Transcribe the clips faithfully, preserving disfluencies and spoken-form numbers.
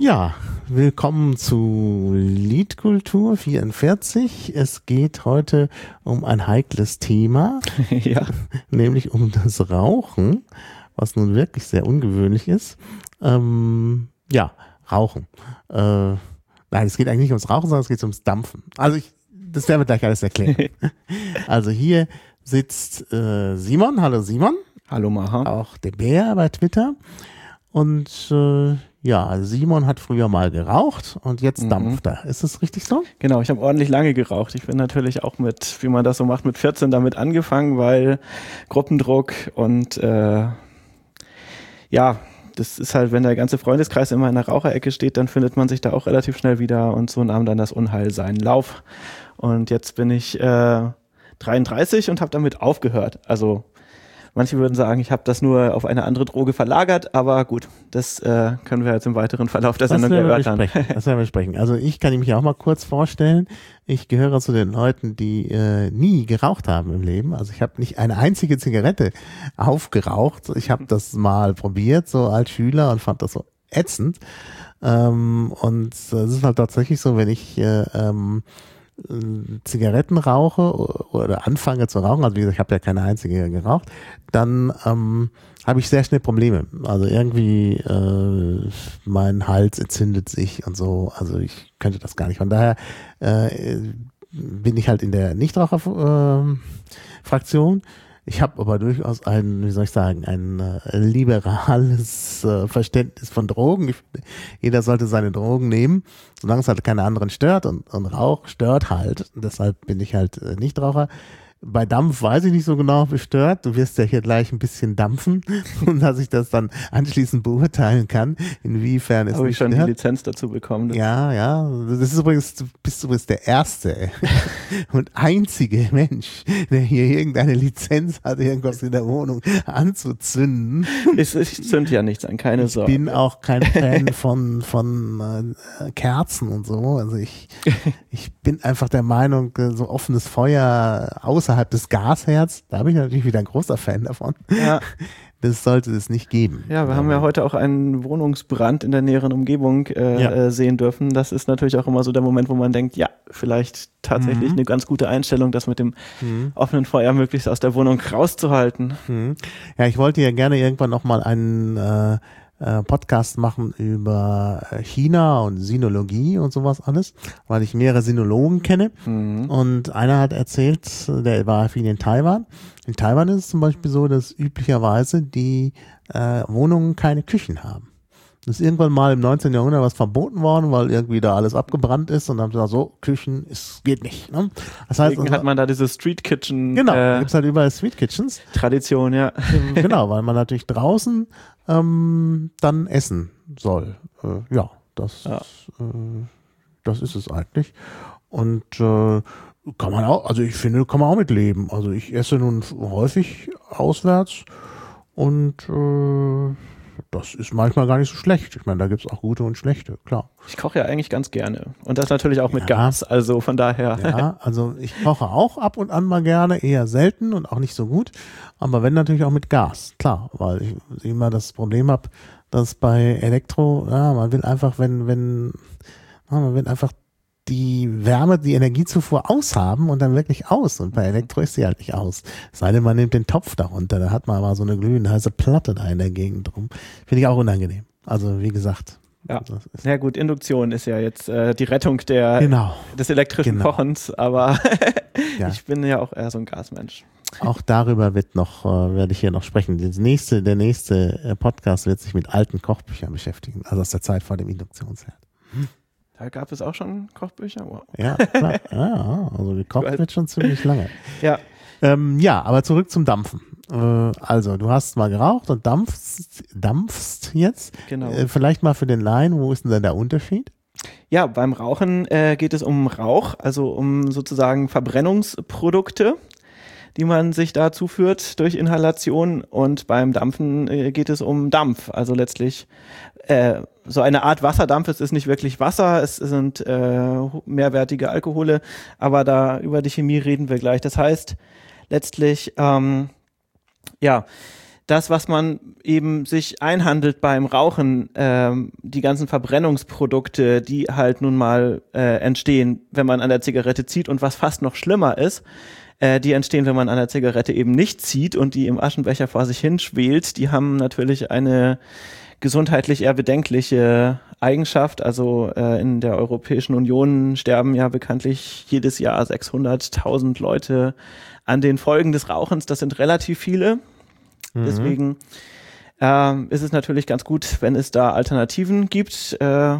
Ja, willkommen zu Liedkultur vierundvierzig. Es geht heute um ein heikles Thema, ja. nämlich um das Rauchen, was nun wirklich sehr ungewöhnlich ist. Ähm, ja, Rauchen. Äh, nein, es geht eigentlich nicht ums Rauchen, sondern es geht ums Dampfen. Also ich, das werden wir gleich alles erklären. Also hier sitzt äh, Simon. Hallo Simon. Hallo Maha. Auch der Bär bei Twitter. Und äh, ja, Simon hat früher mal geraucht und jetzt Mhm. dampft er. Ist das richtig so? Genau, ich habe ordentlich lange geraucht. Ich bin natürlich auch mit, wie man das so macht, mit vierzehn damit angefangen, weil Gruppendruck und äh, ja, das ist halt, wenn der ganze Freundeskreis immer in der Raucherecke steht, dann findet man sich da auch relativ schnell wieder und so nahm dann das Unheil seinen Lauf. Und jetzt bin ich äh, dreiunddreißig und habe damit aufgehört. Also manche würden sagen, ich habe das nur auf eine andere Droge verlagert, aber gut, das äh, können wir jetzt im weiteren Verlauf der Sendung erörtern. Das werden wir besprechen. Also ich kann mich auch mal kurz vorstellen. Ich gehöre zu den Leuten, die äh, nie geraucht haben im Leben. Also ich habe nicht eine einzige Zigarette aufgeraucht. Ich habe das mal probiert, so als Schüler, und fand das so ätzend. Ähm, und es ist halt tatsächlich so, wenn ich äh, ähm, Zigaretten rauche oder anfange zu rauchen, also wie gesagt, ich habe ja keine einzige geraucht, dann ähm, habe ich sehr schnell Probleme. Also irgendwie äh, mein Hals entzündet sich und so, also ich könnte das gar nicht. Von daher äh, bin ich halt in der Nichtraucher-Fraktion. Ich habe aber durchaus ein, wie soll ich sagen, ein äh, liberales äh, Verständnis von Drogen. Ich, jeder sollte seine Drogen nehmen, solange es halt keine anderen stört, und, und Rauch stört halt. Und deshalb bin ich halt äh, Nichtraucher. Bei Dampf weiß ich nicht so genau, ob es stört. Du wirst ja hier gleich ein bisschen dampfen und dass ich das dann anschließend beurteilen kann, inwiefern es Habe nicht ich schon stört. die Lizenz dazu bekommen. Ja, ja. Das ist übrigens, du bist übrigens der erste und einzige Mensch, der hier irgendeine Lizenz hat, irgendwas in der Wohnung anzuzünden. Ich, ich zünd ja nichts an, keine Ich Sorge. bin auch kein Fan von, von äh, Kerzen und so. Also ich, ich bin einfach der Meinung, äh, so offenes Feuer außerhalb des Gasherds, da bin ich natürlich wieder ein großer Fan davon. Ja. Das sollte es nicht geben. Ja, wir haben ja heute auch einen Wohnungsbrand in der näheren Umgebung äh, Ja. äh, sehen dürfen. Das ist natürlich auch immer so der Moment, wo man denkt, ja, vielleicht tatsächlich Mhm. eine ganz gute Einstellung, das mit dem Mhm. offenen Feuer möglichst aus der Wohnung rauszuhalten. Mhm. Ja, ich wollte ja gerne irgendwann nochmal einen äh, äh, Podcast machen über China und Sinologie und sowas alles, weil ich mehrere Sinologen kenne. Mhm. Und einer hat erzählt, der war viel in Taiwan. In Taiwan ist es zum Beispiel so, dass üblicherweise die äh, Wohnungen keine Küchen haben. Das ist irgendwann mal im neunzehnten Jahrhundert was verboten worden, weil irgendwie da alles abgebrannt ist, und dann haben sie gesagt, so, Küchen, es geht nicht. Ne? Das heißt, Deswegen hat man da diese Street Kitchen genau, da äh, gibt's halt überall Street Kitchens. Tradition, ja. Genau, weil man natürlich draußen ähm, dann essen soll. Äh, ja, das, Ja. Äh, das ist es eigentlich. Und äh, kann man auch, also ich finde, kann man auch mit leben. Also ich esse nun häufig auswärts und äh, das ist manchmal gar nicht so schlecht. Ich meine, da gibt's auch gute und schlechte, klar. Ich koche ja eigentlich ganz gerne. Und das natürlich auch mit Ja. Gas, also von daher. Ja, also ich koche auch ab und an mal gerne, eher selten und auch nicht so gut. Aber wenn, natürlich auch mit Gas, klar, weil ich immer das Problem habe, dass bei Elektro, ja, man will einfach, wenn, wenn, ja, man will einfach die Wärme, die Energiezufuhr aushaben und dann wirklich aus. Und bei Elektro ist sie halt nicht aus. Es sei denn, man nimmt den Topf darunter, da hat man aber so eine glühende heiße Platte da in der Gegend drum. Finde ich auch unangenehm. Also wie gesagt. Ja. das ist- Ja gut, Induktion ist ja jetzt äh, die Rettung der, Genau. des elektrischen Genau. Kochens, aber Ja. ich bin ja auch eher so ein Gasmensch. Auch darüber wird noch, äh, werde ich hier noch sprechen. Das nächste, der nächste äh, Podcast wird sich mit alten Kochbüchern beschäftigen, also aus der Zeit vor dem Induktionsherd. Da gab es auch schon Kochbücher. Wow. Ja, klar. Ja, also gekocht wird schon ziemlich lange. Ja, Ähm, ja, aber zurück zum Dampfen. Äh, also, du hast mal geraucht und dampfst, dampfst jetzt. genau. Äh, vielleicht mal für den Laien, wo ist denn da der Unterschied? Ja, beim Rauchen äh, geht es um Rauch, also um sozusagen Verbrennungsprodukte, die man sich da zuführt durch Inhalation, und beim Dampfen äh, geht es um Dampf, also letztlich äh, so eine Art Wasserdampf. Es ist nicht wirklich Wasser, es sind äh, mehrwertige Alkohole, aber da über die Chemie reden wir gleich. Das heißt letztlich, ähm, ja, das, was man eben sich einhandelt beim Rauchen, ähm, die ganzen Verbrennungsprodukte, die halt nun mal äh, entstehen, wenn man an der Zigarette zieht und was fast noch schlimmer ist, äh, die entstehen, wenn man an der Zigarette eben nicht zieht und die im Aschenbecher vor sich hinschwelt, die haben natürlich eine gesundheitlich eher bedenkliche Eigenschaft. Also äh, in der Europäischen Union sterben ja bekanntlich jedes Jahr sechshunderttausend Leute an den Folgen des Rauchens. Das sind relativ viele. Mhm. Deswegen ähm, ist es natürlich ganz gut, wenn es da Alternativen gibt. Äh,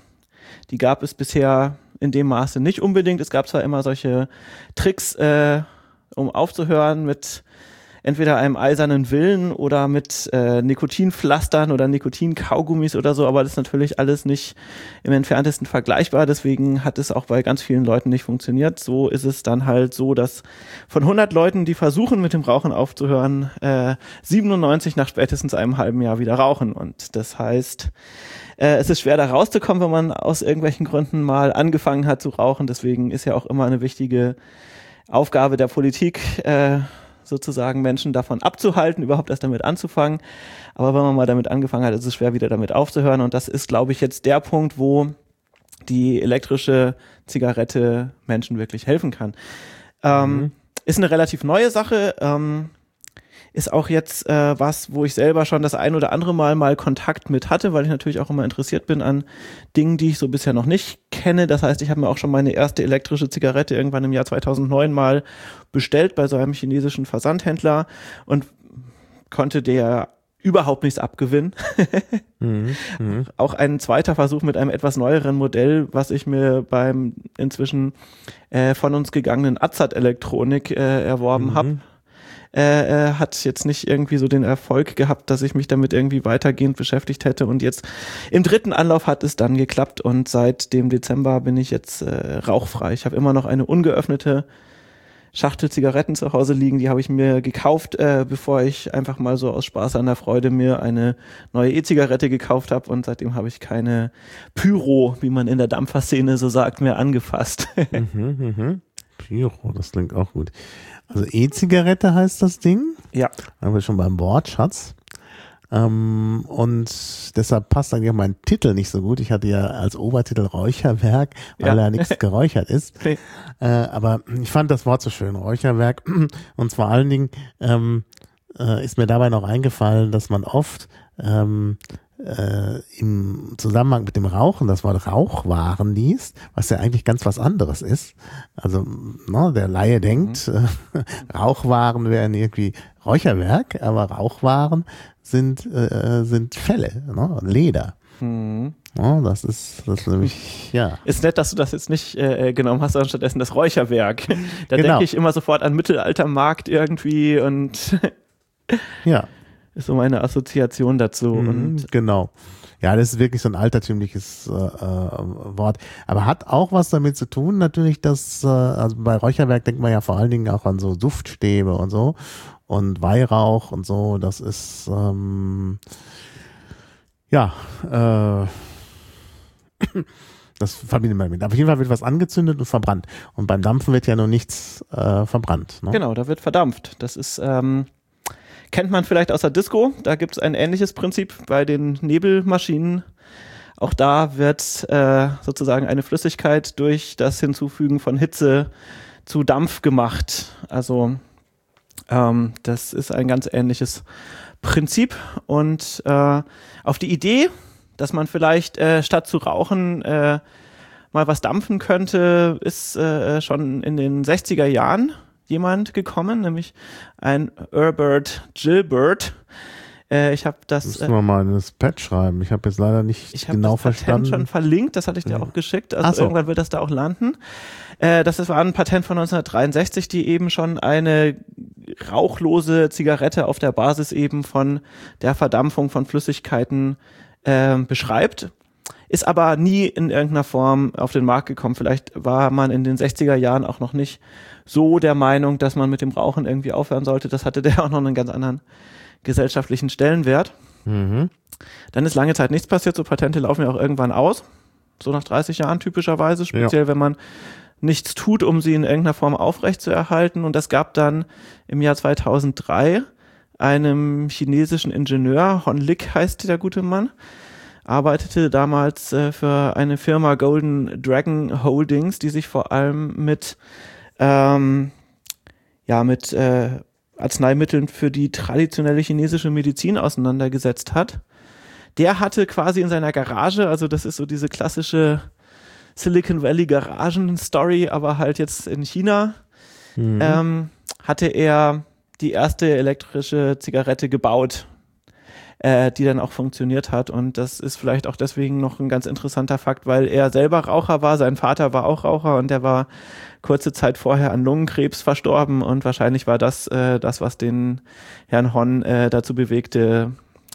die gab es bisher in dem Maße nicht unbedingt. Es gab zwar immer solche Tricks, äh, um aufzuhören mit entweder einem eisernen Willen oder mit äh, Nikotinpflastern oder Nikotinkaugummis oder so, aber das ist natürlich alles nicht im Entferntesten vergleichbar, deswegen hat es auch bei ganz vielen Leuten nicht funktioniert. So ist es dann halt so, dass von hundert Leuten, die versuchen mit dem Rauchen aufzuhören, äh, siebenundneunzig nach spätestens einem halben Jahr wieder rauchen und das heißt, äh, es ist schwer da rauszukommen, wenn man aus irgendwelchen Gründen mal angefangen hat zu rauchen, deswegen ist ja auch immer eine wichtige Aufgabe der Politik, äh, sozusagen Menschen davon abzuhalten, überhaupt erst damit anzufangen. Aber wenn man mal damit angefangen hat, ist es schwer, wieder damit aufzuhören. Und das ist, glaube ich, jetzt der Punkt, wo die elektrische Zigarette Menschen wirklich helfen kann. Mhm. Ähm, ist eine relativ neue Sache. Ähm, ist auch jetzt äh, was, wo ich selber schon das ein oder andere Mal mal Kontakt mit hatte, weil ich natürlich auch immer interessiert bin an Dingen, die ich so bisher noch nicht kenne. Das heißt, ich habe mir auch schon meine erste elektrische Zigarette irgendwann im Jahr zweitausendneun mal bestellt bei so einem chinesischen Versandhändler und konnte der überhaupt nichts abgewinnen. mhm, mh. Auch ein zweiter Versuch mit einem etwas neueren Modell, was ich mir beim inzwischen äh, von uns gegangenen Azad Elektronik äh, erworben mhm. habe. Äh, äh, hat jetzt nicht irgendwie so den Erfolg gehabt, dass ich mich damit irgendwie weitergehend beschäftigt hätte und jetzt im dritten Anlauf hat es dann geklappt und seit dem Dezember bin ich jetzt äh, rauchfrei. Ich habe immer noch eine ungeöffnete Schachtel Zigaretten zu Hause liegen, die habe ich mir gekauft, äh, bevor ich einfach mal so aus Spaß an der Freude mir eine neue E-Zigarette gekauft habe und seitdem habe ich keine Pyro, wie man in der Dampferszene so sagt, mehr angefasst. mhm, mh. Pyro, das klingt auch gut. Also E-Zigarette heißt das Ding. Ja. Da haben wir schon beim Wortschatz. Ähm, und deshalb passt eigentlich auch mein Titel nicht so gut. Ich hatte ja als Obertitel Räucherwerk, weil ja. da nichts geräuchert ist. Okay. Äh, aber ich fand das Wort so schön, Räucherwerk. Und vor allen Dingen ähm, äh, ist mir dabei noch eingefallen, dass man oft ähm, äh, im Zusammenhang mit dem Rauchen das Wort Rauchwaren liest, was ja eigentlich ganz was anderes ist. Also ne, der Laie denkt, mhm. äh, Rauchwaren wären irgendwie Räucherwerk, aber Rauchwaren sind äh, sind Felle, ne, Leder. Mhm. Ja, das ist das ist nämlich, ja. Ist nett, dass du das jetzt nicht äh, genommen hast, sondern stattdessen das Räucherwerk. Da genau. denke ich immer sofort an Mittelaltermarkt irgendwie und ja. ist so meine Assoziation dazu. Mhm, und genau. Ja, das ist wirklich so ein altertümliches äh, äh, Wort. Aber hat auch was damit zu tun, natürlich, dass, äh, also bei Räucherwerk denkt man ja vor allen Dingen auch an so Duftstäbe und so und Weihrauch und so. Das ist, ähm, ja, äh, das verbindet man mit. Auf jeden Fall wird was angezündet und verbrannt. Und beim Dampfen wird ja noch nichts äh, verbrannt. Ne? Genau, da wird verdampft. Das ist, ähm, kennt man vielleicht aus der Disco. Da gibt es ein ähnliches Prinzip bei den Nebelmaschinen. Auch da wird äh, sozusagen eine Flüssigkeit durch das Hinzufügen von Hitze zu Dampf gemacht. Also ähm, das ist ein ganz ähnliches Prinzip. Und äh, auf die Idee, dass man vielleicht äh, statt zu rauchen äh, mal was dampfen könnte, ist äh, schon in den sechziger Jahren jemand gekommen, nämlich ein Herbert Gilbert. Äh, ich habe das. Müssen wir mal in das Pad schreiben. Ich habe jetzt leider nicht ich genau das verstanden. Ich habe schon verlinkt, das hatte ich dir ja. auch geschickt. Also Ach so. Irgendwann wird das da auch landen. Äh, das war ein Patent von neunzehnhundertdreiundsechzig, die eben schon eine rauchlose Zigarette auf der Basis eben von der Verdampfung von Flüssigkeiten äh, beschreibt. Ist aber nie in irgendeiner Form auf den Markt gekommen. Vielleicht war man in den sechziger Jahren auch noch nicht so der Meinung, dass man mit dem Rauchen irgendwie aufhören sollte. Das hatte der auch noch einen ganz anderen gesellschaftlichen Stellenwert. Mhm. Dann ist lange Zeit nichts passiert. So Patente laufen ja auch irgendwann aus. So nach dreißig Jahren typischerweise. Speziell, ja. wenn man nichts tut, um sie in irgendeiner Form aufrechtzuerhalten. Und es gab dann im Jahr zweitausenddrei einem chinesischen Ingenieur, Hon Lik heißt der gute Mann, arbeitete damals äh, für eine Firma Golden Dragon Holdings, die sich vor allem mit ähm, ja mit äh, Arzneimitteln für die traditionelle chinesische Medizin auseinandergesetzt hat. Der hatte quasi in seiner Garage, also das ist so diese klassische Silicon Valley Garagen-Story, aber halt jetzt in China, mhm. ähm, hatte er die erste elektrische Zigarette gebaut, äh, die dann auch funktioniert hat. Und das ist vielleicht auch deswegen noch ein ganz interessanter Fakt, weil er selber Raucher war, sein Vater war auch Raucher und der war kurze Zeit vorher an Lungenkrebs verstorben und wahrscheinlich war das äh, das, was den Herrn Hon äh, dazu bewegte,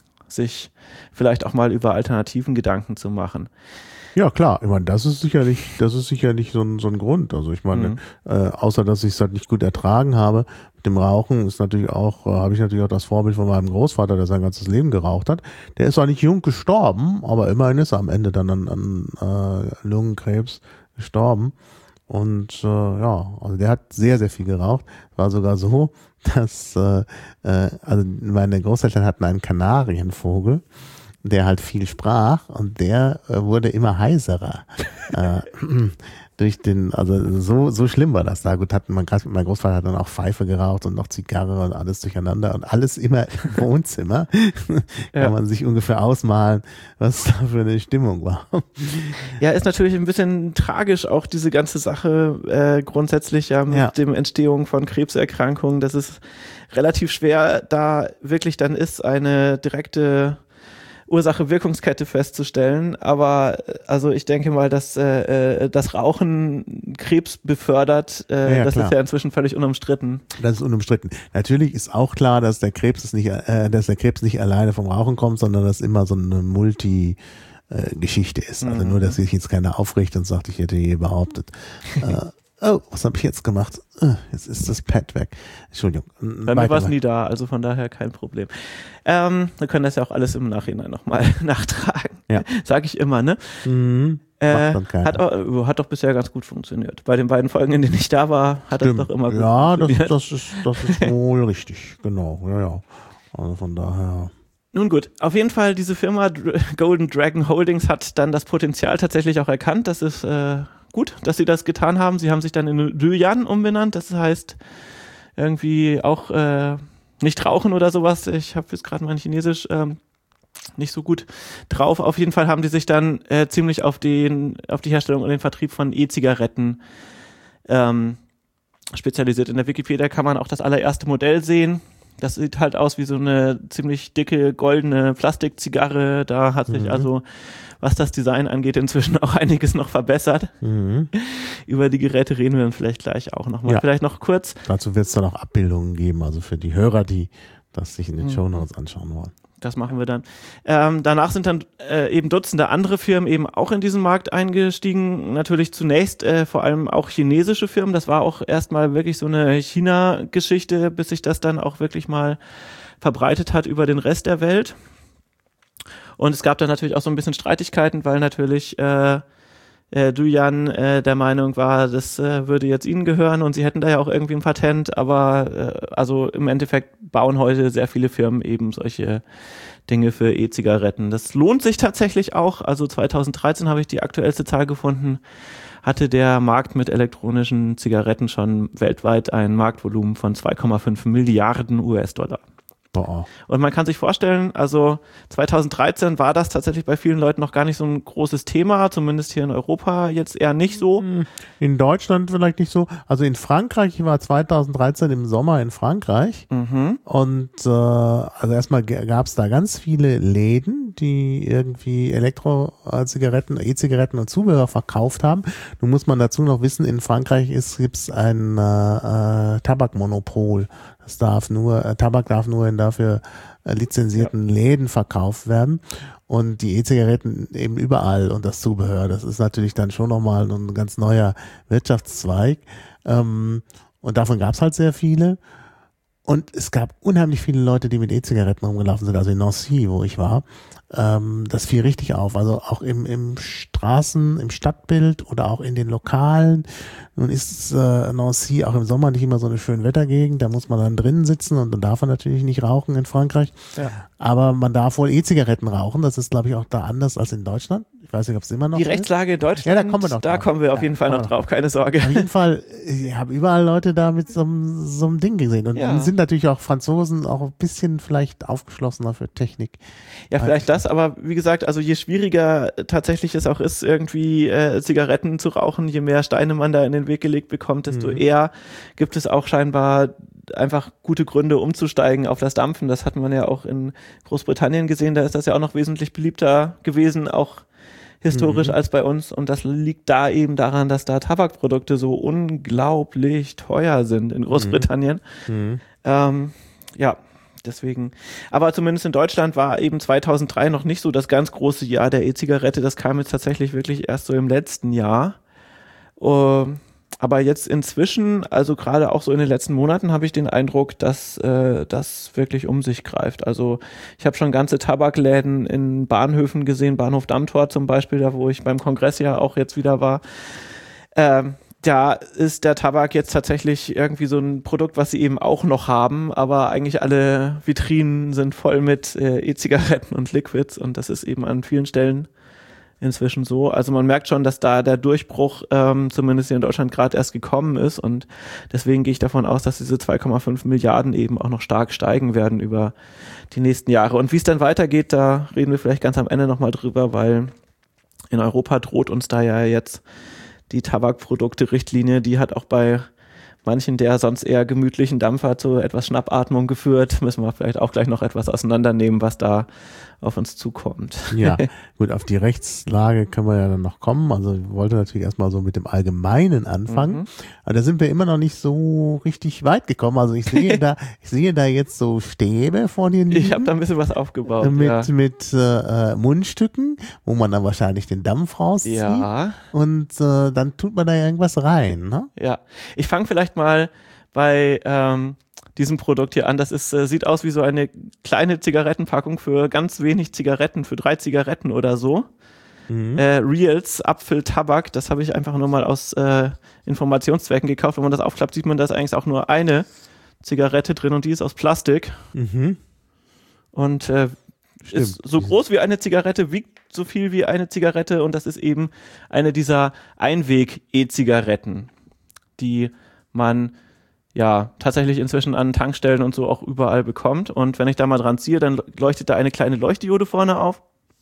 sich vielleicht auch mal über alternativen Gedanken zu machen. Ja, klar. Ich meine, das ist sicherlich, das ist sicherlich so ein, so ein Grund. Also ich meine, mhm. äh, außer dass ich es halt nicht gut ertragen habe, mit dem Rauchen ist natürlich auch, äh, habe ich natürlich auch das Vorbild von meinem Großvater, der sein ganzes Leben geraucht hat. Der ist zwar nicht jung gestorben, aber immerhin ist er am Ende dann an, an äh, Lungenkrebs gestorben. Und äh, ja, also der hat sehr, sehr viel geraucht. War sogar so, dass äh, äh, also meine Großeltern hatten einen Kanarienvogel, der halt viel sprach und der äh, wurde immer heiserer. äh, durch den, also so so schlimm war das da. Gut, hatten man gerade, mein Großvater hat dann auch Pfeife geraucht und noch Zigarre und alles durcheinander und alles immer im Wohnzimmer. Kann ja. man sich ungefähr ausmalen, was da für eine Stimmung war. Ja, ist natürlich ein bisschen tragisch auch diese ganze Sache äh, grundsätzlich ja mit ja. dem Entstehung von Krebserkrankungen, dass es relativ schwer da wirklich dann ist, eine direkte Ursache-Wirkungskette festzustellen, aber also ich denke mal, dass äh, das Rauchen Krebs befördert, äh, ja, ja, das klar. ist ja inzwischen völlig unumstritten. Das ist unumstritten. Natürlich ist auch klar, dass der Krebs ist nicht, äh, dass der Krebs nicht alleine vom Rauchen kommt, sondern dass immer so eine Multi äh, Geschichte ist. Also mhm. nur, dass sich jetzt keiner aufricht und sagt, ich hätte je behauptet. äh, Oh, was habe ich jetzt gemacht? Jetzt ist das Pad weg. Entschuldigung. Bei mir war es nie da, also von daher kein Problem. Ähm, wir können das ja auch alles im Nachhinein nochmal nachtragen. Ja. Sag ich immer, ne? Mhm. Äh, hat, auch, hat doch bisher ganz gut funktioniert. Bei den beiden Folgen, in denen ich da war, hat Stimmt. das doch immer gut ja, funktioniert. Ja, das, das ist, das ist wohl richtig. Genau, ja, ja. Also von daher... Nun gut, auf jeden Fall diese Firma Golden Dragon Holdings hat dann das Potenzial tatsächlich auch erkannt, dass es... Äh, gut, dass sie das getan haben. Sie haben sich dann in Duyan umbenannt. Das heißt irgendwie auch äh, nicht rauchen oder sowas. Ich habe jetzt gerade mein Chinesisch ähm, nicht so gut drauf. Auf jeden Fall haben die sich dann äh, ziemlich auf den auf die Herstellung und den Vertrieb von E-Zigaretten ähm, spezialisiert. In der Wikipedia kann man auch das allererste Modell sehen. Das sieht halt aus wie so eine ziemlich dicke goldene Plastikzigarre. Da hat sich mhm. also, was das Design angeht, inzwischen auch einiges noch verbessert. Mhm. Über die Geräte reden wir dann vielleicht gleich auch nochmal. Ja. Vielleicht noch kurz. Dazu wird es dann auch Abbildungen geben, also für die Hörer, die das sich in den mhm. Shownotes anschauen wollen. Das machen wir dann. Ähm, danach sind dann äh, eben Dutzende andere Firmen eben auch in diesen Markt eingestiegen. Natürlich zunächst äh, vor allem auch chinesische Firmen. Das war auch erstmal wirklich so eine China-Geschichte, bis sich das dann auch wirklich mal verbreitet hat über den Rest der Welt. Und es gab dann natürlich auch so ein bisschen Streitigkeiten, weil natürlich äh, äh, Duyan äh, der Meinung war, das äh, würde jetzt ihnen gehören und sie hätten da ja auch irgendwie ein Patent, aber äh, also im Endeffekt bauen heute sehr viele Firmen eben solche Dinge für E-Zigaretten. Das lohnt sich tatsächlich auch, also zweitausenddreizehn habe ich die aktuellste Zahl gefunden, hatte der Markt mit elektronischen Zigaretten schon weltweit ein Marktvolumen von zwei Komma fünf Milliarden U S-Dollar. Boah. Und man kann sich vorstellen, also zweitausenddreizehn war das tatsächlich bei vielen Leuten noch gar nicht so ein großes Thema, zumindest hier in Europa jetzt eher nicht so. In Deutschland vielleicht nicht so. Also in Frankreich, ich war zweitausenddreizehn im Sommer in Frankreich mhm. und äh, also erstmal gab es da ganz viele Läden, die irgendwie Elektro-Zigaretten, E-Zigaretten und Zubehör verkauft haben. Nun muss man dazu noch wissen, in Frankreich gibt es ein äh, äh, Tabakmonopol. Es darf nur, äh, Tabak darf nur in dafür äh, lizenzierten ja. Läden verkauft werden und die E-Zigaretten eben überall und das Zubehör. Das ist natürlich dann schon nochmal ein ganz neuer Wirtschaftszweig ähm, und davon gab es halt sehr viele Und es gab unheimlich viele Leute, die mit E-Zigaretten rumgelaufen sind, also in Nancy, wo ich war. Ähm, das fiel richtig auf, also auch im, im Straßen, im Stadtbild oder auch in den Lokalen. Nun ist äh, Nancy auch im Sommer nicht immer so eine schöne Wettergegend, da muss man dann drinnen sitzen und dann darf man natürlich nicht rauchen in Frankreich. Ja. Aber man darf wohl E-Zigaretten rauchen, das ist glaube ich auch da anders als in Deutschland. Ich weiß nicht, ob es immer noch Die ist. Rechtslage in Deutschland, ja, da kommen wir, noch da drauf. kommen wir auf ja, jeden Fall noch drauf, keine Sorge. Auf jeden Fall, ich habe überall Leute da mit so einem, so einem Ding gesehen. Und ja. sind natürlich auch Franzosen auch ein bisschen vielleicht aufgeschlossener für Technik. Ja, vielleicht das, aber wie gesagt, also je schwieriger tatsächlich es auch ist, irgendwie äh, Zigaretten zu rauchen, je mehr Steine man da in den Weg gelegt bekommt, desto mhm. eher gibt es auch scheinbar einfach gute Gründe umzusteigen auf das Dampfen. Das hat man ja auch in Großbritannien gesehen, da ist das ja auch noch wesentlich beliebter gewesen, auch historisch mhm. als bei uns, und das liegt da eben daran, dass da Tabakprodukte so unglaublich teuer sind in Großbritannien. Mhm. Ähm, ja, deswegen. Aber zumindest in Deutschland war eben zweitausenddrei noch nicht so das ganz große Jahr der E-Zigarette. Das kam jetzt tatsächlich wirklich erst so im letzten Jahr. Uh, aber jetzt inzwischen, also gerade auch so in den letzten Monaten, habe ich den Eindruck, dass äh, das wirklich um sich greift. Also ich habe schon ganze Tabakläden in Bahnhöfen gesehen, Bahnhof Dammtor zum Beispiel, da wo ich beim Kongress ja auch jetzt wieder war. Ähm, da ist der Tabak jetzt tatsächlich irgendwie so ein Produkt, was sie eben auch noch haben, aber eigentlich alle Vitrinen sind voll mit äh, E-Zigaretten und Liquids, und das ist eben an vielen Stellen inzwischen so. Also man merkt schon, dass da der Durchbruch ähm, zumindest hier in Deutschland gerade erst gekommen ist, und deswegen gehe ich davon aus, dass diese zwei Komma fünf Milliarden eben auch noch stark steigen werden über die nächsten Jahre. Und wie es dann weitergeht, da reden wir vielleicht ganz am Ende nochmal drüber, weil in Europa droht uns da ja jetzt die Tabakprodukte-Richtlinie, die hat auch bei manchen der sonst eher gemütlichen Dampfer zu etwas Schnappatmung geführt. Müssen wir vielleicht auch gleich noch etwas auseinandernehmen, was da auf uns zukommt. Ja, gut, auf die Rechtslage können wir ja dann noch kommen. Also ich wollte natürlich erstmal so mit dem Allgemeinen anfangen. Mhm. Aber da sind wir immer noch nicht so richtig weit gekommen. Also ich sehe da, ich sehe da jetzt so Stäbe vor dir liegen. Ich habe da ein bisschen was aufgebaut. Mit, ja. mit äh, Mundstücken, wo man dann wahrscheinlich den Dampf rauszieht. Ja. Und äh, dann tut man da irgendwas rein, ne? Ja, ich fange vielleicht mal bei ähm, diesem Produkt hier an. Das ist, äh, sieht aus wie so eine kleine Zigarettenpackung für ganz wenig Zigaretten, für drei Zigaretten oder so. Mhm. Äh, Reals Apfeltabak, das habe ich einfach nur mal aus äh, Informationszwecken gekauft. Wenn man das aufklappt, sieht man, da ist eigentlich auch nur eine Zigarette drin, und die ist aus Plastik. Mhm. Und äh, ist so groß wie eine Zigarette, wiegt so viel wie eine Zigarette, und das ist eben eine dieser Einweg-E-Zigaretten, die man ja tatsächlich inzwischen an Tankstellen und so auch überall bekommt. Und wenn ich da mal dran ziehe, dann leuchtet da eine kleine Leuchtdiode vorne auf.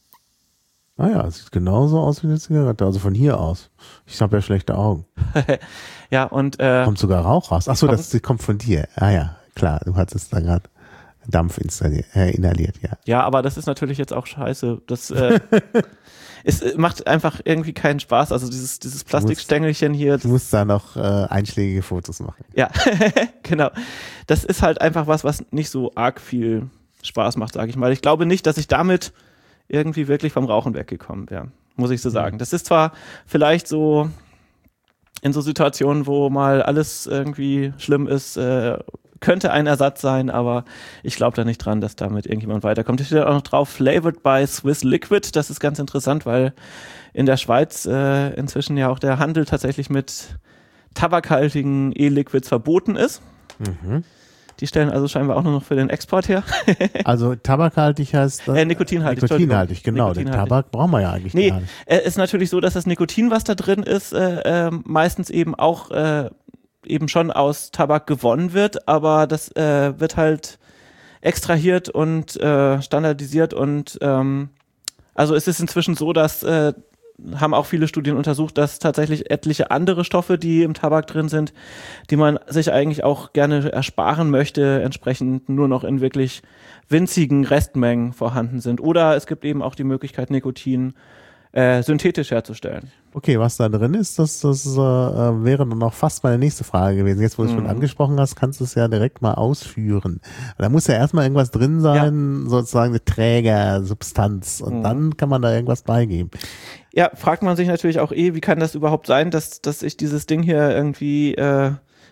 Ah ja, es sieht genauso aus wie eine Zigarette, also von hier aus. Ich habe ja schlechte Augen. Ja, und äh, kommt sogar Rauch raus. Achso, das, das kommt von dir. Ah ja, klar, du hattest da gerade Dampf installiert, äh, inhaliert, ja. Ja, aber das ist natürlich jetzt auch scheiße. Das äh, es macht einfach irgendwie keinen Spaß. Also dieses, dieses Plastikstängelchen hier. Du musst da noch äh, einschlägige Fotos machen. Ja, genau. Das ist halt einfach was, was nicht so arg viel Spaß macht, sage ich mal. Ich glaube nicht, dass ich damit irgendwie wirklich vom Rauchen weggekommen wäre, muss ich so sagen. Das ist zwar vielleicht so in so Situationen, wo mal alles irgendwie schlimm ist, äh, könnte ein Ersatz sein, aber ich glaube da nicht dran, dass damit irgendjemand weiterkommt. Ich stehe auch noch drauf, flavored by Swiss Liquid. Das ist ganz interessant, weil in der Schweiz äh, inzwischen ja auch der Handel tatsächlich mit tabakhaltigen E-Liquids verboten ist. Mhm. Die stellen also scheinbar auch nur noch für den Export her. Also tabakhaltig heißt das? Äh, nikotinhaltig. Nikotinhaltig, genau. Den Tabak brauchen wir ja eigentlich nee, gar nicht. Es äh, ist natürlich so, dass das Nikotin, was da drin ist, äh, äh, meistens eben auch äh, eben schon aus Tabak gewonnen wird, aber das äh, wird halt extrahiert und äh, standardisiert, und ähm, also es ist inzwischen so, dass äh, haben auch viele Studien untersucht, dass tatsächlich etliche andere Stoffe, die im Tabak drin sind, die man sich eigentlich auch gerne ersparen möchte, entsprechend nur noch in wirklich winzigen Restmengen vorhanden sind. Oder es gibt eben auch die Möglichkeit, Nikotin äh, synthetisch herzustellen. Okay, was da drin ist, das, das äh, wäre dann auch fast meine nächste Frage gewesen. Jetzt, wo du es mhm. schon angesprochen hast, kannst du es ja direkt mal ausführen. Da muss ja erstmal irgendwas drin sein, ja. sozusagen eine Trägersubstanz, und mhm. dann kann man da irgendwas beigeben. Ja, fragt man sich natürlich auch eh, wie kann das überhaupt sein, dass, dass ich dieses Ding hier irgendwie äh,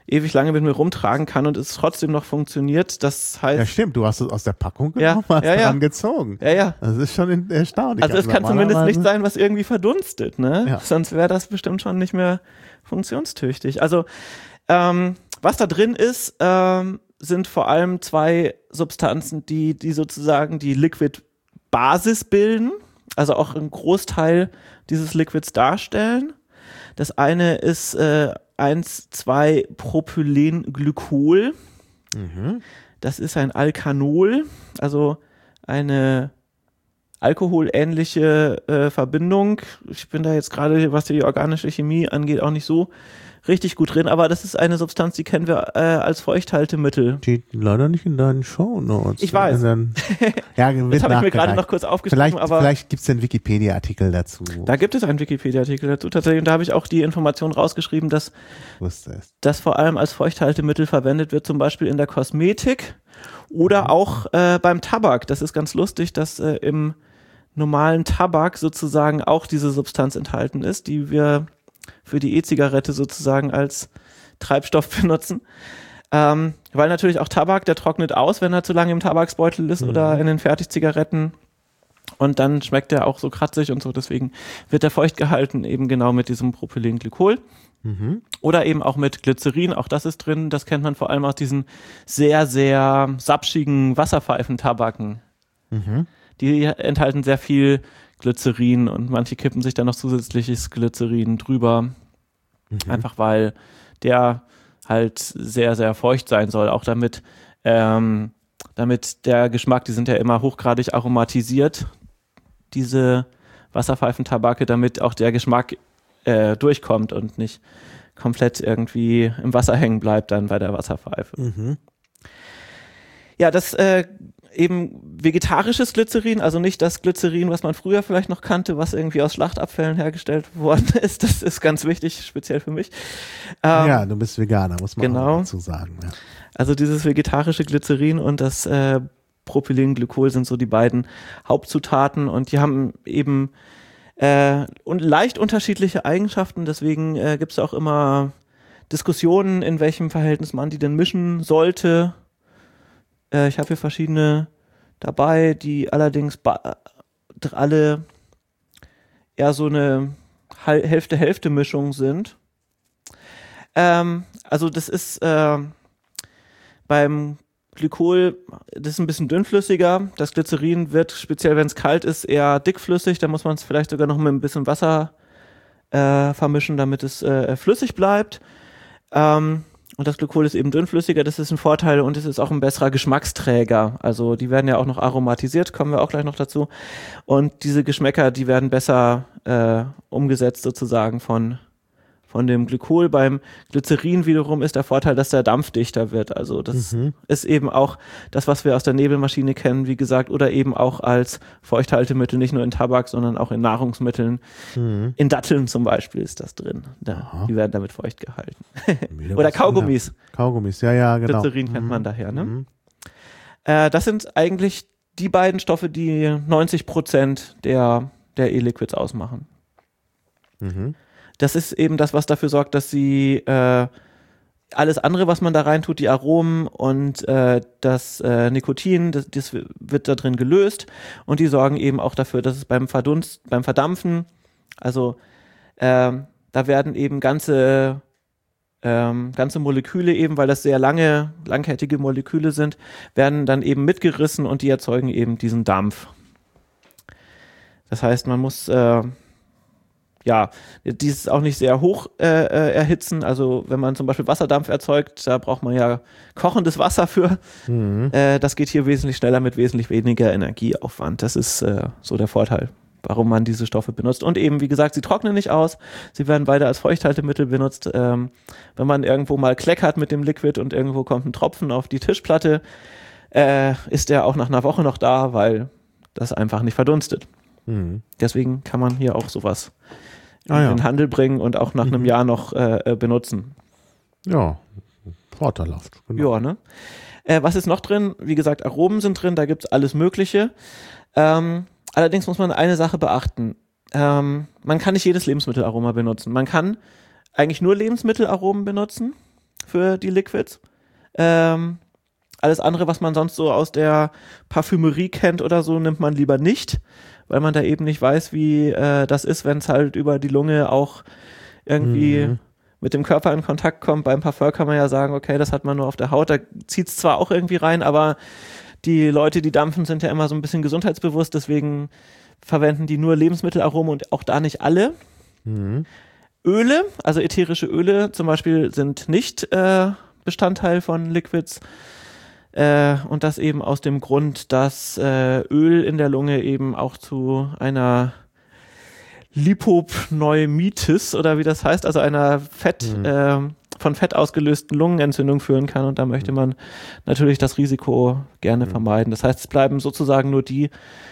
ewig lange mit mir rumtragen kann und es trotzdem noch funktioniert. Das heißt. Ja, stimmt, du hast es aus der Packung ja, genommen, hast ja, dran ja. gezogen. Ja, ja. Das ist schon erstaunlich. Also es kann zumindest nicht sein, was irgendwie verdunstet, ne? Ja. Sonst wäre das bestimmt schon nicht mehr funktionstüchtig. Also ähm, was da drin ist, ähm, sind vor allem zwei Substanzen, die, die sozusagen die Liquid-Basis bilden, also auch einen Großteil dieses Liquids darstellen. Das eine ist äh, eins zwei Propylenglykol. Mhm. Das ist ein Alkanol, also eine alkoholähnliche äh, Verbindung. Ich bin da jetzt gerade, was die organische Chemie angeht, auch nicht so richtig gut drin, aber das ist eine Substanz, die kennen wir äh, als Feuchthaltemittel. Steht leider nicht in deinen Shownotes. Ich weiß. Dann, ja, das habe ich mir gerade noch kurz aufgeschrieben. Vielleicht, aber vielleicht gibt es einen Wikipedia-Artikel dazu. Da gibt es einen Wikipedia-Artikel dazu tatsächlich und da habe ich auch die Information rausgeschrieben, dass das vor allem als Feuchthaltemittel verwendet wird, zum Beispiel in der Kosmetik oder mhm. auch äh, beim Tabak. Das ist ganz lustig, dass äh, im normalen Tabak sozusagen auch diese Substanz enthalten ist, die wir für die E-Zigarette sozusagen als Treibstoff benutzen. Ähm, weil natürlich auch Tabak, der trocknet aus, wenn er zu lange im Tabaksbeutel ist mhm. oder in den Fertigzigaretten. Und dann schmeckt der auch so kratzig und so. Deswegen wird der feucht gehalten, eben genau mit diesem Propylenglykol. Mhm. Oder eben auch mit Glycerin, auch das ist drin. Das kennt man vor allem aus diesen sehr, sehr sapschigen Wasserpfeifentabaken. Mhm. Die enthalten sehr viel Glycerin und manche kippen sich dann noch zusätzliches Glycerin drüber. Mhm. Einfach weil der halt sehr, sehr feucht sein soll. Auch damit, ähm, damit der Geschmack, die sind ja immer hochgradig aromatisiert, diese Wasserpfeifentabake, damit auch der Geschmack äh, durchkommt und nicht komplett irgendwie im Wasser hängen bleibt dann bei der Wasserpfeife. Mhm. Ja, das äh, eben vegetarisches Glycerin, also nicht das Glycerin, was man früher vielleicht noch kannte, was irgendwie aus Schlachtabfällen hergestellt worden ist. Das ist ganz wichtig, speziell für mich. Ähm, ja, du bist Veganer, muss man genau. auch dazu sagen. Ja. Also dieses vegetarische Glycerin und das äh, Propylenglykol sind so die beiden Hauptzutaten und die haben eben äh, und leicht unterschiedliche Eigenschaften, deswegen äh, gibt es auch immer Diskussionen, in welchem Verhältnis man die denn mischen sollte. Äh, ich habe hier verschiedene dabei, die allerdings ba- alle eher so eine Hälfte-Hälfte-Mischung sind. Ähm, also das ist äh, beim Glykol, das ist ein bisschen dünnflüssiger. Das Glycerin wird, speziell wenn es kalt ist, eher dickflüssig. Da muss man es vielleicht sogar noch mit ein bisschen Wasser äh, vermischen, damit es äh, flüssig bleibt. Ähm, und das Glykol ist eben dünnflüssiger. Das ist ein Vorteil und es ist auch ein besserer Geschmacksträger. Also die werden ja auch noch aromatisiert, kommen wir auch gleich noch dazu. Und diese Geschmäcker, die werden besser äh, umgesetzt sozusagen von Von dem Glykol. Beim Glycerin wiederum ist der Vorteil, dass der Dampf dichter wird. Also das mhm. ist eben auch das, was wir aus der Nebelmaschine kennen, wie gesagt, oder eben auch als Feuchthaltemittel, nicht nur in Tabak, sondern auch in Nahrungsmitteln. Mhm. In Datteln zum Beispiel ist das drin. Da, die werden damit feucht gehalten. Oder Kaugummis. Kaugummis, ja, ja, genau. Glycerin mhm. kennt man daher. Ne? Mhm. Äh, das sind eigentlich die beiden Stoffe, die neunzig Prozent der, der E-Liquids ausmachen. Mhm. Das ist eben das, was dafür sorgt, dass sie äh, alles andere, was man da rein tut, die Aromen und äh, das äh, Nikotin, das, das wird da drin gelöst und die sorgen eben auch dafür, dass es beim Verdunst, beim Verdampfen, also äh, da werden eben ganze ähm, ganze Moleküle eben, weil das sehr lange, langkettige Moleküle sind, werden dann eben mitgerissen und die erzeugen eben diesen Dampf. Das heißt, man muss äh, ja, dieses auch nicht sehr hoch äh, äh, erhitzen. Also wenn man zum Beispiel Wasserdampf erzeugt, da braucht man ja kochendes Wasser für. Mhm. Äh, das geht hier wesentlich schneller mit wesentlich weniger Energieaufwand. Das ist äh, so der Vorteil, warum man diese Stoffe benutzt. Und eben, wie gesagt, sie trocknen nicht aus. Sie werden weiter als Feuchthaltemittel benutzt. Ähm, wenn man irgendwo mal kleckert mit dem Liquid und irgendwo kommt ein Tropfen auf die Tischplatte, äh, ist der auch nach einer Woche noch da, weil das einfach nicht verdunstet. Mhm. Deswegen kann man hier auch sowas Ah, ja. in den Handel bringen und auch nach mhm. einem Jahr noch äh, benutzen. Ja, vorteilhaft. Genau. Ja, ne? Äh, was ist noch drin? Wie gesagt, Aromen sind drin, da gibt es alles Mögliche. Ähm, allerdings muss man eine Sache beachten. Ähm, man kann nicht jedes Lebensmittelaroma benutzen. Man kann eigentlich nur Lebensmittelaromen benutzen. für die Liquids. Ähm, alles andere, was man sonst so aus der Parfümerie kennt oder so, nimmt man lieber nicht, weil man da eben nicht weiß, wie äh, das ist, wenn es halt über die Lunge auch irgendwie mhm. mit dem Körper in Kontakt kommt. Beim Parfum kann man ja sagen, okay, das hat man nur auf der Haut, da zieht es zwar auch irgendwie rein, aber die Leute, die dampfen, sind ja immer so ein bisschen gesundheitsbewusst, deswegen verwenden die nur Lebensmittelaromen und auch da nicht alle. Mhm. Öle, also ätherische Öle zum Beispiel, sind nicht äh, Bestandteil von Liquids. Äh, und das eben aus dem Grund, dass äh, Öl in der Lunge eben auch zu einer Lipopneumonitis oder wie das heißt, also einer Fett, mhm. äh, von Fett ausgelösten Lungenentzündung führen kann. Und da möchte man natürlich das Risiko gerne mhm. vermeiden. Das heißt, es bleiben sozusagen nur die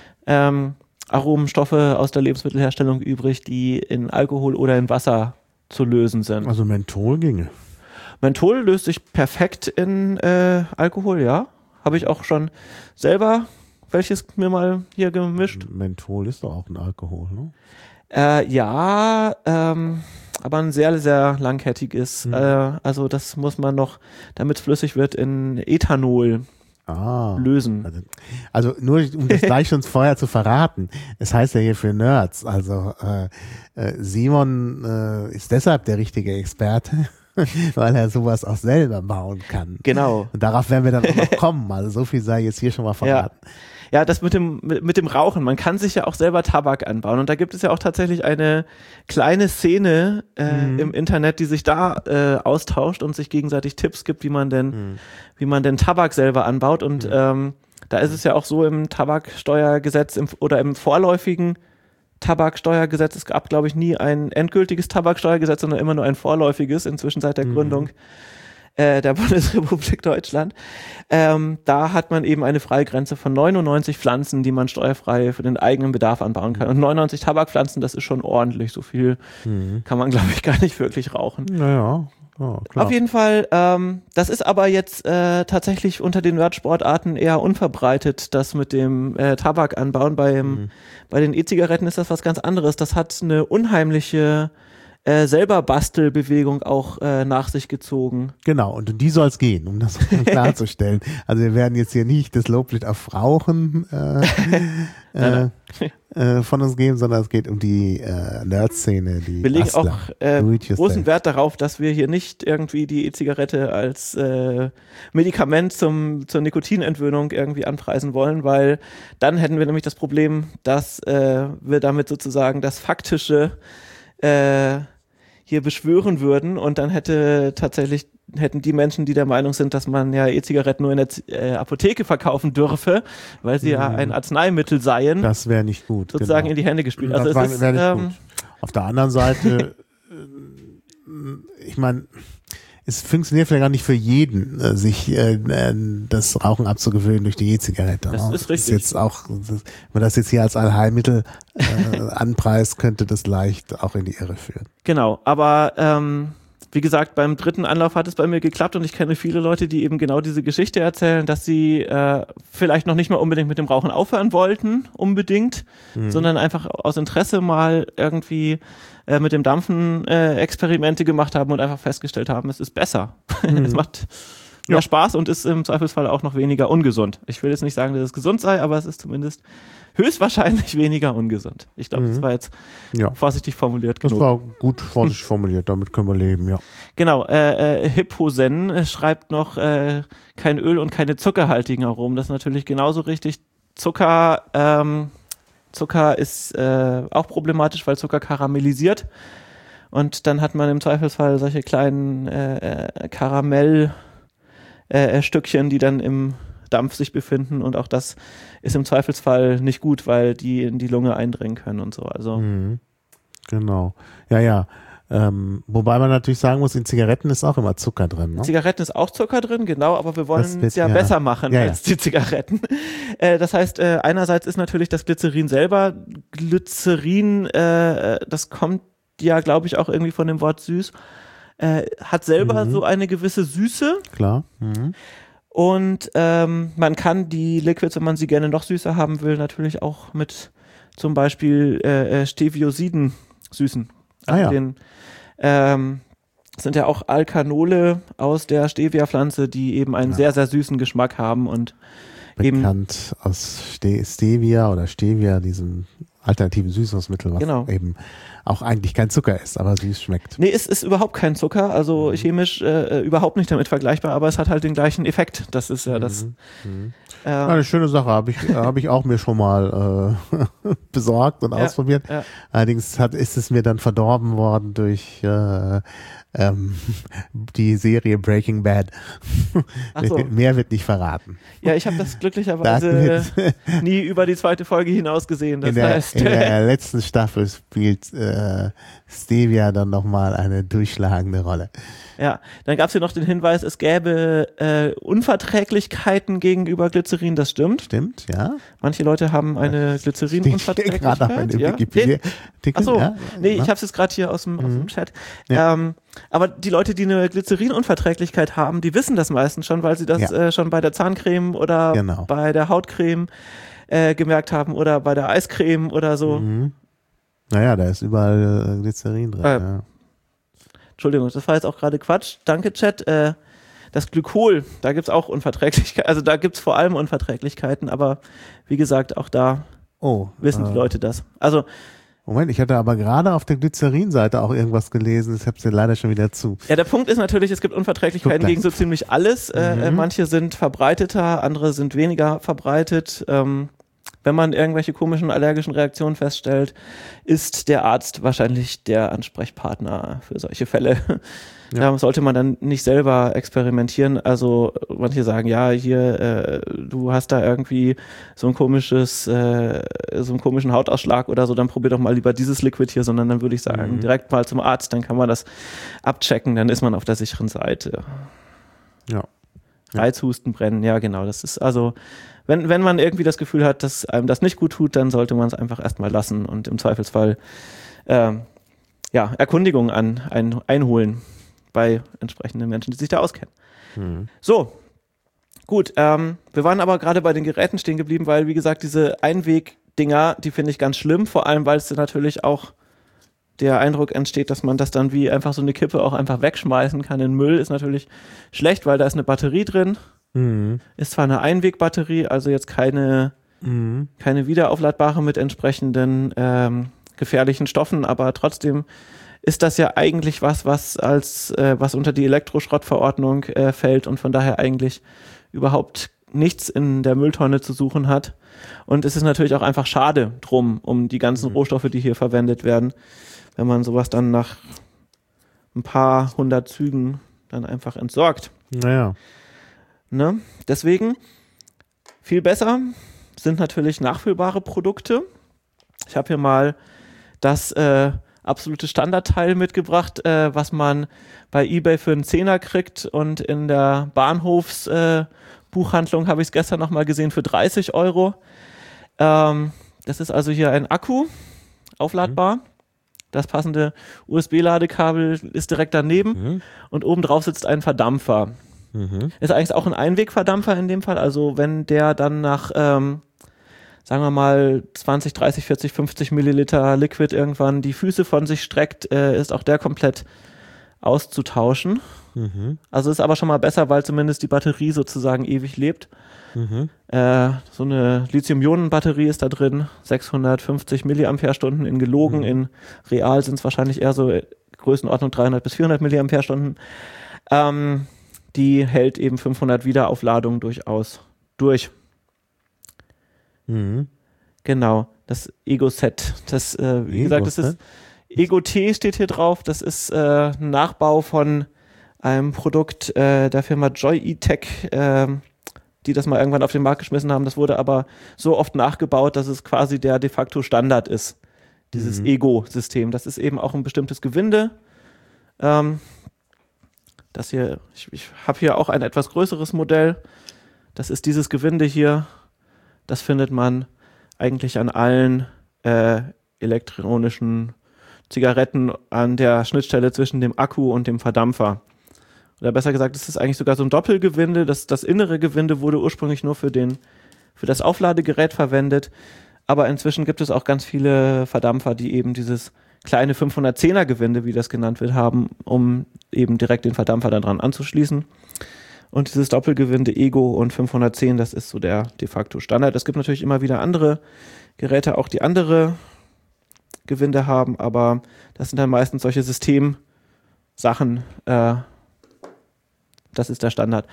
ähm, Aromenstoffe aus der Lebensmittelherstellung übrig, die in Alkohol oder in Wasser zu lösen sind. Also Menthol ginge. Menthol löst sich perfekt in äh, Alkohol, ja. Habe ich auch schon selber welches mir mal hier gemischt. Menthol ist doch auch ein Alkohol, ne? Äh, ja, ähm, aber ein sehr, sehr langkettiges. Hm. Äh, also das muss man noch, damit es flüssig wird, in Ethanol ah, lösen. Also, also nur um das gleich schon vorher zu verraten. Es heißt ja hier für Nerds. Also äh, äh, Simon äh, ist deshalb der richtige Experte, weil er sowas auch selber bauen kann. Genau. Und darauf werden wir dann auch noch kommen. Also so viel sei jetzt hier schon mal verraten. Ja. Ja, das mit dem, mit, mit dem Rauchen. Man kann sich ja auch selber Tabak anbauen. Und da gibt es ja auch tatsächlich eine kleine Szene äh, mhm. im Internet, die sich da äh, austauscht und sich gegenseitig Tipps gibt, wie man denn, mhm. wie man denn Tabak selber anbaut. Und mhm. ähm, da ist es ja auch so im Tabaksteuergesetz im, oder im vorläufigen Tabaksteuergesetz. Es gab, glaube ich, nie ein endgültiges Tabaksteuergesetz, sondern immer nur ein vorläufiges, inzwischen seit der mhm. Gründung äh, der Bundesrepublik Deutschland. Ähm, da hat man eben eine Freigrenze von neunundneunzig Pflanzen, die man steuerfrei für den eigenen Bedarf anbauen kann. Und neunundneunzig Tabakpflanzen, das ist schon ordentlich. So viel mhm. kann man, glaube ich, gar nicht wirklich rauchen. Naja. Oh, klar. Auf jeden Fall, ähm, das ist aber jetzt äh, tatsächlich unter den Nerdsportarten eher unverbreitet, das mit dem äh, Tabakanbauen. Beim, mhm. Bei den E-Zigaretten ist das was ganz anderes. Das hat eine unheimliche äh, selber Bastelbewegung auch äh, nach sich gezogen. Genau, und um die soll es gehen, um das klarzustellen. Also wir werden jetzt hier nicht das Loblied auf Rauchen äh, äh, äh, von uns geben, sondern es geht um die äh, Nerd-Szene, die Wir legen Bastler, auch äh, großen Wert darauf, dass wir hier nicht irgendwie die E-Zigarette als äh, Medikament zum, zur Nikotinentwöhnung irgendwie anpreisen wollen, weil dann hätten wir nämlich das Problem, dass äh, wir damit sozusagen das faktische äh, hier beschwören würden und dann hätte tatsächlich hätten die Menschen, die der Meinung sind, dass man ja E-Zigaretten nur in der äh, Apotheke verkaufen dürfe, weil sie mhm. ja ein Arzneimittel seien. Das wäre nicht gut. Sozusagen genau. in die Hände gespielt. Das also war, es ist, nicht ähm, gut. Auf der anderen Seite, ich meine, es funktioniert vielleicht gar nicht für jeden, äh, sich äh, das Rauchen abzugewöhnen durch die E-Zigarette. Das ne? ist richtig. Das ist jetzt auch, das, wenn man das jetzt hier als Allheilmittel äh, anpreist, könnte das leicht auch in die Irre führen. Genau, aber ähm, wie gesagt, beim dritten Anlauf hat es bei mir geklappt und ich kenne viele Leute, die eben genau diese Geschichte erzählen, dass sie äh, vielleicht noch nicht mal unbedingt mit dem Rauchen aufhören wollten, unbedingt, mhm. sondern einfach aus Interesse mal irgendwie äh, mit dem Dampfen äh, Experimente gemacht haben und einfach festgestellt haben, es ist besser. Mhm. Es macht mehr ja. Spaß und ist im Zweifelsfall auch noch weniger ungesund. Ich will jetzt nicht sagen, dass es gesund sei, aber es ist zumindest höchstwahrscheinlich weniger ungesund. Ich glaube, mhm. das war jetzt ja. vorsichtig formuliert genug. Das war gut vorsichtig formuliert, damit können wir leben, ja. Genau, äh, äh, Hipposen äh, schreibt noch äh, kein Öl und keine zuckerhaltigen Aromen. Das ist natürlich genauso richtig. Zucker, ähm, Zucker ist äh, auch problematisch, weil Zucker karamellisiert. Und dann hat man im Zweifelsfall solche kleinen äh, äh, Karamellstückchen, äh, die dann im Dampf sich befinden und auch das ist im Zweifelsfall nicht gut, weil die in die Lunge eindringen können und so. Also mhm. Genau. Ja, ja. Ähm, wobei man natürlich sagen muss, in Zigaretten ist auch immer Zucker drin. Ne? In Zigaretten ist auch Zucker drin, genau, aber wir wollen es ja, ja besser machen ja, als ja. die Zigaretten. Äh, das heißt, äh, einerseits ist natürlich das Glycerin selber, Glycerin, äh, das kommt ja, glaube ich, auch irgendwie von dem Wort süß, äh, hat selber mhm. so eine gewisse Süße. Klar. Mhm. Und ähm, man kann die Liquids, wenn man sie gerne noch süßer haben will, natürlich auch mit zum Beispiel äh, Steviosiden süßen. Also ah, ja. den, ähm, sind ja auch Alkanole aus der Stevia-Pflanze, die eben einen ja. sehr, sehr süßen Geschmack haben und bekannt eben aus Ste- Stevia oder Stevia, diesem alternativen Süßungsmittel, was genau. eben auch eigentlich kein Zucker ist, aber süß schmeckt. Nee, es ist überhaupt kein Zucker, also mhm. chemisch äh, überhaupt nicht damit vergleichbar, aber es hat halt den gleichen Effekt. Das ist ja das. Mhm. Äh, ja, eine schöne Sache, habe ich, hab ich auch mir schon mal äh, besorgt und ja, ausprobiert. Ja. Allerdings hat, ist es mir dann verdorben worden durch äh, ähm, die Serie Breaking Bad. Ach so. Mehr wird nicht verraten. Ja, ich habe das glücklicherweise nie über die zweite Folge hinaus gesehen. Das in, der, heißt, in der letzten Staffel spielt äh, Stevia dann nochmal eine durchschlagende Rolle. Ja, dann gab es hier noch den Hinweis, es gäbe äh, Unverträglichkeiten gegenüber Glycerin, das stimmt. Stimmt, ja. Manche Leute haben eine Glycerin-Unverträglichkeit. Gerade auf eine ja. Wikipedia. Achso, ja. nee, ich habe es jetzt gerade hier aus dem, mhm. aus dem Chat. Ja. Ähm, aber die Leute, die eine Glycerin-Unverträglichkeit haben, die wissen das meistens schon, weil sie das ja. äh, schon bei der Zahncreme oder genau. bei der Hautcreme äh, gemerkt haben oder bei der Eiscreme oder so. Mhm. Naja, da ist überall äh, Glycerin drin. Äh, ja. Entschuldigung, das war jetzt auch gerade Quatsch. Danke, Chat. Äh, das Glykol, da gibt's auch Unverträglichkeiten. Also da gibt's vor allem Unverträglichkeiten, aber wie gesagt, auch da oh, wissen äh, die Leute das. Also Moment, ich hatte aber gerade auf der Glycerin-Seite auch irgendwas gelesen. Ich habe es ja leider schon wieder zu. Ja, der Punkt ist natürlich, es gibt Unverträglichkeiten gegen so ziemlich alles. Äh, mhm. äh, manche sind verbreiteter, andere sind weniger verbreitet. Ähm, Wenn man irgendwelche komischen allergischen Reaktionen feststellt, ist der Arzt wahrscheinlich der Ansprechpartner für solche Fälle. Ja. Da sollte man dann nicht selber experimentieren. Also manche sagen, ja, hier, äh, du hast da irgendwie so ein komisches, äh, so einen komischen Hautausschlag oder so, dann probier doch mal lieber dieses Liquid hier, sondern dann würde ich sagen, mhm. direkt mal zum Arzt, dann kann man das abchecken, dann ist man auf der sicheren Seite. Ja. Reizhusten, Brennen, ja genau, das ist also Wenn, wenn man irgendwie das Gefühl hat, dass einem das nicht gut tut, dann sollte man es einfach erstmal lassen und im Zweifelsfall äh, ja, Erkundigungen an, ein, einholen bei entsprechenden Menschen, die sich da auskennen. Mhm. So, gut. Ähm, wir waren aber gerade bei den Geräten stehen geblieben, weil, wie gesagt, diese Einwegdinger, die finde ich ganz schlimm, vor allem, weil es natürlich auch der Eindruck entsteht, dass man das dann wie einfach so eine Kippe auch einfach wegschmeißen kann in Müll, ist natürlich schlecht, weil da ist eine Batterie drin. Mhm. Ist zwar eine Einwegbatterie, also jetzt keine, mhm. keine wiederaufladbare mit entsprechenden ähm, gefährlichen Stoffen, aber trotzdem ist das ja eigentlich was, was als äh, was unter die Elektroschrottverordnung äh, fällt und von daher eigentlich überhaupt nichts in der Mülltonne zu suchen hat. Und es ist natürlich auch einfach schade drum, um die ganzen mhm. Rohstoffe, die hier verwendet werden, wenn man sowas dann nach ein paar hundert Zügen dann einfach entsorgt. Naja. Ne? Deswegen viel besser sind natürlich nachfüllbare Produkte. Ich habe hier mal das äh, absolute Standardteil mitgebracht, äh, was man bei eBay für einen Zehner kriegt und in der Bahnhofsbuchhandlung äh, habe ich es gestern nochmal gesehen für dreißig Euro. Ähm, das ist also hier ein Akku, aufladbar. Mhm. Das passende U S B-Ladekabel ist direkt daneben mhm. und obendrauf sitzt ein Verdampfer. Mhm. Ist eigentlich auch ein Einwegverdampfer in dem Fall, also wenn der dann nach, ähm, sagen wir mal, zwanzig, dreißig, vierzig, fünfzig Milliliter Liquid irgendwann die Füße von sich streckt, äh, ist auch der komplett auszutauschen. Mhm. Also ist aber schon mal besser, weil zumindest die Batterie sozusagen ewig lebt. Mhm. Äh, so eine Lithium-Ionen-Batterie ist da drin, sechshundertfünfzig Milliampere-Stunden in gelogen, mhm. in real sind es wahrscheinlich eher so Größenordnung dreihundert bis vierhundert Milliampere-Stunden. Ähm, die hält eben fünfhundert Wiederaufladungen durchaus durch. Mhm. Genau, das Ego-Set. Das, äh, wie gesagt, das ist Ego-T steht hier drauf. Das ist äh, ein Nachbau von einem Produkt äh, der Firma Joy E-Tech, äh, die das mal irgendwann auf den Markt geschmissen haben. Das wurde aber so oft nachgebaut, dass es quasi der de facto Standard ist. Dieses mhm. Ego-System. Das ist eben auch ein bestimmtes Gewinde. Ähm, Das hier, ich, ich habe hier auch ein etwas größeres Modell. Das ist dieses Gewinde hier. Das findet man eigentlich an allen äh, elektronischen Zigaretten an der Schnittstelle zwischen dem Akku und dem Verdampfer. Oder besser gesagt, es ist eigentlich sogar so ein Doppelgewinde. Das, das innere Gewinde wurde ursprünglich nur für, den, für das Aufladegerät verwendet. Aber inzwischen gibt es auch ganz viele Verdampfer, die eben dieses kleine fünfhundertzehner Gewinde, wie das genannt wird, haben, um eben direkt den Verdampfer daran anzuschließen. Und dieses Doppelgewinde Ego und fünfhundertzehn, das ist so der de facto Standard. Es gibt natürlich immer wieder andere Geräte, auch die andere Gewinde haben, aber das sind dann meistens solche Systemsachen. Äh, das ist der Standard.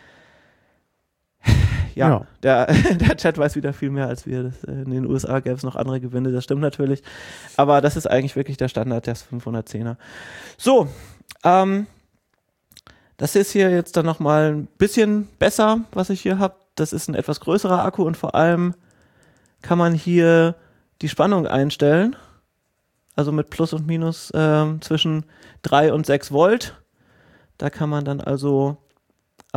Ja, ja. Der, der Chat weiß wieder viel mehr als wir. Das, in den U S A gäbe es noch andere Gewinde, das stimmt natürlich. Aber das ist eigentlich wirklich der Standard, der fünfhundertzehner. So, ähm, das ist hier jetzt dann nochmal ein bisschen besser, was ich hier habe. Das ist ein etwas größerer Akku und vor allem kann man hier die Spannung einstellen. Also mit Plus und Minus ähm, zwischen drei und sechs Volt. Da kann man dann also äh,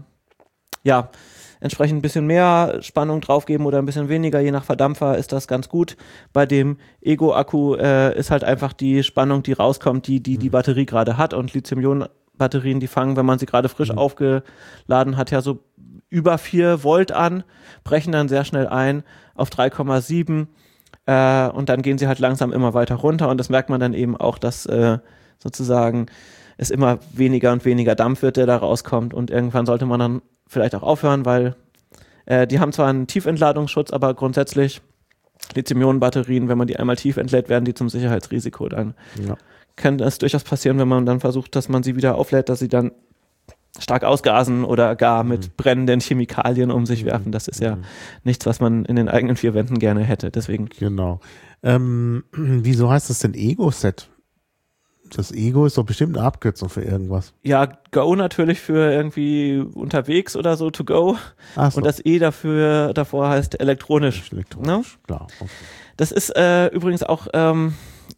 ja, entsprechend ein bisschen mehr Spannung draufgeben oder ein bisschen weniger, je nach Verdampfer ist das ganz gut. Bei dem Ego-Akku äh, ist halt einfach die Spannung, die rauskommt, die die, die Batterie gerade hat, und Lithium-Ionen-Batterien, die fangen, wenn man sie gerade frisch mhm. aufgeladen hat, ja so über vier Volt an, brechen dann sehr schnell ein auf drei Komma sieben äh, und dann gehen sie halt langsam immer weiter runter, und das merkt man dann eben auch, dass äh, sozusagen es immer weniger und weniger Dampf wird, der da rauskommt, und irgendwann sollte man dann vielleicht auch aufhören, weil äh, die haben zwar einen Tiefentladungsschutz, aber grundsätzlich Lithium-Ionen-Batterien, wenn man die einmal tief entlädt, werden die zum Sicherheitsrisiko. Dann ja. kann es durchaus passieren, wenn man dann versucht, dass man sie wieder auflädt, dass sie dann stark ausgasen oder gar mit mhm. brennenden Chemikalien um sich werfen. Das ist ja mhm. nichts, was man in den eigenen vier Wänden gerne hätte. Deswegen. Genau. Ähm, wieso heißt das denn Ego-Set? Das Ego ist doch bestimmt eine Abkürzung für irgendwas. Ja, Go natürlich für irgendwie unterwegs oder so, to go. Ach so. Und das E dafür davor heißt elektronisch. Elektronisch, no? Klar. Okay. Das ist äh, übrigens auch ähm,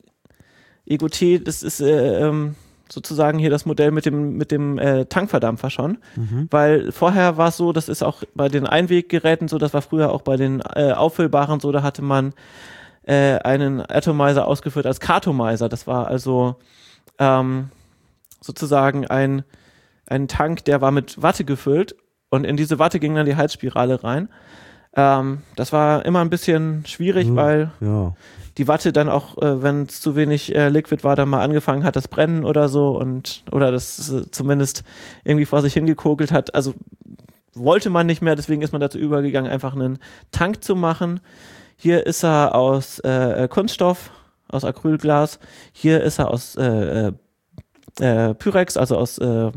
Ego T, das ist äh, ähm, sozusagen hier das Modell mit dem mit dem äh, Tankverdampfer schon. Mhm. Weil vorher war es so, das ist auch bei den Einweggeräten so, das war früher auch bei den äh, auffüllbaren so, da hatte man äh, einen Atomizer ausgeführt als Cartomizer. Das war also ähm, sozusagen ein, ein Tank, der war mit Watte gefüllt, und in diese Watte ging dann die Heizspirale rein. Ähm, das war immer ein bisschen schwierig, mhm, weil ja. die Watte dann auch, äh, wenn es zu wenig äh, Liquid war, dann mal angefangen hat, das Brennen oder so, und oder das äh, zumindest irgendwie vor sich hingekokelt hat. Also wollte man nicht mehr, deswegen ist man dazu übergegangen, einfach einen Tank zu machen. Hier ist er aus äh, Kunststoff, aus Acrylglas. Hier ist er aus äh, äh, Pyrex, also aus äh,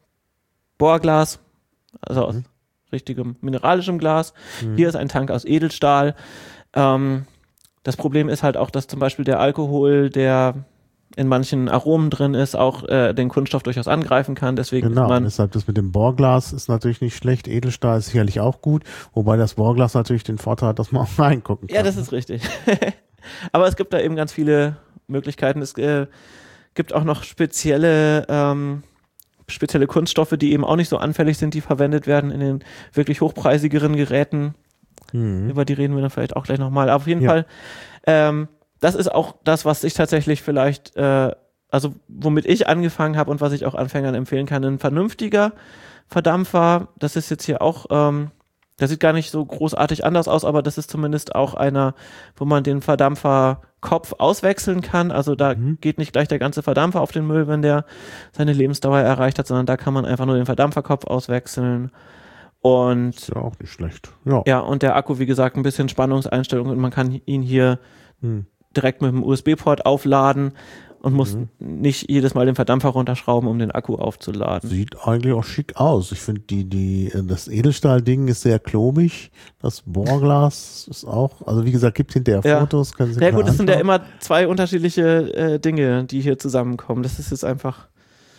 Bohrglas, also aus mhm. richtigem mineralischem Glas. Mhm. Hier ist ein Tank aus Edelstahl. Ähm, das Problem ist halt auch, dass zum Beispiel der Alkohol, der in manchen Aromen drin ist, auch äh, den Kunststoff durchaus angreifen kann. Deswegen genau, man deshalb das mit dem Bohrglas ist natürlich nicht schlecht. Edelstahl ist sicherlich auch gut, wobei das Bohrglas natürlich den Vorteil hat, dass man auch reingucken kann. Ja, das ist richtig. Aber es gibt da eben ganz viele Möglichkeiten. Es äh, gibt auch noch spezielle ähm, spezielle Kunststoffe, die eben auch nicht so anfällig sind, die verwendet werden in den wirklich hochpreisigeren Geräten. Mhm. Über die reden wir dann vielleicht auch gleich nochmal. Auf jeden ja. Fall, ähm, das ist auch das, was ich tatsächlich vielleicht, äh, also womit ich angefangen habe und was ich auch Anfängern empfehlen kann, ein vernünftiger Verdampfer. Das ist jetzt hier auch, ähm, der sieht gar nicht so großartig anders aus, aber das ist zumindest auch einer, wo man den Verdampferkopf auswechseln kann. Also da mhm. geht nicht gleich der ganze Verdampfer auf den Müll, wenn der seine Lebensdauer erreicht hat, sondern da kann man einfach nur den Verdampferkopf auswechseln. Und ist ja auch nicht schlecht. Ja. ja, und der Akku, wie gesagt, ein bisschen Spannungseinstellung, und man kann ihn hier mhm. direkt mit dem U S B-Port aufladen und muss mhm. nicht jedes Mal den Verdampfer runterschrauben, um den Akku aufzuladen. Sieht eigentlich auch schick aus. Ich finde, die, die, das Edelstahl-Ding ist sehr klobig. Das Bohrglas ist auch, also wie gesagt, gibt hinterher ja. Fotos. Können Sie ja gut, es sind ja immer zwei unterschiedliche äh, Dinge, die hier zusammenkommen. Das ist jetzt einfach,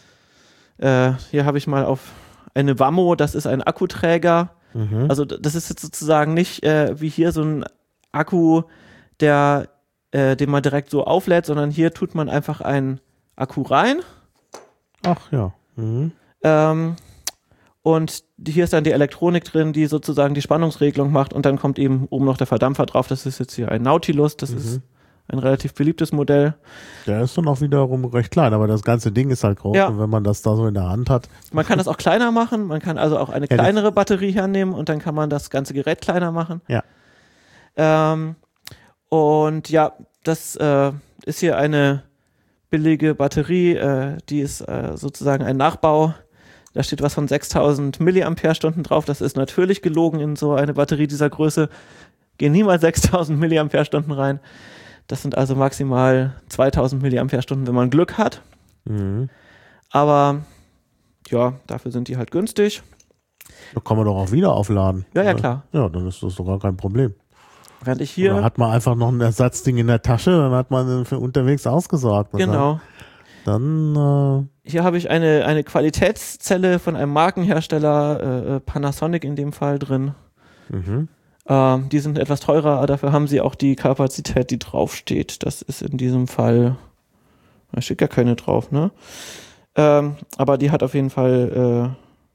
äh, hier habe ich mal auf eine Wammo, das ist ein Akkuträger. Mhm. Also das ist jetzt sozusagen nicht äh, wie hier so ein Akku, der Äh, den man direkt so auflädt, sondern hier tut man einfach einen Akku rein. Ach ja. Mhm. Ähm, und hier ist dann die Elektronik drin, die sozusagen die Spannungsregelung macht, und dann kommt eben oben noch der Verdampfer drauf. Das ist jetzt hier ein Nautilus, das mhm. ist ein relativ beliebtes Modell. Der ist dann auch wiederum recht klein, aber das ganze Ding ist halt groß, ja. Und wenn man das da so in der Hand hat. Man kann das auch kleiner machen, man kann also auch eine kleinere ja, Batterie hernehmen und dann kann man das ganze Gerät kleiner machen. Ja. Ähm, Und ja, das, äh, ist hier eine billige Batterie, äh, die ist äh, sozusagen ein Nachbau. Da steht was von sechstausend Milliampere-Stunden drauf. Das ist natürlich gelogen. In so eine Batterie dieser Größe gehen niemals sechstausend Milliampere-Stunden rein. Das sind also maximal zweitausend Milliampere-Stunden, wenn man Glück hat. Mhm. Aber ja, dafür sind die halt günstig. Da kann man doch auch wieder aufladen. Ja, ja, klar. Ja, dann ist das doch gar kein Problem. Während ich hier... Oder hat man einfach noch ein Ersatzding in der Tasche, dann hat man für unterwegs ausgesorgt. Genau. Dann... Äh Hier habe ich eine, eine Qualitätszelle von einem Markenhersteller, äh, Panasonic in dem Fall drin. Mhm. Ähm, die sind etwas teurer, aber dafür haben sie auch die Kapazität, die draufsteht. Das ist in diesem Fall, da steht gar keine drauf, ne? Ähm, aber die hat auf jeden Fall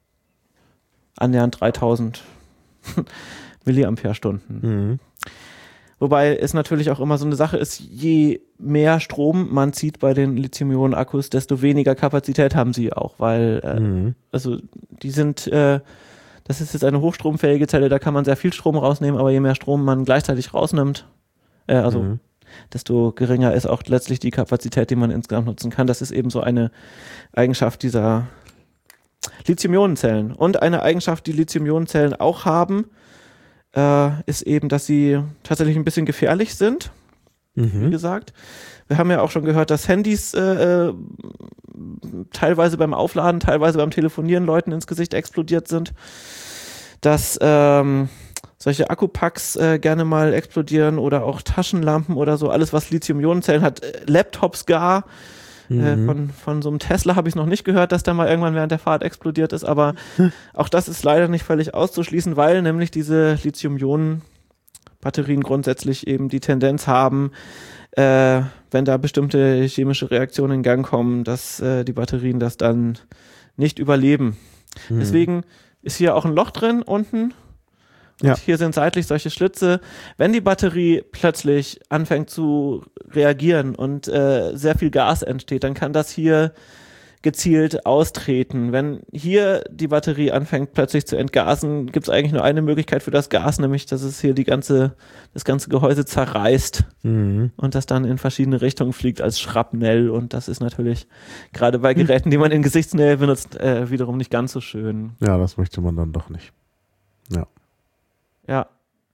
äh, annähernd dreitausend Milliampere-Stunden. Mhm. Wobei es natürlich auch immer so eine Sache ist, je mehr Strom man zieht bei den Lithium-Ionen-Akkus, desto weniger Kapazität haben sie auch, weil äh, Mhm. also die sind äh, das ist jetzt eine hochstromfähige Zelle, da kann man sehr viel Strom rausnehmen, aber je mehr Strom man gleichzeitig rausnimmt, äh, also Mhm. desto geringer ist auch letztlich die Kapazität, die man insgesamt nutzen kann. Das ist eben so eine Eigenschaft dieser Lithium-Ionen-Zellen. Und eine Eigenschaft, die Lithium-Ionen-Zellen auch haben, äh, ist eben, dass sie tatsächlich ein bisschen gefährlich sind, wie Mhm. gesagt. Wir haben ja auch schon gehört, dass Handys äh, äh, teilweise beim Aufladen, teilweise beim Telefonieren Leuten ins Gesicht explodiert sind, dass ähm, solche Akkupacks äh, gerne mal explodieren oder auch Taschenlampen oder so, alles was Lithium-Ionen-Zellen hat, äh, Laptops gar. Äh, Mhm. von, von so einem Tesla habe ich noch nicht gehört, dass der mal irgendwann während der Fahrt explodiert ist, aber auch das ist leider nicht völlig auszuschließen, weil nämlich diese Lithium-Ionen-Batterien grundsätzlich eben die Tendenz haben, äh, wenn da bestimmte chemische Reaktionen in Gang kommen, dass äh, die Batterien das dann nicht überleben. Mhm. Deswegen ist hier auch ein Loch drin unten. Und Ja. hier sind seitlich solche Schlitze. Wenn die Batterie plötzlich anfängt zu reagieren und äh, sehr viel Gas entsteht, dann kann das hier gezielt austreten. Wenn hier die Batterie anfängt plötzlich zu entgasen, gibt es eigentlich nur eine Möglichkeit für das Gas, nämlich dass es hier die ganze, das ganze Gehäuse zerreißt Mhm. und das dann in verschiedene Richtungen fliegt als Schrapnell. Und das ist natürlich gerade bei Geräten, die man in Gesichtsnähe benutzt, äh, wiederum nicht ganz so schön. Ja, das möchte man dann doch nicht. Ja. Ja.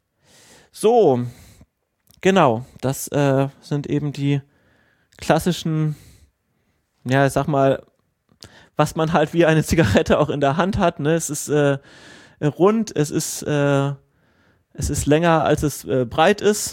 So, genau, das äh, sind eben die klassischen, ja, ich sag mal, was man halt wie eine Zigarette auch in der Hand hat. Ne? Es ist äh, rund, es ist, äh, es ist länger, als es äh, breit ist.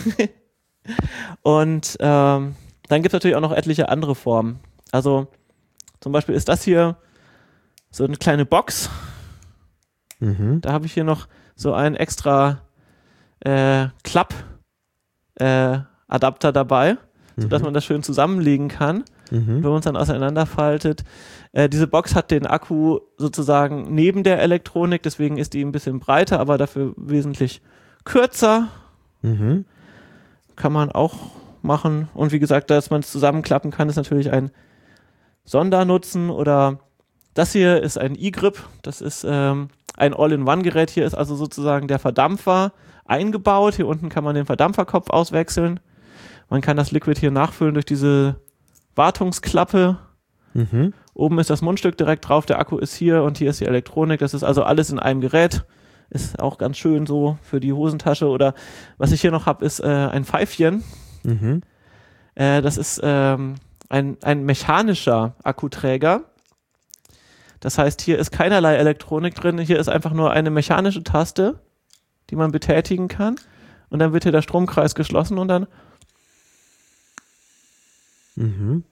Und ähm, dann gibt es natürlich auch noch etliche andere Formen. Also zum Beispiel ist das hier so eine kleine Box. Mhm. Da habe ich hier noch so einen extra äh, Klapp-Adapter äh, dabei, sodass Mhm. man das schön zusammenlegen kann, Mhm. wenn man es dann auseinanderfaltet. Äh, diese Box hat den Akku sozusagen neben der Elektronik, deswegen ist die ein bisschen breiter, aber dafür wesentlich kürzer. Mhm. Kann man auch machen. Und wie gesagt, dass man es zusammenklappen kann, ist natürlich ein Sondernutzen. Oder das hier ist ein E-Grip. Das ist ähm, ein All-in-One-Gerät. Hier ist also sozusagen der Verdampfer eingebaut. Hier unten kann man den Verdampferkopf auswechseln. Man kann das Liquid hier nachfüllen durch diese Wartungsklappe. Mhm. Oben ist das Mundstück direkt drauf. Der Akku ist hier und hier ist die Elektronik. Das ist also alles in einem Gerät. Ist auch ganz schön so für die Hosentasche. Oder was ich hier noch habe, ist äh, ein Pfeifchen. Mhm. Äh, das ist ähm, ein, ein mechanischer Akkuträger. Das heißt, hier ist keinerlei Elektronik drin. Hier ist einfach nur eine mechanische Taste, die man betätigen kann. Und dann wird hier der Stromkreis geschlossen und dann Mhm.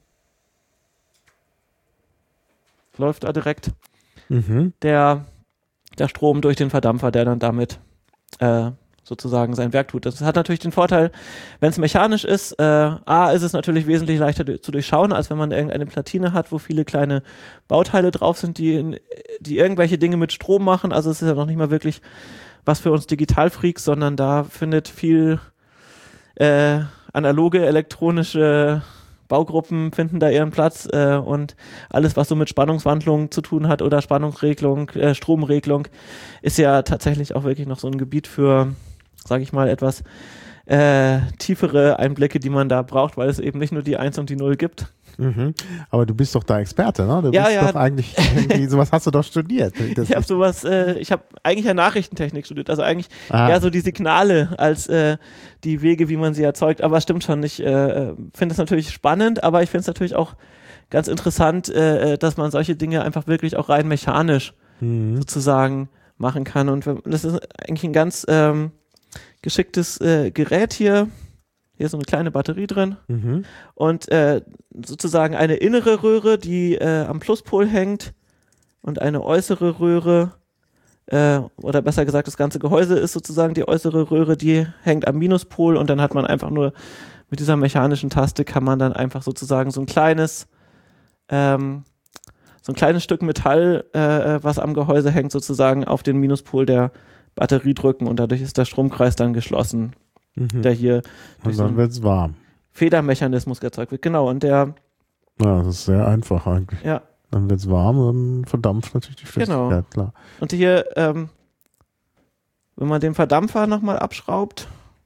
läuft da direkt Mhm. der, der Strom durch den Verdampfer, der dann damit äh, sozusagen sein Werk tut. Das hat natürlich den Vorteil, wenn es mechanisch ist, äh, A, ist es natürlich wesentlich leichter du- zu durchschauen, als wenn man irgendeine Platine hat, wo viele kleine Bauteile drauf sind, die, in, die irgendwelche Dinge mit Strom machen. Also es ist ja noch nicht mal wirklich was für uns Digitalfreaks, sondern da findet viel äh, analoge, elektronische Baugruppen finden da ihren Platz äh, und alles, was so mit Spannungswandlung zu tun hat oder Spannungsregelung, äh, Stromregelung, ist ja tatsächlich auch wirklich noch so ein Gebiet für, sage ich mal, etwas äh, tiefere Einblicke, die man da braucht, weil es eben nicht nur die eins und die null gibt. Mhm. Aber du bist doch da Experte, ne? Du ja, bist ja. doch eigentlich, irgendwie, sowas hast du doch studiert. Das ich habe sowas, äh, ich habe eigentlich ja Nachrichtentechnik studiert, also eigentlich ah. eher so die Signale als äh, die Wege, wie man sie erzeugt, aber es stimmt schon, ich äh, finde es natürlich spannend, aber ich finde es natürlich auch ganz interessant, äh, dass man solche Dinge einfach wirklich auch rein mechanisch mhm. sozusagen machen kann und das ist eigentlich ein ganz ähm, geschicktes äh, Gerät hier. Hier ist so eine kleine Batterie drin mhm. und äh, sozusagen eine innere Röhre, die äh, am Pluspol hängt und eine äußere Röhre, äh, oder besser gesagt das ganze Gehäuse ist sozusagen die äußere Röhre, die hängt am Minuspol und dann hat man einfach nur mit dieser mechanischen Taste kann man dann einfach sozusagen so ein kleines ähm, so ein kleines Stück Metall, äh, was am Gehäuse hängt, sozusagen auf den Minuspol der Batterie drücken und dadurch ist der Stromkreis dann geschlossen. Mhm. Der hier und dann wird es warm. Federmechanismus erzeugt wird. Genau, und der ja, das ist sehr einfach eigentlich. Ja. Dann wird es warm und dann verdampft natürlich die Flüssigkeit, genau. klar. Und hier, ähm, wenn man den Verdampfer nochmal abschraubt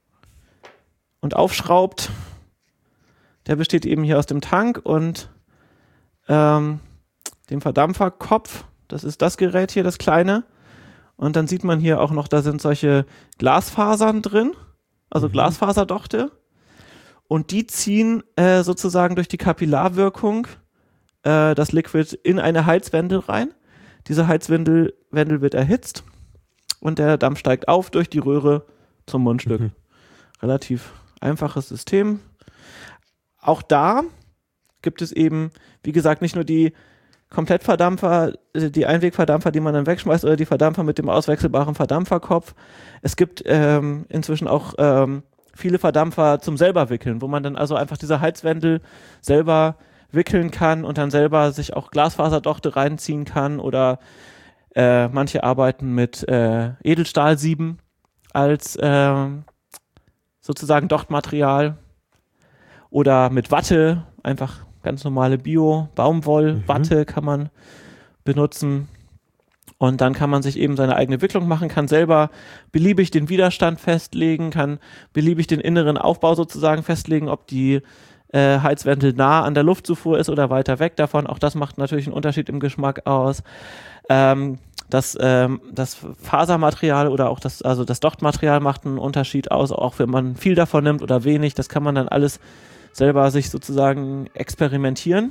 und aufschraubt, der besteht eben hier aus dem Tank und ähm, dem Verdampferkopf. Das ist das Gerät hier, das kleine. Und dann sieht man hier auch noch, da sind solche Glasfasern drin. Also mhm. Glasfaserdochte und die ziehen äh, sozusagen durch die Kapillarwirkung äh, das Liquid in eine Heizwendel rein. Diese Heizwendel Wendel wird erhitzt und der Dampf steigt auf durch die Röhre zum Mundstück. Mhm. Relativ einfaches System. Auch da gibt es eben, wie gesagt, nicht nur die Komplettverdampfer, die Einwegverdampfer, die man dann wegschmeißt oder die Verdampfer mit dem auswechselbaren Verdampferkopf. Es gibt ähm, inzwischen auch ähm, viele Verdampfer zum selber wickeln, wo man dann also einfach diese Heizwendel selber wickeln kann und dann selber sich auch Glasfaserdochte reinziehen kann oder äh, manche arbeiten mit äh, Edelstahlsieben als äh, sozusagen Dochtmaterial oder mit Watte, einfach ganz normale Bio-Baumwoll-Watte mhm. kann man benutzen und dann kann man sich eben seine eigene Wicklung machen, kann selber beliebig den Widerstand festlegen, kann beliebig den inneren Aufbau sozusagen festlegen, ob die äh, Heizwendel nah an der Luftzufuhr ist oder weiter weg davon. Auch das macht natürlich einen Unterschied im Geschmack aus. Ähm, das, ähm, das Fasermaterial oder auch das, also das Dochtmaterial macht einen Unterschied aus, auch wenn man viel davon nimmt oder wenig. Das kann man dann alles selber sich sozusagen experimentieren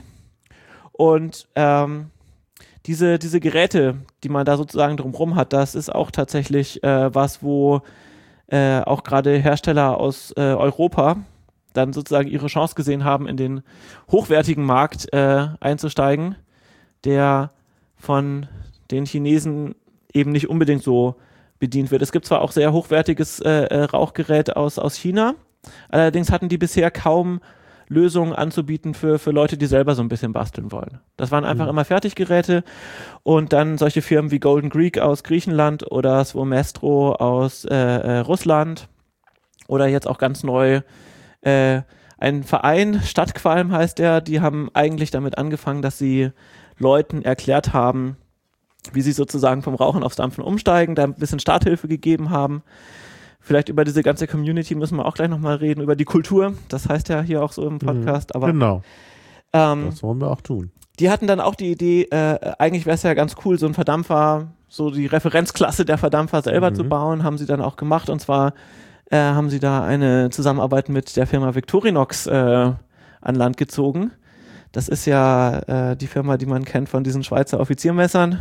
und ähm, diese, diese Geräte, die man da sozusagen drumherum hat, das ist auch tatsächlich äh, was, wo äh, auch gerade Hersteller aus äh, Europa dann sozusagen ihre Chance gesehen haben, in den hochwertigen Markt äh, einzusteigen, der von den Chinesen eben nicht unbedingt so bedient wird. Es gibt zwar auch sehr hochwertiges äh, Rauchgerät aus, aus China, allerdings hatten die bisher kaum Lösungen anzubieten für, für Leute, die selber so ein bisschen basteln wollen. Das waren einfach mhm. immer Fertiggeräte und dann solche Firmen wie Golden Greek aus Griechenland oder Svomestro aus äh, äh, Russland oder jetzt auch ganz neu äh, ein Verein, Stadtqualm heißt der, die haben eigentlich damit angefangen, dass sie Leuten erklärt haben, wie sie sozusagen vom Rauchen aufs Dampfen umsteigen, da ein bisschen Starthilfe gegeben haben. Vielleicht über diese ganze Community müssen wir auch gleich nochmal reden, über die Kultur. Das heißt ja hier auch so im Podcast. Aber, genau, ähm, das wollen wir auch tun. Die hatten dann auch die Idee, äh, eigentlich wäre es ja ganz cool, so einen Verdampfer, so die Referenzklasse der Verdampfer selber mhm. zu bauen, haben sie dann auch gemacht. Und zwar äh, haben sie da eine Zusammenarbeit mit der Firma Victorinox äh, an Land gezogen. Das ist ja äh, die Firma, die man kennt von diesen Schweizer Offiziermessern.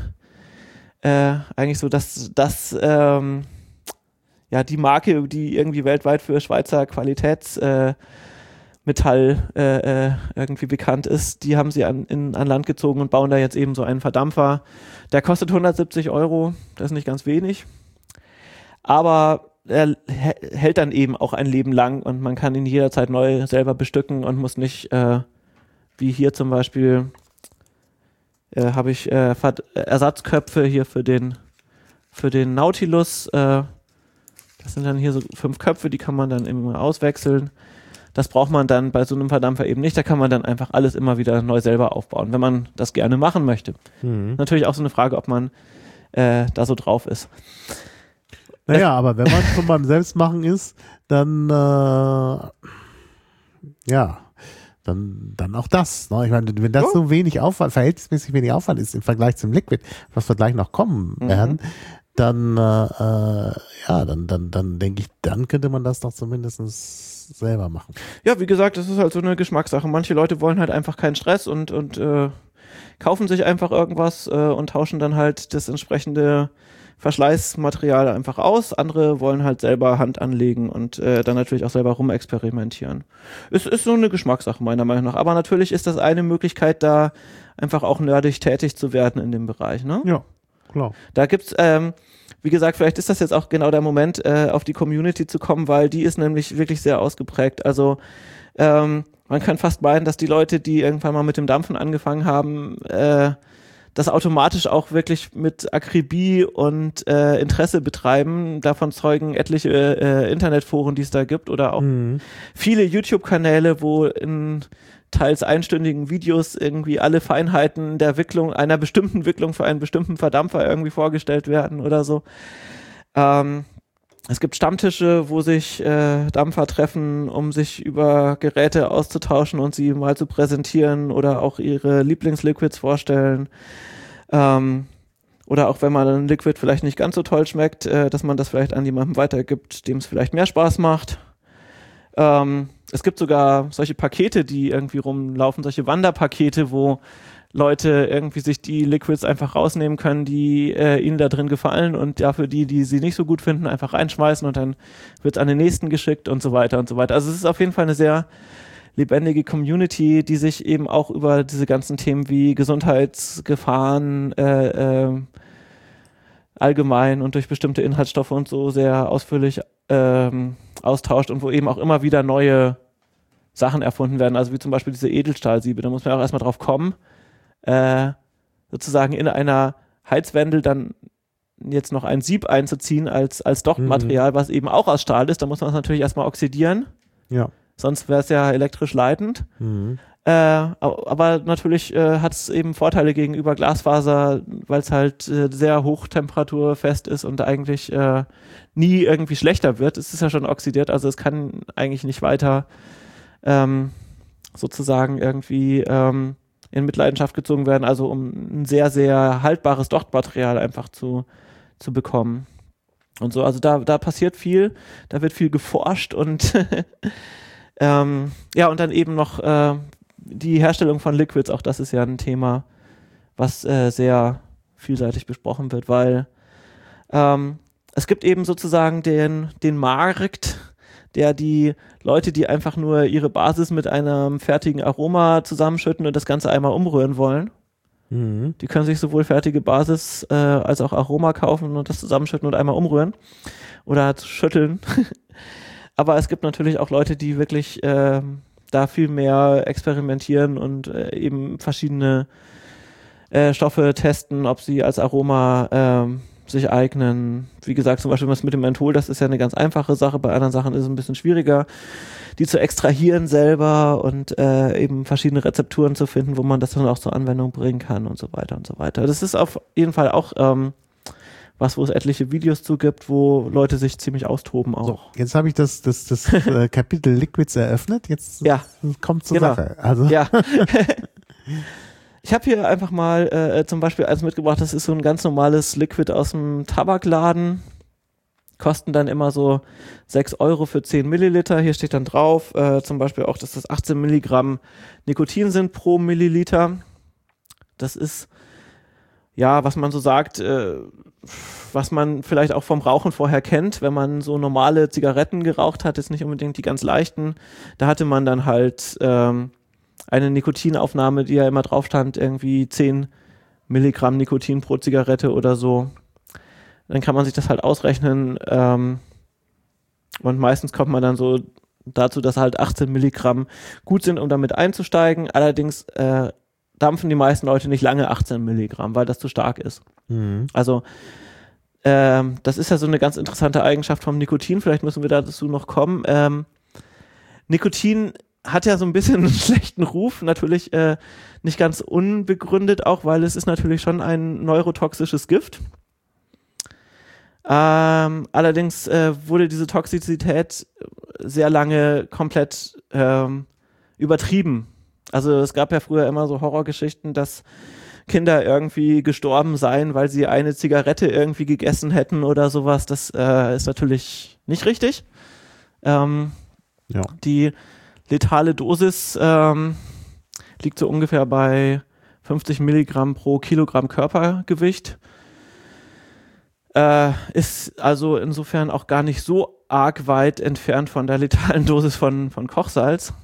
Äh, eigentlich so, dass das ähm, ja die Marke, die irgendwie weltweit für Schweizer Qualitätsmetall äh, äh, äh, irgendwie bekannt ist, die haben sie an, in, an Land gezogen und bauen da jetzt eben so einen Verdampfer. Der kostet hundertsiebzig Euro, das ist nicht ganz wenig. Aber er hält dann eben auch ein Leben lang und man kann ihn jederzeit neu selber bestücken und muss nicht, äh, wie hier zum Beispiel, äh, habe ich äh, Ersatzköpfe hier für den, für den Nautilus. Äh, das sind dann hier so fünf Köpfe, die kann man dann immer auswechseln. Das braucht man dann bei so einem Verdampfer eben nicht. Da kann man dann einfach alles immer wieder neu selber aufbauen, wenn man das gerne machen möchte. Mhm. Natürlich auch so eine Frage, ob man äh, da so drauf ist. Naja, aber wenn man schon beim Selbstmachen ist, dann äh, ja, dann, dann auch das. Ne? Ich meine, wenn das Ja. so wenig Aufwand, verhältnismäßig wenig Aufwand ist im Vergleich zum Liquid, was wir gleich noch kommen Mhm. werden, dann äh, äh, ja, dann, dann, dann denke ich, dann könnte man das doch zumindest selber machen. Ja, wie gesagt, das ist halt so eine Geschmackssache. Manche Leute wollen halt einfach keinen Stress und, und äh, kaufen sich einfach irgendwas äh, und tauschen dann halt das entsprechende Verschleißmaterial einfach aus. Andere wollen halt selber Hand anlegen und äh, dann natürlich auch selber rumexperimentieren. Es ist so eine Geschmackssache meiner Meinung nach. Aber natürlich ist das eine Möglichkeit, da einfach auch nerdig tätig zu werden in dem Bereich, ne? Ja, klar. Da gibt's, ähm, wie gesagt, vielleicht ist das jetzt auch genau der Moment, äh, auf die Community zu kommen, weil die ist nämlich wirklich sehr ausgeprägt. Also ähm, man kann fast meinen, dass die Leute, die irgendwann mal mit dem Dampfen angefangen haben, äh, das automatisch auch wirklich mit Akribie und äh, Interesse betreiben. Davon zeugen etliche äh, Internetforen, die es da gibt, oder auch Mhm. viele YouTube-Kanäle, wo in teils einstündigen Videos irgendwie alle Feinheiten der Wicklung, einer bestimmten Wicklung für einen bestimmten Verdampfer irgendwie vorgestellt werden oder so. Ähm, es gibt Stammtische, wo sich äh, Dampfer treffen, um sich über Geräte auszutauschen und sie mal zu präsentieren oder auch ihre Lieblingsliquids vorstellen. Ähm, oder auch wenn man ein Liquid vielleicht nicht ganz so toll schmeckt, äh, dass man das vielleicht an jemandem weitergibt, dem es vielleicht mehr Spaß macht. Ähm, es gibt sogar solche Pakete, die irgendwie rumlaufen, solche Wanderpakete, wo Leute irgendwie sich die Liquids einfach rausnehmen können, die äh, ihnen da drin gefallen und dafür die, die sie nicht so gut finden, einfach reinschmeißen und dann wird es an den nächsten geschickt und so weiter und so weiter. Also es ist auf jeden Fall eine sehr lebendige Community, die sich eben auch über diese ganzen Themen wie Gesundheitsgefahren äh, äh, allgemein und durch bestimmte Inhaltsstoffe und so sehr ausführlich ähm, austauscht und wo eben auch immer wieder neue Sachen erfunden werden, also wie zum Beispiel diese Edelstahlsiebe, da muss man auch erstmal drauf kommen, äh, sozusagen in einer Heizwendel dann jetzt noch ein Sieb einzuziehen als, als Dochtmaterial, mhm. was eben auch aus Stahl ist, da muss man es natürlich erstmal oxidieren, ja. Sonst wäre es ja elektrisch leitend. Mhm. Äh, aber natürlich äh, hat es eben Vorteile gegenüber Glasfaser, weil es halt äh, sehr hochtemperaturfest ist und eigentlich äh, nie irgendwie schlechter wird. Es ist ja schon oxidiert, also es kann eigentlich nicht weiter ähm, sozusagen irgendwie ähm, in Mitleidenschaft gezogen werden, also um ein sehr, sehr haltbares Dochtmaterial einfach zu, zu bekommen. Und so, also da, da passiert viel, da wird viel geforscht und ähm, ja, und dann eben noch äh, die Herstellung von Liquids, auch das ist ja ein Thema, was äh, sehr vielseitig besprochen wird, weil ähm, es gibt eben sozusagen den, den Markt, der die Leute, die einfach nur ihre Basis mit einem fertigen Aroma zusammenschütten und das Ganze einmal umrühren wollen, mhm. die können sich sowohl fertige Basis äh, als auch Aroma kaufen und das zusammenschütten und einmal umrühren oder schütteln. Aber es gibt natürlich auch Leute, die wirklich äh, da viel mehr experimentieren und äh, eben verschiedene äh, Stoffe testen, ob sie als Aroma äh, sich eignen. Wie gesagt, zum Beispiel was mit dem Menthol, das ist ja eine ganz einfache Sache. Bei anderen Sachen ist es ein bisschen schwieriger, die zu extrahieren selber und äh, eben verschiedene Rezepturen zu finden, wo man das dann auch zur Anwendung bringen kann und so weiter und so weiter. Das ist auf jeden Fall auch ähm, was, wo es etliche Videos zu gibt, wo Leute sich ziemlich austoben auch. So, jetzt habe ich das, das, das äh, Kapitel Liquids eröffnet, jetzt ja. kommt zur Genau. Sache. Also. Ja. Ich habe hier einfach mal äh, zum Beispiel eins mitgebracht, das ist so ein ganz normales Liquid aus dem Tabakladen. Kosten dann immer so sechs Euro für zehn Milliliter. Hier steht dann drauf, äh, zum Beispiel auch, dass das achtzehn Milligramm Nikotin sind pro Milliliter. Das ist, ja, was man so sagt, äh, was man vielleicht auch vom Rauchen vorher kennt, wenn man so normale Zigaretten geraucht hat, jetzt nicht unbedingt die ganz leichten. Da hatte man dann halt ähm, eine Nikotinaufnahme, die ja immer drauf stand, irgendwie zehn Milligramm Nikotin pro Zigarette oder so. Dann kann man sich das halt ausrechnen ähm, und meistens kommt man dann so dazu, dass halt achtzehn Milligramm gut sind, um damit einzusteigen. Allerdings äh, dampfen die meisten Leute nicht lange achtzehn Milligramm, weil das zu stark ist. Mhm. Also ähm, das ist ja so eine ganz interessante Eigenschaft vom Nikotin, vielleicht müssen wir dazu noch kommen. Ähm, Nikotin hat ja so ein bisschen einen schlechten Ruf, natürlich äh, nicht ganz unbegründet auch, weil es ist natürlich schon ein neurotoxisches Gift. Ähm, allerdings äh, wurde diese Toxizität sehr lange komplett ähm, übertrieben. Also es gab ja früher immer so Horrorgeschichten, dass Kinder irgendwie gestorben seien, weil sie eine Zigarette irgendwie gegessen hätten oder sowas. Das äh, ist natürlich nicht richtig. Ähm, Ja. Die letale Dosis ähm, liegt so ungefähr bei fünfzig Milligramm pro Kilogramm Körpergewicht. Äh, ist also insofern auch gar nicht so arg weit entfernt von der letalen Dosis von, von Kochsalz.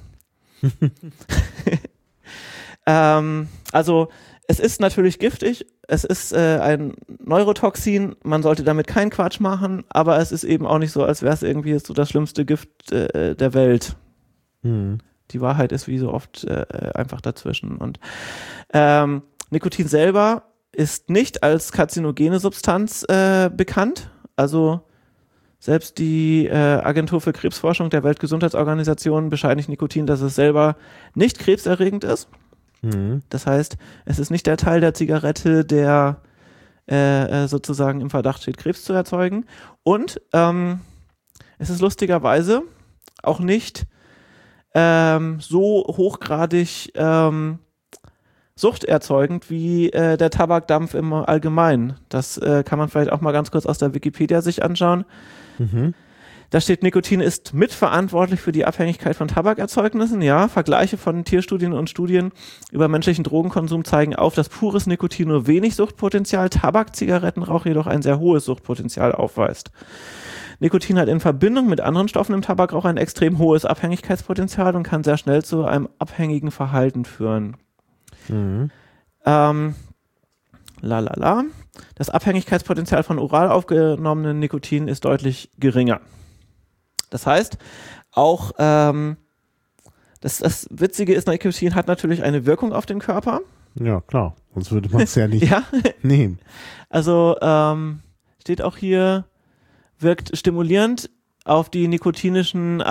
ähm, also es ist natürlich giftig, es ist äh, ein Neurotoxin, man sollte damit keinen Quatsch machen, aber es ist eben auch nicht so, als wäre es irgendwie so das schlimmste Gift äh, der Welt. Mhm. Die Wahrheit ist wie so oft äh, einfach dazwischen. Und ähm, Nikotin selber ist nicht als karzinogene Substanz äh, bekannt. Also selbst die äh, Agentur für Krebsforschung der Weltgesundheitsorganisation bescheinigt Nikotin, dass es selber nicht krebserregend ist. Mhm. Das heißt, es ist nicht der Teil der Zigarette, der äh, sozusagen im Verdacht steht, Krebs zu erzeugen. Und ähm, es ist lustigerweise auch nicht ähm, so hochgradig ähm, suchterzeugend wie äh, der Tabakdampf im Allgemeinen. Das äh, kann man vielleicht auch mal ganz kurz aus der Wikipedia sich anschauen. Mhm. Da steht, Nikotin ist mitverantwortlich für die Abhängigkeit von Tabakerzeugnissen. Ja, Vergleiche von Tierstudien und Studien über menschlichen Drogenkonsum zeigen auf, dass pures Nikotin nur wenig Suchtpotenzial, Tabak-Zigarettenrauch jedoch ein sehr hohes Suchtpotenzial aufweist. Nikotin hat in Verbindung mit anderen Stoffen im Tabakrauch ein extrem hohes Abhängigkeitspotenzial und kann sehr schnell zu einem abhängigen Verhalten führen. Mhm. Ähm, la la la. Das Abhängigkeitspotenzial von oral aufgenommenen Nikotin ist deutlich geringer. Das heißt, auch ähm, das, das Witzige ist, Nikotin hat natürlich eine Wirkung auf den Körper. Ja, klar. Sonst würde man es ja nicht Ja, nehmen. also ähm, steht auch hier, wirkt stimulierend auf die nikotinischen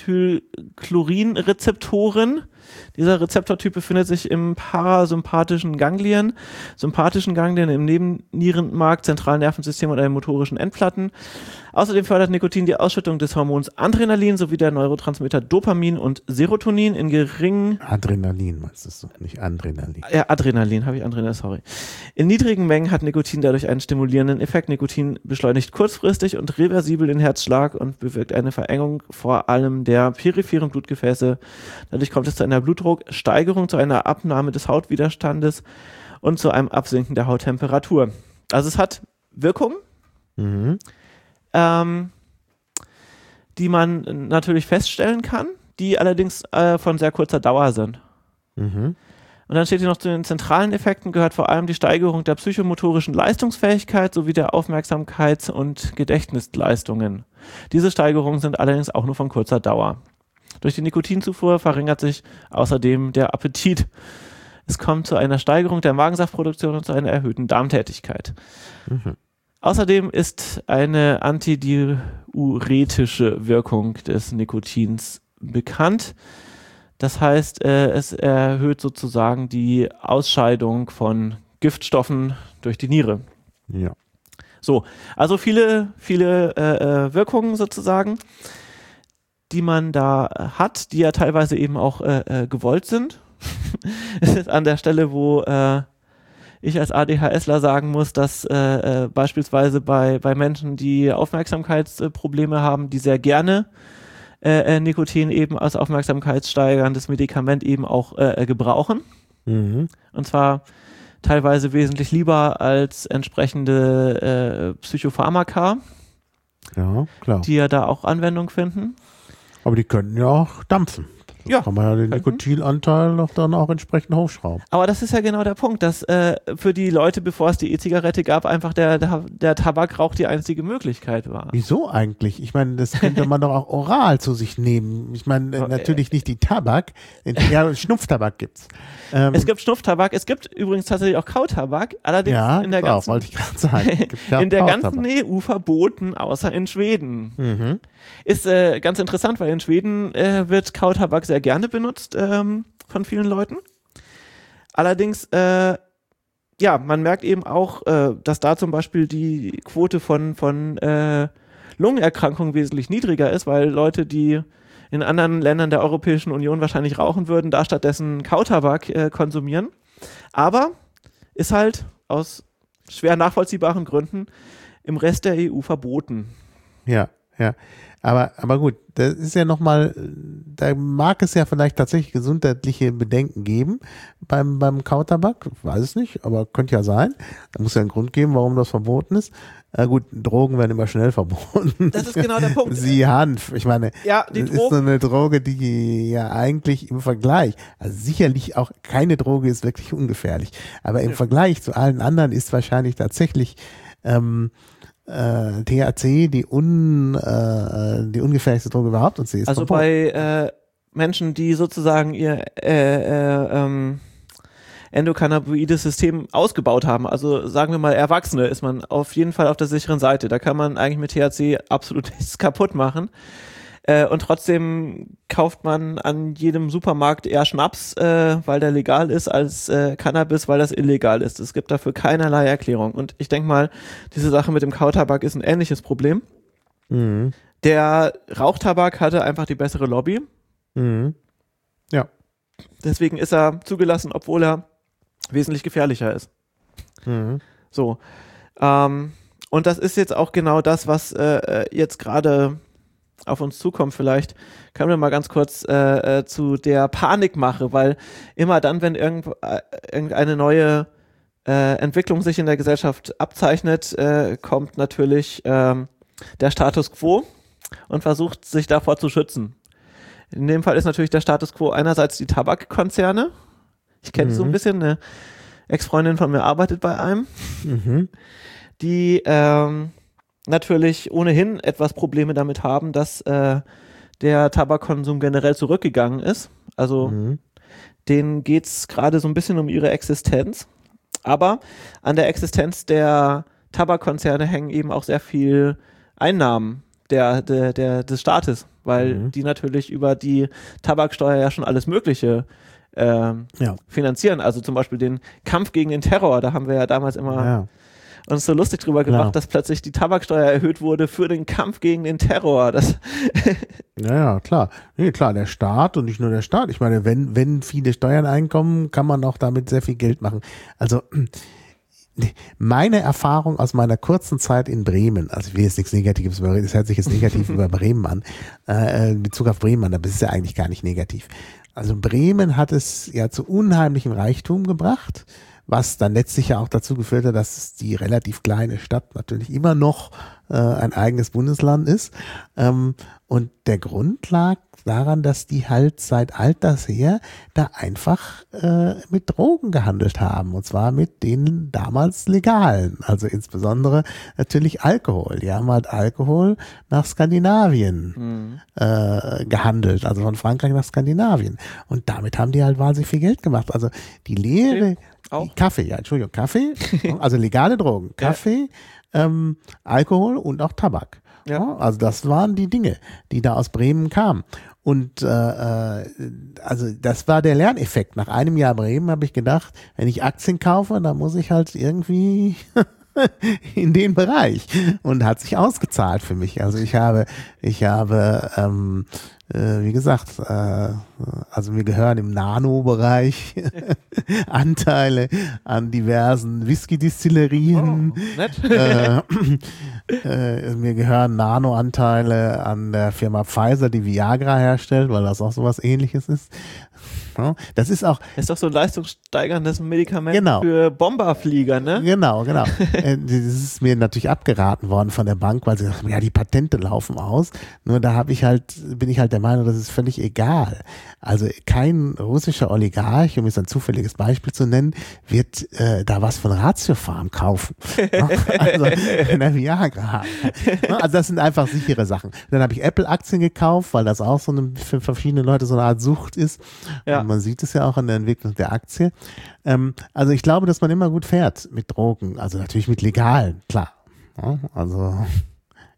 Acetylcholinerezeptoren. Dieser Rezeptortyp befindet sich im parasympathischen Ganglien, sympathischen Ganglien im Nebennierenmark, zentralen Nervensystem oder den motorischen Endplatten. Außerdem fördert Nikotin die Ausschüttung des Hormons Adrenalin sowie der Neurotransmitter Dopamin und Serotonin in geringen Adrenalin meinst du so, nicht Adrenalin. Ja, Adrenalin, habe ich Adrenalin, sorry. In niedrigen Mengen hat Nikotin dadurch einen stimulierenden Effekt. Nikotin beschleunigt kurzfristig und reversibel den Herzschlag und bewirkt eine Verengung vor allem der peripheren Blutgefäße. Dadurch kommt es zu einer Blutdrucksteigerung, zu einer Abnahme des Hautwiderstandes und zu einem Absinken der Hauttemperatur. Also es hat Wirkung, Mhm. ähm, die man natürlich feststellen kann, die allerdings äh, von sehr kurzer Dauer sind. Mhm. Und dann steht hier noch, zu den zentralen Effekten gehört vor allem die Steigerung der psychomotorischen Leistungsfähigkeit sowie der Aufmerksamkeits- und Gedächtnisleistungen. Diese Steigerungen sind allerdings auch nur von kurzer Dauer. Durch die Nikotinzufuhr verringert sich außerdem der Appetit. Es kommt zu einer Steigerung der Magensaftproduktion und zu einer erhöhten Darmtätigkeit. Mhm. Außerdem ist eine antidiuretische Wirkung des Nikotins bekannt. Das heißt, äh, es erhöht sozusagen die Ausscheidung von Giftstoffen durch die Niere. Ja. So, also viele, viele äh, Wirkungen sozusagen, die man da hat, die ja teilweise eben auch äh, äh, gewollt sind. Es ist an der Stelle, wo äh, ich als ADHSler sagen muss, dass äh, äh, beispielsweise bei, bei Menschen, die Aufmerksamkeitsprobleme haben, die sehr gerne äh, äh, Nikotin eben als aufmerksamkeitssteigerndes Medikament eben auch äh, gebrauchen. Mhm. Und zwar teilweise wesentlich lieber als entsprechende äh, Psychopharmaka, Ja, klar. die ja da auch Anwendung finden. Aber die könnten ja auch dampfen. Da Ja. kann man ja den Nikotinanteil noch dann auch entsprechend hochschrauben. Aber das ist ja genau der Punkt, dass äh, für die Leute, bevor es die E-Zigarette gab, einfach der, der, der Tabakrauch die einzige Möglichkeit war. Wieso eigentlich? Ich meine, das könnte man doch auch oral zu sich nehmen. Ich meine, äh, natürlich nicht die Tabak. Ja, Schnupftabak gibt's. Ähm, Es gibt Schnupftabak, es gibt übrigens tatsächlich auch Kautabak, allerdings ja, in der genau, ganzen, wollte ich gerade sagen. Gibt ja in der Kautabak. ganzen E U verboten, außer in Schweden. Mhm. Ist äh, ganz interessant, weil in Schweden äh, wird Kautabak sehr gerne benutzt ähm, von vielen Leuten. Allerdings äh, ja, man merkt eben auch, äh, dass da zum Beispiel die Quote von, von äh, Lungenerkrankungen wesentlich niedriger ist, weil Leute, die in anderen Ländern der Europäischen Union wahrscheinlich rauchen würden, da stattdessen Kautabak äh, konsumieren. Aber ist halt aus schwer nachvollziehbaren Gründen im Rest der E U verboten. Ja, ja. Aber, aber gut, das ist ja nochmal, da mag es ja vielleicht tatsächlich gesundheitliche Bedenken geben beim, beim Kautabak. Ich weiß es nicht, aber könnte ja sein. Da muss ja einen Grund geben, warum das verboten ist. Na gut, Drogen werden immer schnell verboten. Das ist genau der Punkt. Sie Hanf, ich meine, ja, die das Drogen, ist so eine Droge, die ja eigentlich im Vergleich, also sicherlich auch keine Droge ist wirklich ungefährlich, aber im ja. Vergleich zu allen anderen ist wahrscheinlich tatsächlich ähm, äh, T H C die, un, äh, die ungefährlichste Droge überhaupt und sie ist also bei äh, Menschen, die sozusagen ihr äh, äh, ähm, endokannabinoides System ausgebaut haben, also sagen wir mal Erwachsene, ist man auf jeden Fall auf der sicheren Seite. Da kann man eigentlich mit T H C absolut nichts kaputt machen. Äh, und trotzdem kauft man an jedem Supermarkt eher Schnaps, äh, weil der legal ist, als äh, Cannabis, weil das illegal ist. Es gibt dafür keinerlei Erklärung. Und ich denke mal, diese Sache mit dem Kautabak ist ein ähnliches Problem. Mhm. Der Rauchtabak hatte einfach die bessere Lobby. Mhm. Ja. Deswegen ist er zugelassen, obwohl er wesentlich gefährlicher ist. Mhm. So. Ähm, und das ist jetzt auch genau das, was äh, jetzt gerade auf uns zukommt. Vielleicht können wir mal ganz kurz äh, äh, zu der Panikmache, weil immer dann, wenn irgend, äh, irgendeine neue äh, Entwicklung sich in der Gesellschaft abzeichnet, äh, kommt natürlich ähm, der Status Quo und versucht, sich davor zu schützen. In dem Fall ist natürlich der Status Quo einerseits die Tabakkonzerne. Ich kenne mhm. so ein bisschen, eine Ex-Freundin von mir arbeitet bei einem, mhm. die ähm, natürlich ohnehin etwas Probleme damit haben, dass äh, der Tabakkonsum generell zurückgegangen ist. Also mhm. denen geht es gerade so ein bisschen um ihre Existenz. Aber an der Existenz der Tabakkonzerne hängen eben auch sehr viel Einnahmen der, der, der, des Staates, weil mhm. die natürlich über die Tabaksteuer ja schon alles Mögliche ähm, ja. finanzieren. Also zum Beispiel den Kampf gegen den Terror, da haben wir ja damals immer ja. uns so lustig drüber gemacht, Klar. dass plötzlich die Tabaksteuer erhöht wurde für den Kampf gegen den Terror. Das ja, ja, klar. Nee, klar, der Staat und nicht nur der Staat. Ich meine, wenn, wenn viele Steuern einkommen, kann man auch damit sehr viel Geld machen. Also, meine Erfahrung aus meiner kurzen Zeit in Bremen, also ich will jetzt nichts Negatives über, das hört sich jetzt negativ über Bremen an, äh, in Bezug auf Bremen an, aber es ist ja eigentlich gar nicht negativ. Also Bremen hat es ja zu unheimlichem Reichtum gebracht, was dann letztlich ja auch dazu geführt hat, dass die relativ kleine Stadt natürlich immer noch äh, ein eigenes Bundesland ist. Ähm, und der Grund lag daran, dass die halt seit alters her da einfach äh, mit Drogen gehandelt haben. Und zwar mit den damals legalen. Also insbesondere natürlich Alkohol. Die haben halt Alkohol nach Skandinavien mhm. äh, gehandelt. Also von Frankreich nach Skandinavien. Und damit haben die halt wahnsinnig viel Geld gemacht. Also die Lehre... Auch? Kaffee, ja, Entschuldigung, Kaffee, also legale Drogen, Kaffee, ja. ähm, Alkohol und auch Tabak. Ja. Ja, also das waren die Dinge, die da aus Bremen kamen. Und äh, also das war der Lerneffekt. Nach einem Jahr Bremen habe ich gedacht, wenn ich Aktien kaufe, dann muss ich halt irgendwie in den Bereich. Und hat sich ausgezahlt für mich. Also ich habe, ich habe, ähm, äh, wie gesagt, äh, also mir gehören im Nano-Bereich Anteile an diversen Whisky-Distillerien. Oh, nett. äh, äh, mir gehören Nano-Anteile an der Firma Pfizer, die Viagra herstellt, weil das auch sowas Ähnliches ist. Ja, das ist auch. Ist doch so ein leistungssteigerndes Medikament genau. für Bomberflieger, ne? Genau, genau. äh, das ist mir natürlich abgeraten worden von der Bank, weil sie sagen, ja, die Patente laufen aus. Nur da habe ich halt, bin ich halt der Meinung, das ist völlig egal. Also kein russischer Oligarch, um jetzt ein zufälliges Beispiel zu nennen, wird äh, da was von Ratiofarm kaufen. Also wenn er Viagra hat. Also das sind einfach sichere Sachen. Dann habe ich Apple-Aktien gekauft, weil das auch so eine, für verschiedene Leute so eine Art Sucht ist. Ja. Und man sieht es ja auch an der Entwicklung der Aktie. Ähm, also ich glaube, dass man immer gut fährt mit Drogen. Also natürlich mit legalen, klar. Ja, also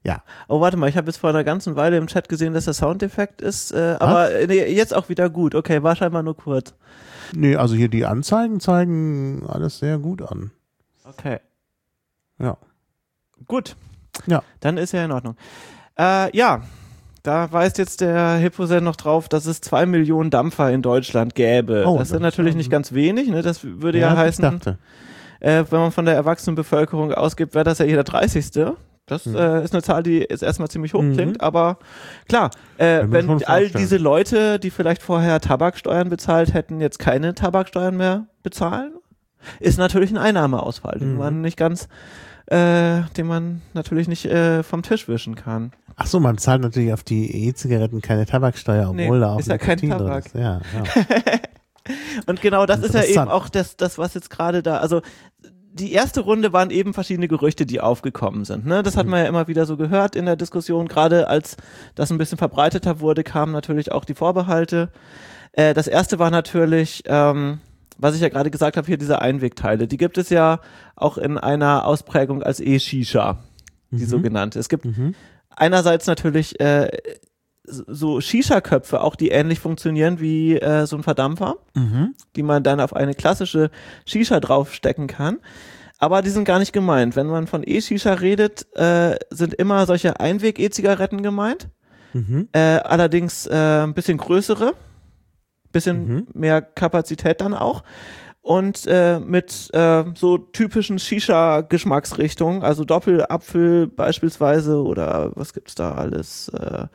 Ja. Oh, warte mal, ich habe jetzt vor einer ganzen Weile im Chat gesehen, dass der Soundeffekt ist, äh, aber nee, jetzt auch wieder gut. Okay, war scheinbar nur kurz. Nee, also hier die Anzeigen zeigen alles sehr gut an. Okay. Ja. Gut. Ja. Dann ist ja in Ordnung. Äh, ja, da weist jetzt der Hipposen noch drauf, dass es zwei Millionen Dampfer in Deutschland gäbe. Oh, das ist natürlich nicht ganz wenig, ne? Das würde ja, ja heißen, ich dachte. Äh, wenn man von der erwachsenen Bevölkerung ausgibt, wäre das ja jeder dreißigste. Das Mhm. äh, ist eine Zahl, die jetzt erstmal ziemlich hoch Mhm. klingt, aber klar, äh, Kann man wenn schon all vorstellen. diese Leute, die vielleicht vorher Tabaksteuern bezahlt hätten, jetzt keine Tabaksteuern mehr bezahlen, ist natürlich ein Einnahmeausfall, den Mhm. man nicht ganz, äh, den man natürlich nicht äh, vom Tisch wischen kann. Ach so, man zahlt natürlich auf die E-Zigaretten keine Tabaksteuer, obwohl Nee, da auch ist ja kein Nikotin drin Tabak. ist. Ja, ja. Und genau das ist ja eben Interessant. auch das, das was jetzt gerade da, also die erste Runde waren eben verschiedene Gerüchte, die aufgekommen sind. Ne? Das hat man ja immer wieder so gehört in der Diskussion. Gerade als das ein bisschen verbreiteter wurde, kamen natürlich auch die Vorbehalte. Äh, das erste war natürlich, ähm, was ich ja gerade gesagt habe, hier diese Einwegteile. Die gibt es ja auch in einer Ausprägung als E-Shisha, die Mhm. sogenannte. Es gibt Mhm. einerseits natürlich äh, so Shisha-Köpfe auch, die ähnlich funktionieren wie äh, so ein Verdampfer, Mhm. die man dann auf eine klassische Shisha draufstecken kann. Aber die sind gar nicht gemeint. Wenn man von E-Shisha redet, äh, sind immer solche Einweg-E-Zigaretten gemeint. Mhm. Äh, allerdings äh, ein bisschen größere, bisschen Mhm. mehr Kapazität dann auch. Und äh, mit äh, so typischen Shisha-Geschmacksrichtungen, also Doppelapfel beispielsweise oder was gibt's da alles? Äh,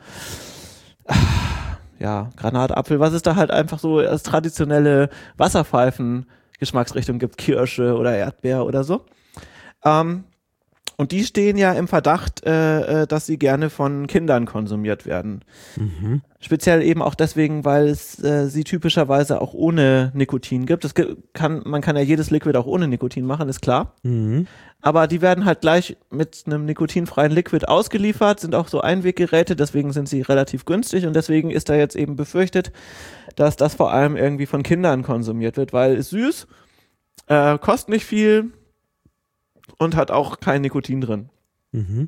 ja, Granatapfel, was es da halt einfach so als traditionelle Wasserpfeifen-Geschmacksrichtung gibt, Kirsche oder Erdbeer oder so. Ähm, und die stehen ja im Verdacht, äh, äh, dass sie gerne von Kindern konsumiert werden. Mhm. Speziell eben auch deswegen, weil es äh, sie typischerweise auch ohne Nikotin gibt. Das ge- kann, man kann ja jedes Liquid auch ohne Nikotin machen, ist klar. Mhm. Aber die werden halt gleich mit einem nikotinfreien Liquid ausgeliefert, sind auch so Einweggeräte, deswegen sind sie relativ günstig und deswegen ist da jetzt eben befürchtet, dass das vor allem irgendwie von Kindern konsumiert wird, weil es süß, äh, kostet nicht viel und hat auch kein Nikotin drin. Mhm.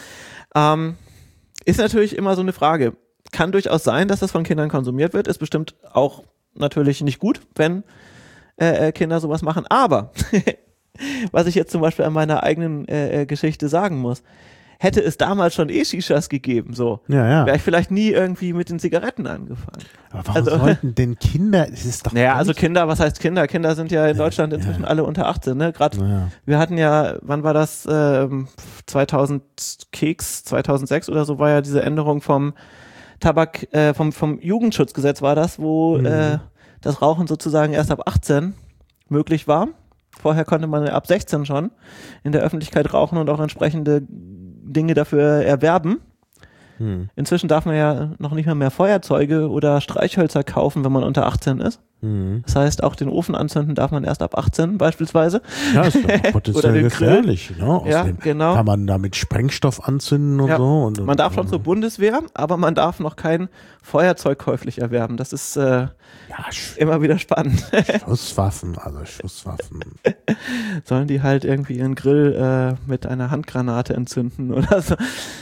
Ähm, ist natürlich immer so eine Frage. Kann durchaus sein, dass das von Kindern konsumiert wird, ist bestimmt auch natürlich nicht gut, wenn äh, Kinder sowas machen, aber was ich jetzt zum Beispiel an meiner eigenen äh, Geschichte sagen muss, hätte es damals schon E-Shishas gegeben, so, Ja, ja. wäre ich vielleicht nie irgendwie mit den Zigaretten angefangen. Aber warum also- sollten denn Kinder, es ist doch Naja, also völlig- Kinder, was heißt Kinder? Kinder sind ja in Ja, Deutschland inzwischen ja. alle unter achtzehn, ne? Gerade Naja. wir hatten ja, wann war das? Ähm, zweitausend Keks, zweitausendsechs oder so war ja diese Änderung vom Tabak, äh, vom, vom Jugendschutzgesetz war das, wo Mhm. äh, das Rauchen sozusagen erst ab achtzehn möglich war. Vorher konnte man ab sechzehn schon in der Öffentlichkeit rauchen und auch entsprechende Dinge dafür erwerben. Hm. Inzwischen darf man ja noch nicht mal mehr Feuerzeuge oder Streichhölzer kaufen, wenn man unter achtzehn ist. Hm. Das heißt, auch den Ofen anzünden darf man erst ab achtzehn beispielsweise. Ja, ist ja auch Oder potenziell den gefährlich. Ne? Ja, Außerdem genau. kann man damit Sprengstoff anzünden und Ja. so. Und, Man darf schon zur Bundeswehr, aber man darf noch kein Feuerzeug käuflich erwerben. Das ist äh, Ja, Sch immer wieder spannend. Schusswaffen, also Schusswaffen. Sollen die halt irgendwie ihren Grill äh, mit einer Handgranate entzünden oder so.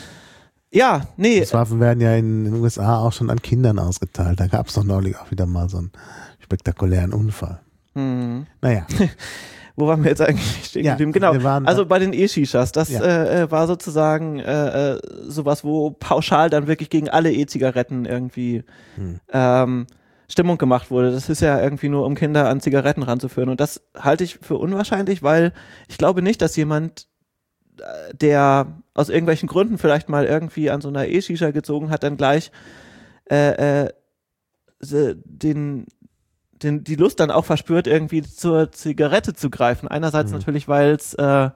Ja, nee, Schusswaffen werden ja in den U S A auch schon an Kindern ausgeteilt. Da gab es doch neulich auch wieder mal so einen spektakulären Unfall. hm. Naja, Wo waren wir jetzt eigentlich stehen Ja, geblieben? Genau, wir waren also da- bei den E-Shishas, das Ja. äh, äh, war sozusagen äh, äh, sowas, wo pauschal dann wirklich gegen alle E-Zigaretten irgendwie Hm. ähm, Stimmung gemacht wurde. Das ist ja irgendwie nur, um Kinder an Zigaretten ranzuführen und das halte ich für unwahrscheinlich, weil ich glaube nicht, dass jemand, äh, der aus irgendwelchen Gründen vielleicht mal irgendwie an so einer E-Shisha gezogen hat, dann gleich äh, äh, se- den Den, die Lust dann auch verspürt, irgendwie zur Zigarette zu greifen. Einerseits Mhm. natürlich, weil es äh,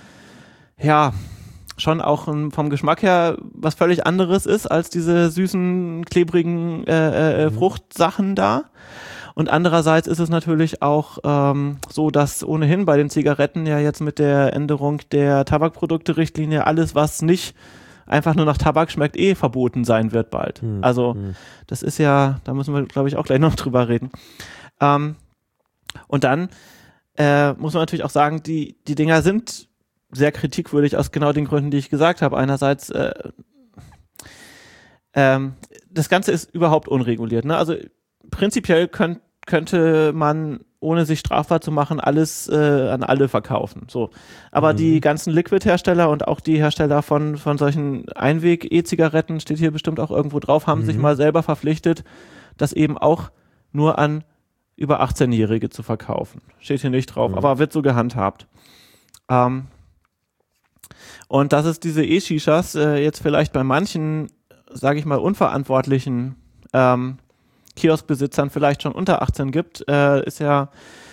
ja schon auch ähm, vom Geschmack her was völlig anderes ist als diese süßen, klebrigen äh, äh, Mhm. Fruchtsachen da. Und andererseits ist es natürlich auch ähm, so, dass ohnehin bei den Zigaretten ja jetzt mit der Änderung der Tabakprodukte-Richtlinie alles, was nicht einfach nur nach Tabak schmeckt, eh verboten sein wird bald. Hm. Also Hm. das ist ja, da müssen wir, glaube ich, auch gleich noch drüber reden. Ähm, und dann äh, muss man natürlich auch sagen, die, die Dinger sind sehr kritikwürdig aus genau den Gründen, die ich gesagt habe. Einerseits, äh, ähm, das Ganze ist überhaupt unreguliert. Ne? Also prinzipiell könnt, könnte man, ohne sich strafbar zu machen, alles äh, an alle verkaufen. So. Aber mhm. die ganzen Liquid-Hersteller und auch die Hersteller von, von solchen Einweg-E-Zigaretten, steht hier bestimmt auch irgendwo drauf, haben mhm. sich mal selber verpflichtet, das eben auch nur an über achtzehnjährige zu verkaufen. Steht hier nicht drauf, mhm. aber wird so gehandhabt. Ähm, und dass es diese E-Shishas äh, jetzt vielleicht bei manchen, sage ich mal, unverantwortlichen ähm, Kioskbesitzern vielleicht schon unter achtzehn gibt, äh, ist ja,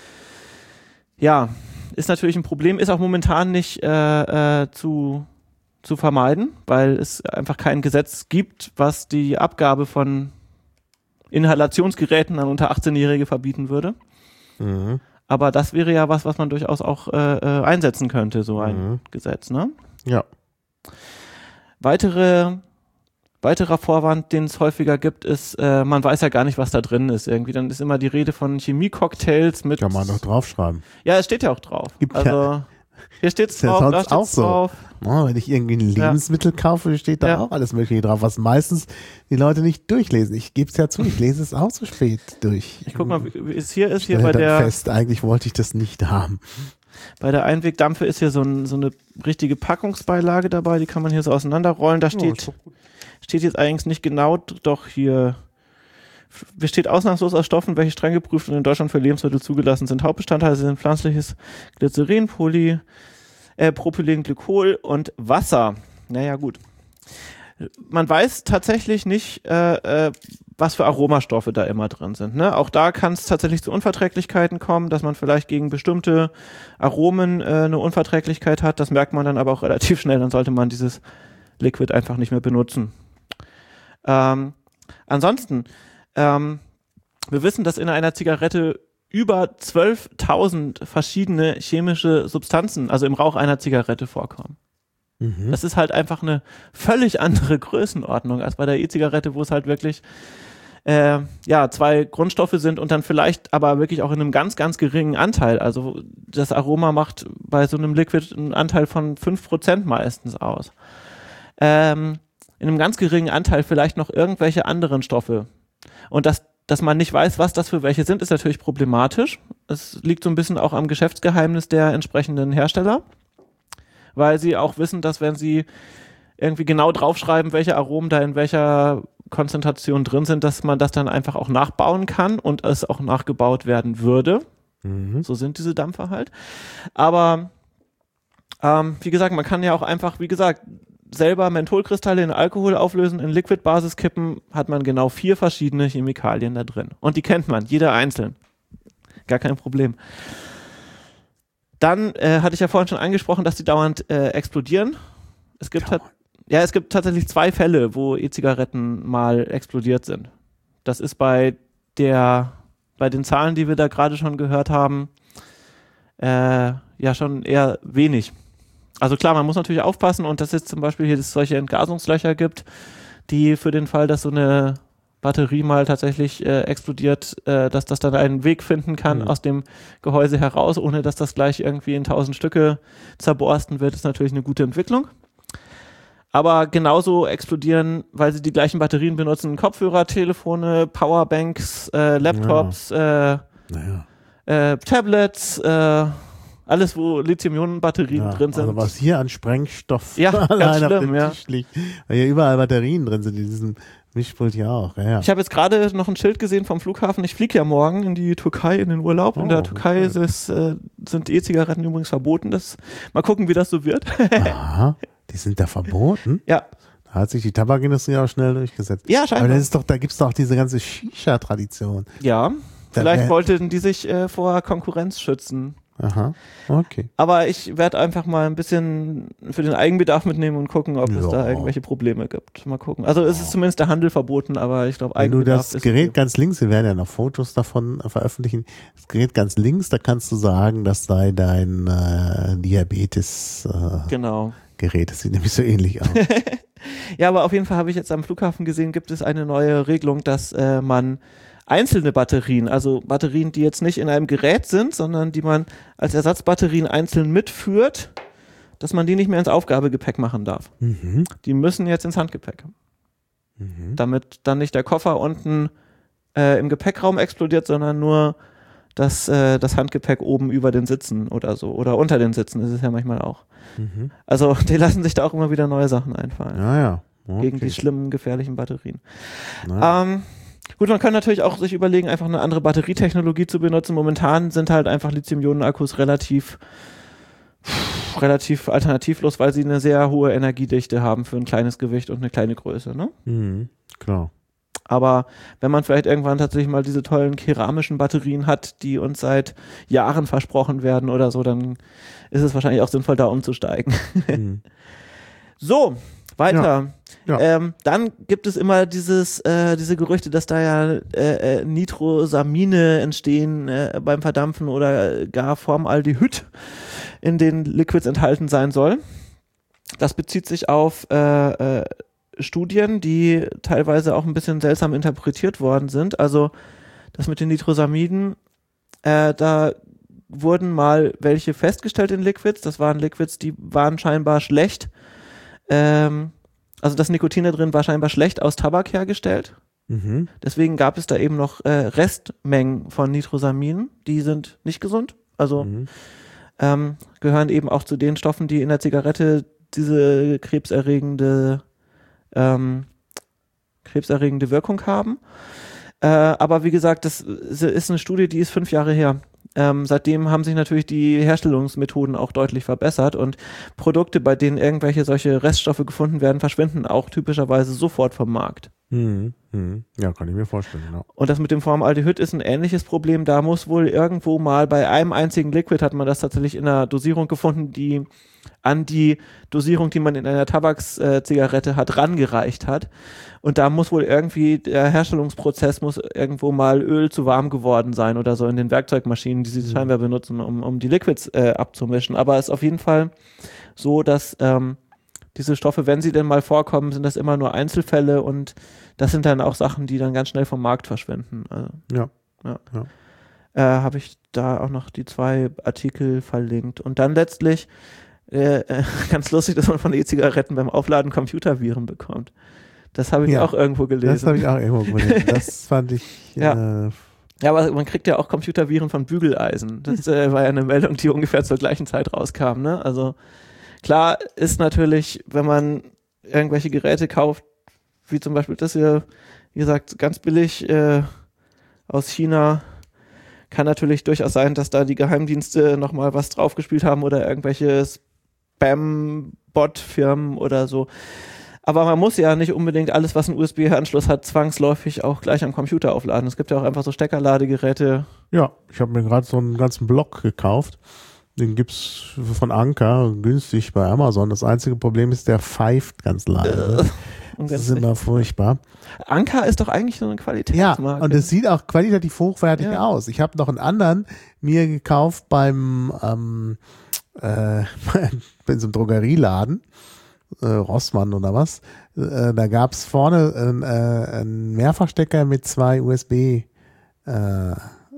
ja, ist natürlich ein Problem, ist auch momentan nicht äh, äh, zu, zu vermeiden, weil es einfach kein Gesetz gibt, was die Abgabe von Inhalationsgeräten an unter achtzehnjährige verbieten würde. Mhm. Aber das wäre ja was, was man durchaus auch äh, äh, einsetzen könnte, so ein mhm. Gesetz, ne? Ja. Weitere, weiterer Vorwand, den es häufiger gibt, ist, äh, man weiß ja gar nicht, was da drin ist. Irgendwie, dann ist immer die Rede von Chemie-Cocktails mit. Kann man doch draufschreiben. Ja, es steht ja auch drauf. Gibt also ja. Hier steht es ja drauf, da steht's auch so. drauf. Oh, wenn ich irgendwie ein Lebensmittel ja. kaufe, steht da ja. auch alles Mögliche drauf, was meistens die Leute nicht durchlesen. Ich gebe es ja zu, ich lese es auch zu spät durch. Ich guck mal, wie es hier ist. Hier Stelle bei dann der fest, eigentlich wollte ich das nicht haben. Bei der Einwegdampfe ist hier so, ein, so eine richtige Packungsbeilage dabei, die kann man hier so auseinanderrollen. Da steht, oh, steht jetzt eigentlich nicht genau, doch hier besteht ausnahmslos aus Stoffen, welche streng geprüft und in Deutschland für Lebensmittel zugelassen sind. Hauptbestandteile sind pflanzliches Glycerin, Poly, äh, Propylenglykol und Wasser. Naja, gut. Man weiß tatsächlich nicht, äh, äh, was für Aromastoffe da immer drin sind. Ne? Auch da kann es tatsächlich zu Unverträglichkeiten kommen, dass man vielleicht gegen bestimmte Aromen äh, eine Unverträglichkeit hat. Das merkt man dann aber auch relativ schnell. Dann sollte man dieses Liquid einfach nicht mehr benutzen. Ähm, ansonsten, ähm, wir wissen, dass in einer Zigarette über zwölftausend verschiedene chemische Substanzen, also im Rauch einer Zigarette, vorkommen. Mhm. Das ist halt einfach eine völlig andere Größenordnung als bei der E-Zigarette, wo es halt wirklich äh, ja, zwei Grundstoffe sind und dann vielleicht aber wirklich auch in einem ganz, ganz geringen Anteil. Also das Aroma macht bei so einem Liquid einen Anteil von fünf Prozent meistens aus. Ähm, in einem ganz geringen Anteil vielleicht noch irgendwelche anderen Stoffe. Und das Dass man nicht weiß, was das für welche sind, ist natürlich problematisch. Es liegt so ein bisschen auch am Geschäftsgeheimnis der entsprechenden Hersteller, weil sie auch wissen, dass wenn sie irgendwie genau draufschreiben, welche Aromen da in welcher Konzentration drin sind, dass man das dann einfach auch nachbauen kann und es auch nachgebaut werden würde. Mhm. So sind diese Dampfer halt. Aber ähm, wie gesagt, man kann ja auch einfach, wie gesagt, selber Mentholkristalle in Alkohol auflösen, in Liquid-Basis kippen, hat man genau vier verschiedene Chemikalien da drin. Und die kennt man, jeder einzeln. Gar kein Problem. Dann äh, hatte ich ja vorhin schon angesprochen, dass die dauernd äh, explodieren. Es gibt halt, ja, es gibt tatsächlich zwei Fälle, wo E-Zigaretten mal explodiert sind. Das ist bei der, bei den Zahlen, die wir da gerade schon gehört haben, äh, ja schon eher wenig. Also klar, man muss natürlich aufpassen und dass es zum Beispiel hier es solche Entgasungslöcher gibt, die für den Fall, dass so eine Batterie mal tatsächlich äh, explodiert, äh, dass das dann einen Weg finden kann mhm. aus dem Gehäuse heraus, ohne dass das gleich irgendwie in tausend Stücke zerborsten wird, ist natürlich eine gute Entwicklung. Aber genauso explodieren, weil sie die gleichen Batterien benutzen, Kopfhörer, Telefone, Powerbanks, äh, Laptops, ja. äh, naja. äh, Tablets, äh, alles, wo Lithium-Ionen-Batterien ja, drin sind. Also was hier an Sprengstoff ja, allein auf dem ja. Tisch liegt. Weil hier überall Batterien drin sind, in diesem Mischpult ja auch. Ja, ja. Ich habe jetzt gerade noch ein Schild gesehen vom Flughafen. Ich fliege ja morgen in die Türkei in den Urlaub. Oh, in der Türkei okay. ist, äh, sind E-Zigaretten übrigens verboten. Das, mal gucken, wie das so wird. Aha, die sind da verboten? Ja. Da hat sich die Tabakindustrie auch schnell durchgesetzt. Ja, scheinbar. Aber das ist doch, da gibt es doch diese ganze Shisha-Tradition. Ja, vielleicht wollten die sich äh, vor Konkurrenz schützen. Aha, okay. Aber ich werde einfach mal ein bisschen für den Eigenbedarf mitnehmen und gucken, ob ja. es da irgendwelche Probleme gibt. Mal gucken. Also es ist zumindest der Handel verboten, aber ich glaube Eigenbedarf Wenn du das Gerät okay. ganz links, wir werden ja noch Fotos davon veröffentlichen, das Gerät ganz links, da kannst du sagen, das sei dein äh, Diabetes äh, genau. Gerät. Das sieht nämlich so ähnlich aus. Ja, aber auf jeden Fall habe ich jetzt am Flughafen gesehen, gibt es eine neue Regelung, dass äh, man einzelne Batterien, also Batterien, die jetzt nicht in einem Gerät sind, sondern die man als Ersatzbatterien einzeln mitführt, dass man die nicht mehr ins Aufgabegepäck machen darf. Mhm. Die müssen jetzt ins Handgepäck. Mhm. Damit dann nicht der Koffer unten äh, im Gepäckraum explodiert, sondern nur das, äh, das Handgepäck oben über den Sitzen oder so. Oder unter den Sitzen ist es ja manchmal auch. Mhm. Also die lassen sich da auch immer wieder neue Sachen einfallen. Ja, ja. Okay. Gegen die schlimmen, gefährlichen Batterien. Naja. Ähm, gut, man kann natürlich auch sich überlegen, einfach eine andere Batterietechnologie zu benutzen. Momentan sind halt einfach Lithium-Ionen-Akkus relativ relativ alternativlos, weil sie eine sehr hohe Energiedichte haben für ein kleines Gewicht und eine kleine Größe. Ne? Mhm. Klar. Aber wenn man vielleicht irgendwann tatsächlich mal diese tollen keramischen Batterien hat, die uns seit Jahren versprochen werden oder so, dann ist es wahrscheinlich auch sinnvoll, da umzusteigen. Mhm. So, weiter. Ja. Ja. Ähm, dann gibt es immer dieses, äh, diese Gerüchte, dass da ja äh, äh, Nitrosamine entstehen äh, beim Verdampfen oder gar Formaldehyd in den Liquids enthalten sein soll. Das bezieht sich auf äh, äh, Studien, die teilweise auch ein bisschen seltsam interpretiert worden sind. Also das mit den Nitrosamiden, äh, da wurden mal welche festgestellt in Liquids. Das waren Liquids, die waren scheinbar schlecht. Ähm, also das Nikotin da drin war scheinbar schlecht aus Tabak hergestellt. Mhm. Deswegen gab es da eben noch äh, Restmengen von Nitrosaminen. Die sind nicht gesund. Also Mhm. ähm, gehören eben auch zu den Stoffen, die in der Zigarette diese krebserregende ähm, krebserregende Wirkung haben. Äh, aber wie gesagt, das ist eine Studie, die ist fünf Jahre her. Ähm, seitdem haben sich natürlich die Herstellungsmethoden auch deutlich verbessert und Produkte, bei denen irgendwelche solche Reststoffe gefunden werden, verschwinden auch typischerweise sofort vom Markt. Mhm. Mhm. Ja, kann ich mir vorstellen. Genau. Und das mit dem Formaldehyd ist ein ähnliches Problem. Da muss wohl irgendwo mal bei einem einzigen Liquid hat man das tatsächlich in einer Dosierung gefunden, die an die Dosierung, die man in einer Tabakszigarette hat, rangereicht hat. Und da muss wohl irgendwie der Herstellungsprozess muss irgendwo mal Öl zu warm geworden sein oder so in den Werkzeugmaschinen, die sie Mhm. scheinbar benutzen, um, um die Liquids äh, abzumischen. Aber es ist auf jeden Fall so, dass ähm, diese Stoffe, wenn sie denn mal vorkommen, sind das immer nur Einzelfälle und das sind dann auch Sachen, die dann ganz schnell vom Markt verschwinden. Also, Ja. ja. Ja. Äh, habe ich da auch noch die zwei Artikel verlinkt. Und dann letztlich, äh, äh, ganz lustig, dass man von E-Zigaretten beim Aufladen Computerviren bekommt. Das habe ich Ja, auch irgendwo gelesen. Das habe ich auch irgendwo gelesen. Das fand ich. Ja. Äh, Ja, aber man kriegt ja auch Computerviren von Bügeleisen. Das äh, war ja eine Meldung, die ungefähr zur gleichen Zeit rauskam. Ne? Also klar ist natürlich, wenn man irgendwelche Geräte kauft, wie zum Beispiel das hier, wie gesagt, ganz billig äh, aus China, kann natürlich durchaus sein, dass da die Geheimdienste nochmal was draufgespielt haben oder irgendwelche Spam-Bot-Firmen oder so. Aber man muss ja nicht unbedingt alles, was einen U S B-Anschluss hat, zwangsläufig auch gleich am Computer aufladen. Es gibt ja auch einfach so Steckerladegeräte. ja, ich habe mir gerade so einen ganzen Block gekauft. Den gibt's von Anker günstig bei Amazon. Das einzige Problem ist, der pfeift ganz leise. Das ist immer furchtbar. Anker ist doch eigentlich so eine Ja, Qualitätsmarke. und es sieht auch qualitativ hochwertig Ja. aus. Ich habe noch einen anderen mir gekauft beim ähm, äh, in so einem Drogerieladen, äh, Rossmann oder was. Äh, da gab's vorne einen, äh, einen Mehrfachstecker mit zwei U S B äh, äh,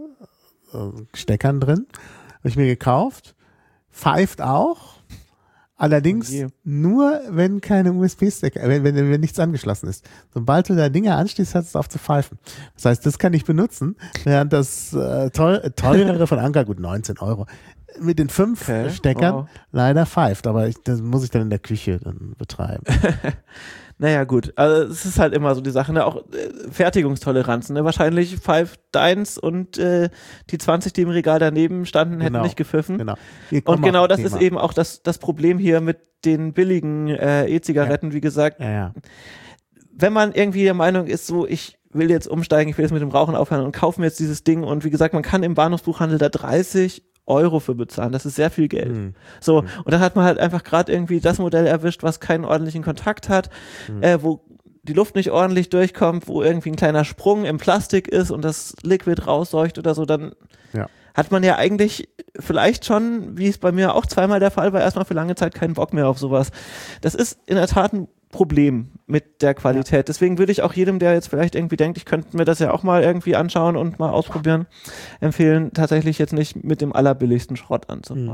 Steckern drin. Habe ich mir gekauft. Pfeift auch. Allerdings Oh je. nur, wenn keine U S B-Stecker, wenn, wenn, wenn nichts angeschlossen ist. Sobald du da Dinge anschließt, hat es auf zu pfeifen. Das heißt, das kann ich benutzen, während das äh, teuer, teurere von Anker, gut neunzehn Euro, mit den fünf Okay, Steckern wow. leider pfeift. Aber ich, das muss ich dann in der Küche dann betreiben. Naja, gut. Also es ist halt immer so die Sache, ne? Auch äh, Fertigungstoleranzen. Ne? Wahrscheinlich pfeift deins und äh, die zwanzig, die im Regal daneben standen, hätten Genau. nicht gepfiffen. Genau. Wir kommen Und genau auf das Thema. ist eben auch das, das Problem hier mit den billigen äh, E-Zigaretten. Wie gesagt, Ja, ja. wenn man irgendwie der Meinung ist, so ich will jetzt umsteigen, ich will jetzt mit dem Rauchen aufhören und kaufe mir jetzt dieses Ding und wie gesagt, man kann im Bahnhofsbuchhandel da dreißig Euro für bezahlen. Das ist sehr viel Geld. Hm. So, und dann hat man halt einfach gerade irgendwie das Modell erwischt, was keinen ordentlichen Kontakt hat, Hm. äh, wo die Luft nicht ordentlich durchkommt, wo irgendwie ein kleiner Sprung im Plastik ist und das Liquid rausseucht oder so, dann Ja. hat man ja eigentlich vielleicht schon, wie es bei mir auch zweimal der Fall war, erstmal für lange Zeit keinen Bock mehr auf sowas. Das ist in der Tat ein Problem mit der Qualität. Deswegen würde ich auch jedem, der jetzt vielleicht irgendwie denkt, ich könnte mir das ja auch mal irgendwie anschauen und mal ausprobieren, empfehlen, tatsächlich jetzt nicht mit dem allerbilligsten Schrott anzufangen.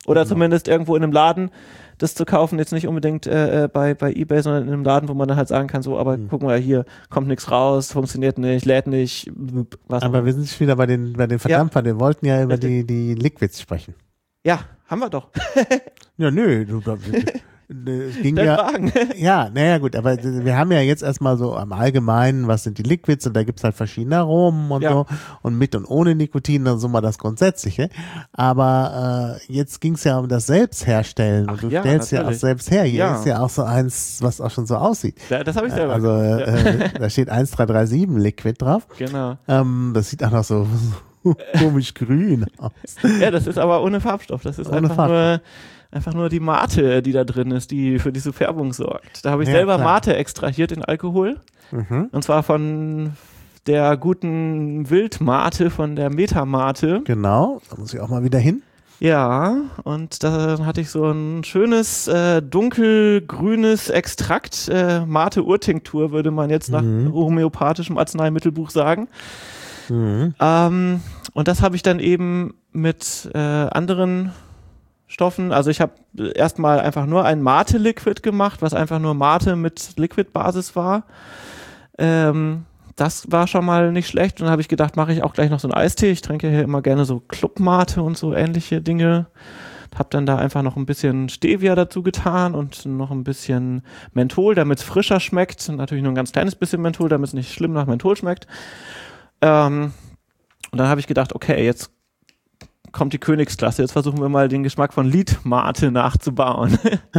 Oder Genau. zumindest irgendwo in einem Laden das zu kaufen, jetzt nicht unbedingt äh, bei, bei eBay, sondern in einem Laden, wo man dann halt sagen kann, so, aber Mhm. guck mal, hier kommt nichts raus, funktioniert nicht, lädt nicht, was auch Aber immer. wir sind wieder bei den, bei den Verdampfern. Wir wollten ja über die, Richtig. die Liquids sprechen. Ja, haben wir doch. Ja, nö. Du, du, es ging Stell ja, Fragen. ja, naja, gut, aber wir haben ja jetzt erstmal so am Allgemeinen, was sind die Liquids und da gibt's halt verschiedene Aromen und Ja. so und mit und ohne Nikotin, dann so mal das Grundsätzliche. Aber äh, jetzt ging's ja um das Selbstherstellen und Ach du ja, stellst ja auch natürlich. selbst her. Hier Ja. ist ja auch so eins, was auch schon so aussieht. Ja, das habe ich selber Also gemacht. äh, da steht eins drei drei sieben Liquid drauf. Ja, genau. Ähm, das sieht auch noch so komisch grün aus. Ja, das ist aber ohne Farbstoff. Das ist Ohne einfach Farbstoff. nur, einfach nur die Mate, die da drin ist, die für diese Färbung sorgt. Da habe ich Ja, selber klar. Mate extrahiert in Alkohol. Mhm. Und zwar von der guten Wildmate, von der Metamate. Genau, da muss ich auch mal wieder hin. Ja, und da hatte ich so ein schönes äh, dunkelgrünes Extrakt, äh, Mate-Urtinktur, würde man jetzt nach Mhm. homöopathischem Arzneimittelbuch sagen. Mhm. Ähm, und das habe ich dann eben mit äh, anderen Stoffen, also ich habe erstmal einfach nur ein Mate-Liquid gemacht, was einfach nur Mate mit Liquid-Basis war. Ähm, das war schon mal nicht schlecht. Und dann habe ich gedacht, mache ich auch gleich noch so einen Eistee. Ich trinke hier immer gerne so Club-Mate und so ähnliche Dinge. Habe dann da einfach noch ein bisschen Stevia dazu getan und noch ein bisschen Menthol, damit es frischer schmeckt. Und natürlich nur ein ganz kleines bisschen Menthol, damit es nicht schlimm nach Menthol schmeckt. Ähm, und dann habe ich gedacht, okay, jetzt kommt die Königsklasse. Jetzt versuchen wir mal den Geschmack von Liedmate nachzubauen.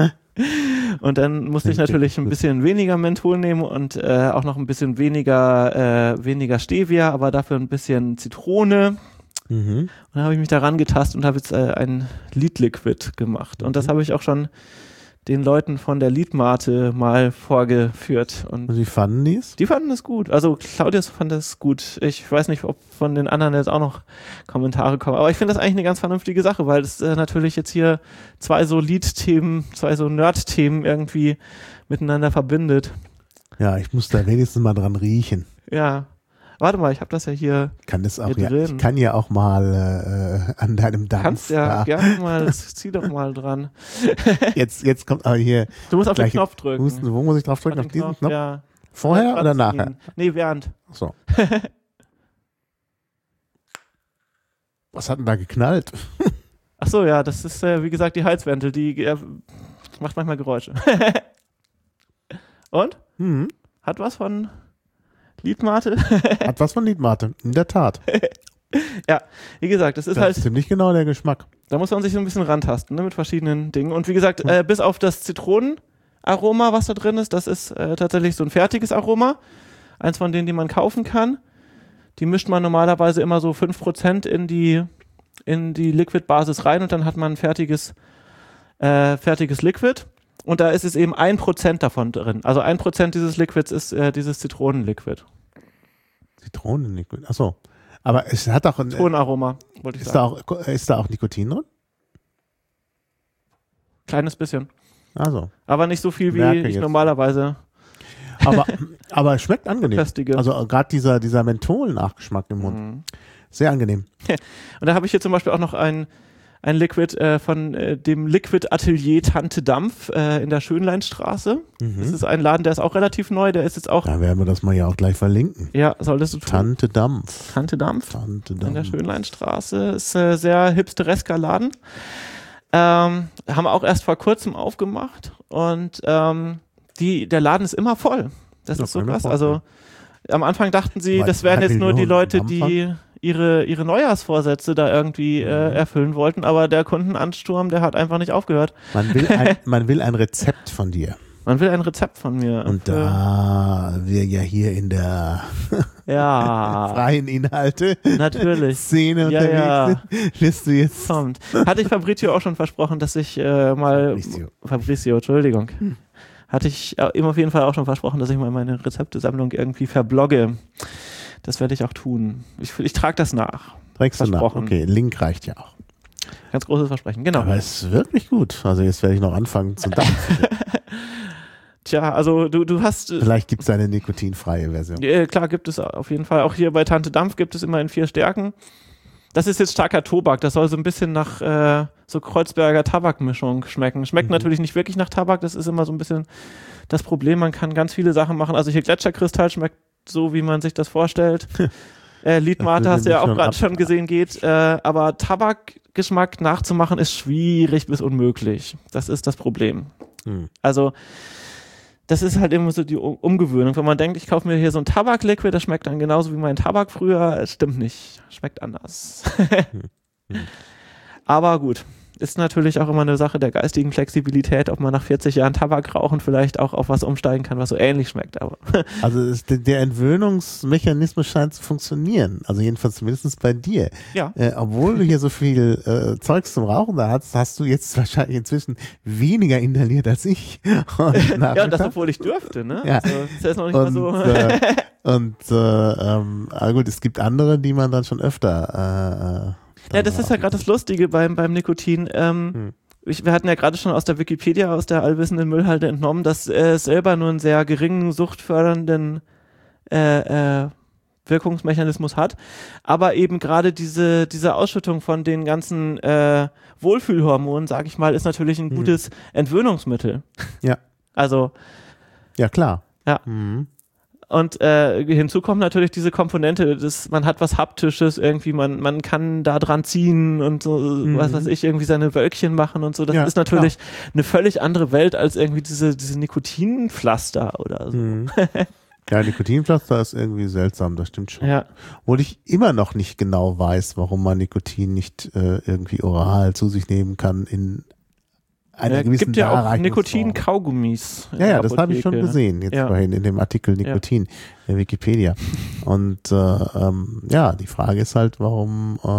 Und dann musste ich natürlich ein bisschen weniger Menthol nehmen und äh, auch noch ein bisschen weniger, äh, weniger Stevia, aber dafür ein bisschen Zitrone. Mhm. Und dann habe ich mich daran getastet und habe jetzt äh, ein Liedliquid gemacht. Und das habe ich auch schon den Leuten von der Liedmate mal vorgeführt. Und Und wie fanden die es? die fanden es gut. Also Claudius fand es gut. Ich weiß nicht, ob von den anderen jetzt auch noch Kommentare kommen. Aber ich finde das eigentlich eine ganz vernünftige Sache, weil es äh, natürlich jetzt hier zwei so Lied-Themen, zwei so Nerd-Themen irgendwie miteinander verbindet. Ja, ich muss da wenigstens mal dran riechen. Ja. Warte mal, ich habe das ja hier. Kann das auch, Hier ja, drin. ich kann ja auch mal äh, an deinem Dampf. Kannst ja da. gerne mal, zieh doch mal dran. Jetzt, jetzt kommt aber hier. Du musst auf den Gleiche Knopf drücken. Husten. Wo muss ich drauf drücken? Auf Auf den diesen Knopf? Ja. Vorher Dran oder ziehen. nachher? Nee, während. Ach so. Was hat denn da geknallt? Ach so, ja, das ist, äh, wie gesagt, die Heizwendel, die äh, macht manchmal Geräusche. Und? Hm. Hat was von Liedmate? Hat was von Liedmate. In der Tat. Ja, wie gesagt, das ist Das halt, ist ziemlich genau der Geschmack. da muss man sich so ein bisschen rantasten, ne, mit verschiedenen Dingen. Und wie gesagt, äh, bis auf das Zitronenaroma, was da drin ist, das ist äh, tatsächlich so ein fertiges Aroma. Eins von denen, die man kaufen kann. Die mischt man normalerweise immer so fünf Prozent in die, in die Liquid-Basis rein und dann hat man ein fertiges, äh, fertiges Liquid. Und da ist es eben ein Prozent davon drin. Also ein Prozent dieses Liquids ist äh, dieses Zitronenliquid. Zitronenliquid. Ach so. Aber es hat auch ein, Zitronenaroma, wollte ich ist sagen. da auch, ist da auch Nikotin drin? Kleines bisschen. Also. Aber nicht so viel, wie Merke ich jetzt. normalerweise Aber, aber es schmeckt angenehm. festige. Also gerade dieser, dieser Menthol-Nachgeschmack im Mund. Mhm. Sehr angenehm. Und da habe ich hier zum Beispiel auch noch ein, ein Liquid äh, von äh, dem Liquid Atelier Tante Dampf äh, in der Schönleinstraße. Mhm. Das ist ein Laden, der ist auch relativ neu, der ist jetzt auch, Da werden wir das mal ja auch gleich verlinken. ja, solltest du tun. Tante Dampf. Tante Dampf Tante in der Dampf. Schönleinstraße. Ist äh, sehr hipsteresker Laden. Ähm, haben wir auch erst vor kurzem aufgemacht und ähm, die, der Laden ist immer voll. Das Ja, ist so kann ich mir krass. Also am Anfang dachten sie, Weil das wären drei jetzt nur die Millionen Leute, am die ihre, ihre Neujahrsvorsätze da irgendwie äh, Mhm. erfüllen wollten, aber der Kundenansturm, der hat einfach nicht aufgehört. Man will, ein, man will ein Rezept von dir. Man will ein Rezept von mir. Und für- da wir ja hier in der ja, freien Inhalte natürlich. Szene Ja, unterwegs ja. sind, wirst du jetzt Kommt. Hatte ich Fabrizio auch schon versprochen, dass ich äh, mal Fabrizio. Fabrizio, Entschuldigung. Hatte ich äh, ihm auf jeden Fall auch schon versprochen, dass ich mal meine Rezeptesammlung irgendwie verblogge. Das werde ich auch tun. Ich, ich trage das nach. trägst du nach. Versprochen. Okay, Link reicht ja auch. Ganz großes Versprechen, genau. Aber es ist wirklich gut. Also jetzt werde ich noch anfangen zu dampfen. Tja, also du, du hast, äh, Vielleicht gibt es eine nikotinfreie Version. äh, klar gibt es auf jeden Fall, auch hier bei Tante Dampf gibt es immer in vier Stärken. das ist jetzt starker Tobak. Das soll so ein bisschen nach äh, so Kreuzberger Tabakmischung schmecken. Schmeckt mhm. natürlich nicht wirklich nach Tabak. Das ist immer so ein bisschen das Problem. Man kann ganz viele Sachen machen. Also hier Gletscherkristall schmeckt so, wie man sich das vorstellt. äh, Liedmate hast du ja auch gerade schon gesehen, geht. Äh, aber Tabakgeschmack nachzumachen ist schwierig bis unmöglich. Das ist das Problem. Mhm. Also das ist halt immer so die Umgewöhnung. Wenn man denkt, ich kaufe mir hier so ein Tabakliquid, das schmeckt dann genauso wie mein Tabak früher. Es stimmt nicht. Schmeckt anders. hm. Aber gut. Ist natürlich auch immer eine Sache der geistigen Flexibilität, ob man nach vierzig Jahren Tabak rauchen vielleicht auch auf was umsteigen kann, was so ähnlich schmeckt. Aber also ist, der Entwöhnungsmechanismus scheint zu funktionieren. Also jedenfalls zumindest bei dir. Ja. Äh, obwohl du hier so viel äh, Zeugs zum Rauchen da hast, hast du jetzt wahrscheinlich inzwischen weniger inhaliert als ich. Und ja, und das, obwohl ich dürfte, ne? Ja. Also, das ist noch nicht und, mal so. äh, und äh, ähm, aber gut, es gibt andere, die man dann schon öfter äh, ja, das ist ja gerade das Lustige beim, beim Nikotin. Ähm, hm. ich, wir hatten ja gerade schon aus der Wikipedia, aus der allwissenden Müllhalde entnommen, dass äh, es selber nur einen sehr geringen suchtfördernden äh, äh, Wirkungsmechanismus hat, aber eben gerade diese, diese Ausschüttung von den ganzen äh, Wohlfühlhormonen, sag ich mal, ist natürlich ein hm. gutes Entwöhnungsmittel. Ja. Also. Ja, klar. Ja. Mhm. Und äh, hinzu kommt natürlich diese Komponente, dass man hat was Haptisches irgendwie, man, man kann da dran ziehen und so, mhm. was weiß ich, irgendwie seine Wölkchen machen und so. Das ja, ist natürlich klar. Eine völlig andere Welt als irgendwie diese, diese Nikotinpflaster oder so. Mhm. Ja, Nikotinpflaster ist irgendwie seltsam, das stimmt schon. Ja. Obwohl ich immer noch nicht genau weiß, warum man Nikotin nicht äh, irgendwie oral zu sich nehmen kann in einer ja, gewissen gibt ja auch Nikotin-Kaugummis. Ja, ja, das habe ich schon gesehen, jetzt ja. vorhin in dem Artikel Nikotin, ja. der Wikipedia. Und äh, ähm, ja, die Frage ist halt, warum äh,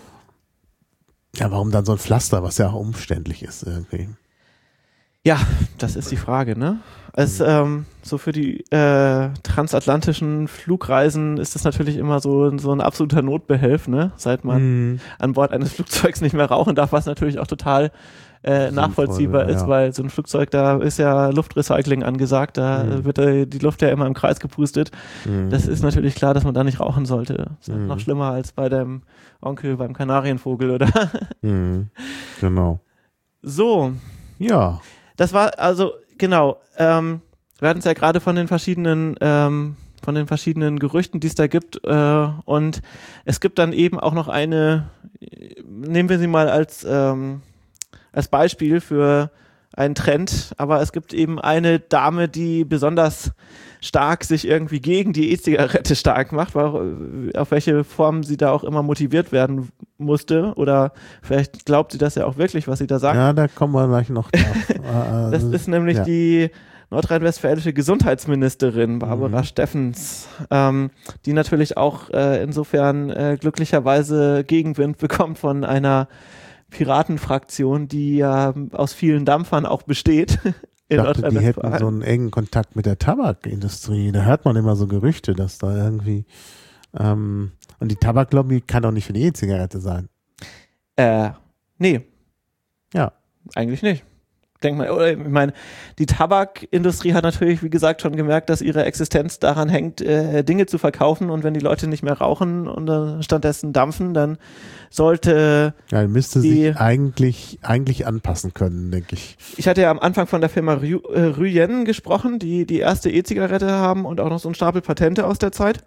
ja, warum dann so ein Pflaster, was ja auch umständlich ist irgendwie. Ja, das ist die Frage, ne? Es, mhm. ähm, so für die äh, transatlantischen Flugreisen ist das natürlich immer so, so ein absoluter Notbehelf, ne? Seit man mhm. an Bord eines Flugzeugs nicht mehr rauchen darf, was natürlich auch total Äh, nachvollziehbar ist, ja. weil so ein Flugzeug, da ist ja Luftrecycling angesagt, da mhm. wird äh, die Luft ja immer im Kreis gepustet. Mhm. Das ist natürlich klar, dass man da nicht rauchen sollte. Das ist mhm. noch schlimmer als bei deinem Onkel beim Kanarienvogel, oder? Mhm. Genau. So. Ja. Das war, also, genau, ähm, wir hatten es ja gerade von den verschiedenen ähm, von den verschiedenen Gerüchten, die es da gibt, äh, und es gibt dann eben auch noch eine, nehmen wir sie mal als ähm, als Beispiel für einen Trend, aber es gibt eben eine Dame, die besonders stark sich irgendwie gegen die E-Zigarette stark macht, weil, auf welche Form sie da auch immer motiviert werden musste, oder vielleicht glaubt sie das ja auch wirklich, was sie da sagt. Ja, da kommen wir gleich noch drauf. Das ist nämlich ja. die nordrhein-westfälische Gesundheitsministerin Barbara mhm. Steffens, ähm, die natürlich auch äh, insofern äh, glücklicherweise Gegenwind bekommt von einer Piratenfraktion, die ja aus vielen Dampfern auch besteht. Ich dachte, die hätten so einen engen Kontakt mit der Tabakindustrie. Da hört man immer so Gerüchte, dass da irgendwie ähm, und die Tabaklobby kann doch nicht für die E-Zigarette sein. Äh, nee. Ja. Eigentlich nicht. Denk mal, oder ich meine, die Tabakindustrie hat natürlich, wie gesagt, schon gemerkt, dass ihre Existenz daran hängt, äh, Dinge zu verkaufen, und wenn die Leute nicht mehr rauchen und äh, stattdessen dampfen, dann sollte ja, müsste die, sich eigentlich eigentlich anpassen können, denke ich. Ich hatte ja am Anfang von der Firma Ru- äh, Ruyen gesprochen, die die erste E-Zigarette haben und auch noch so einen Stapel Patente aus der Zeit.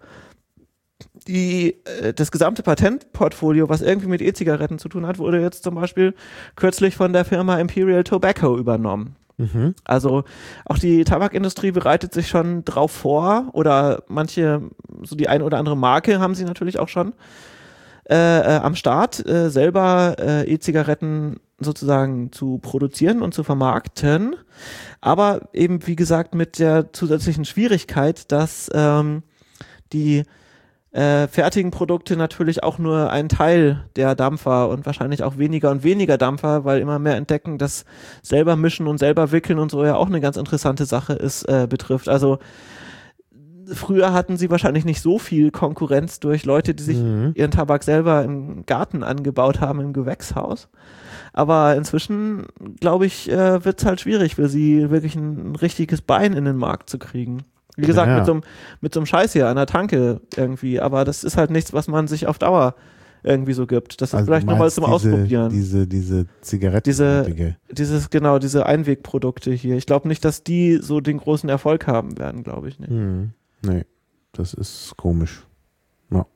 Die, äh, das gesamte Patentportfolio, was irgendwie mit E-Zigaretten zu tun hat, wurde jetzt zum Beispiel kürzlich von der Firma Imperial Tobacco übernommen. Mhm. Also auch die Tabakindustrie bereitet sich schon drauf vor, oder manche, so die eine oder andere Marke haben sie natürlich auch schon äh, äh, am Start, äh, selber äh, E-Zigaretten sozusagen zu produzieren und zu vermarkten. Aber eben, wie gesagt, mit der zusätzlichen Schwierigkeit, dass ähm, die Äh, fertigen Produkte natürlich auch nur ein Teil der Dampfer und wahrscheinlich auch weniger und weniger Dampfer, weil immer mehr entdecken, dass selber mischen und selber wickeln und so ja auch eine ganz interessante Sache ist, äh, betrifft. Also früher hatten sie wahrscheinlich nicht so viel Konkurrenz durch Leute, die sich mhm. ihren Tabak selber im Garten angebaut haben, im Gewächshaus. Aber inzwischen, glaube ich, äh, wird es halt schwierig für sie, wirklich ein, ein richtiges Bein in den Markt zu kriegen. Wie gesagt, ja. mit so einem mit so einem Scheiß hier an der Tanke irgendwie, aber das ist halt nichts, was man sich auf Dauer irgendwie so gibt. Das ist Also vielleicht du nochmal meinst zum diese, Ausprobieren. Diese, diese Zigaretten. Diese, dieses, genau, diese Einwegprodukte hier. Ich glaube nicht, dass die so den großen Erfolg haben werden, glaube ich nicht. Hm. Nee, das ist komisch. Ja.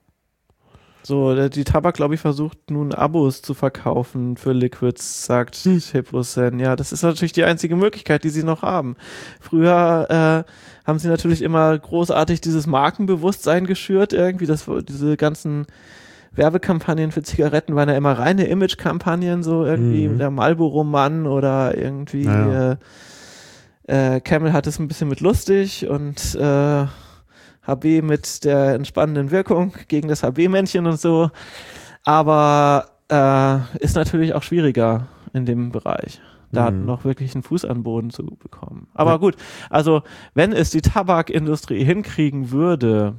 So, der- die Tabak, glaube ich, versucht nun Abos zu verkaufen für Liquids, sagt hm. Hiplosen. Ja, das ist natürlich die einzige Möglichkeit, die sie noch haben. Früher äh, haben sie natürlich immer großartig dieses Markenbewusstsein geschürt, irgendwie, das, diese ganzen Werbekampagnen für Zigaretten waren ja immer reine Image-Kampagnen, so irgendwie Mhm. der Marlboro-Mann oder irgendwie Ja. äh, äh, Camel hat es ein bisschen mit lustig und äh, H B mit der entspannenden Wirkung gegen das H B-Männchen und so. Aber äh, ist natürlich auch schwieriger in dem Bereich, da Mhm. noch wirklich einen Fuß an den Boden zu bekommen. Aber Ja. gut, also wenn es die Tabakindustrie hinkriegen würde,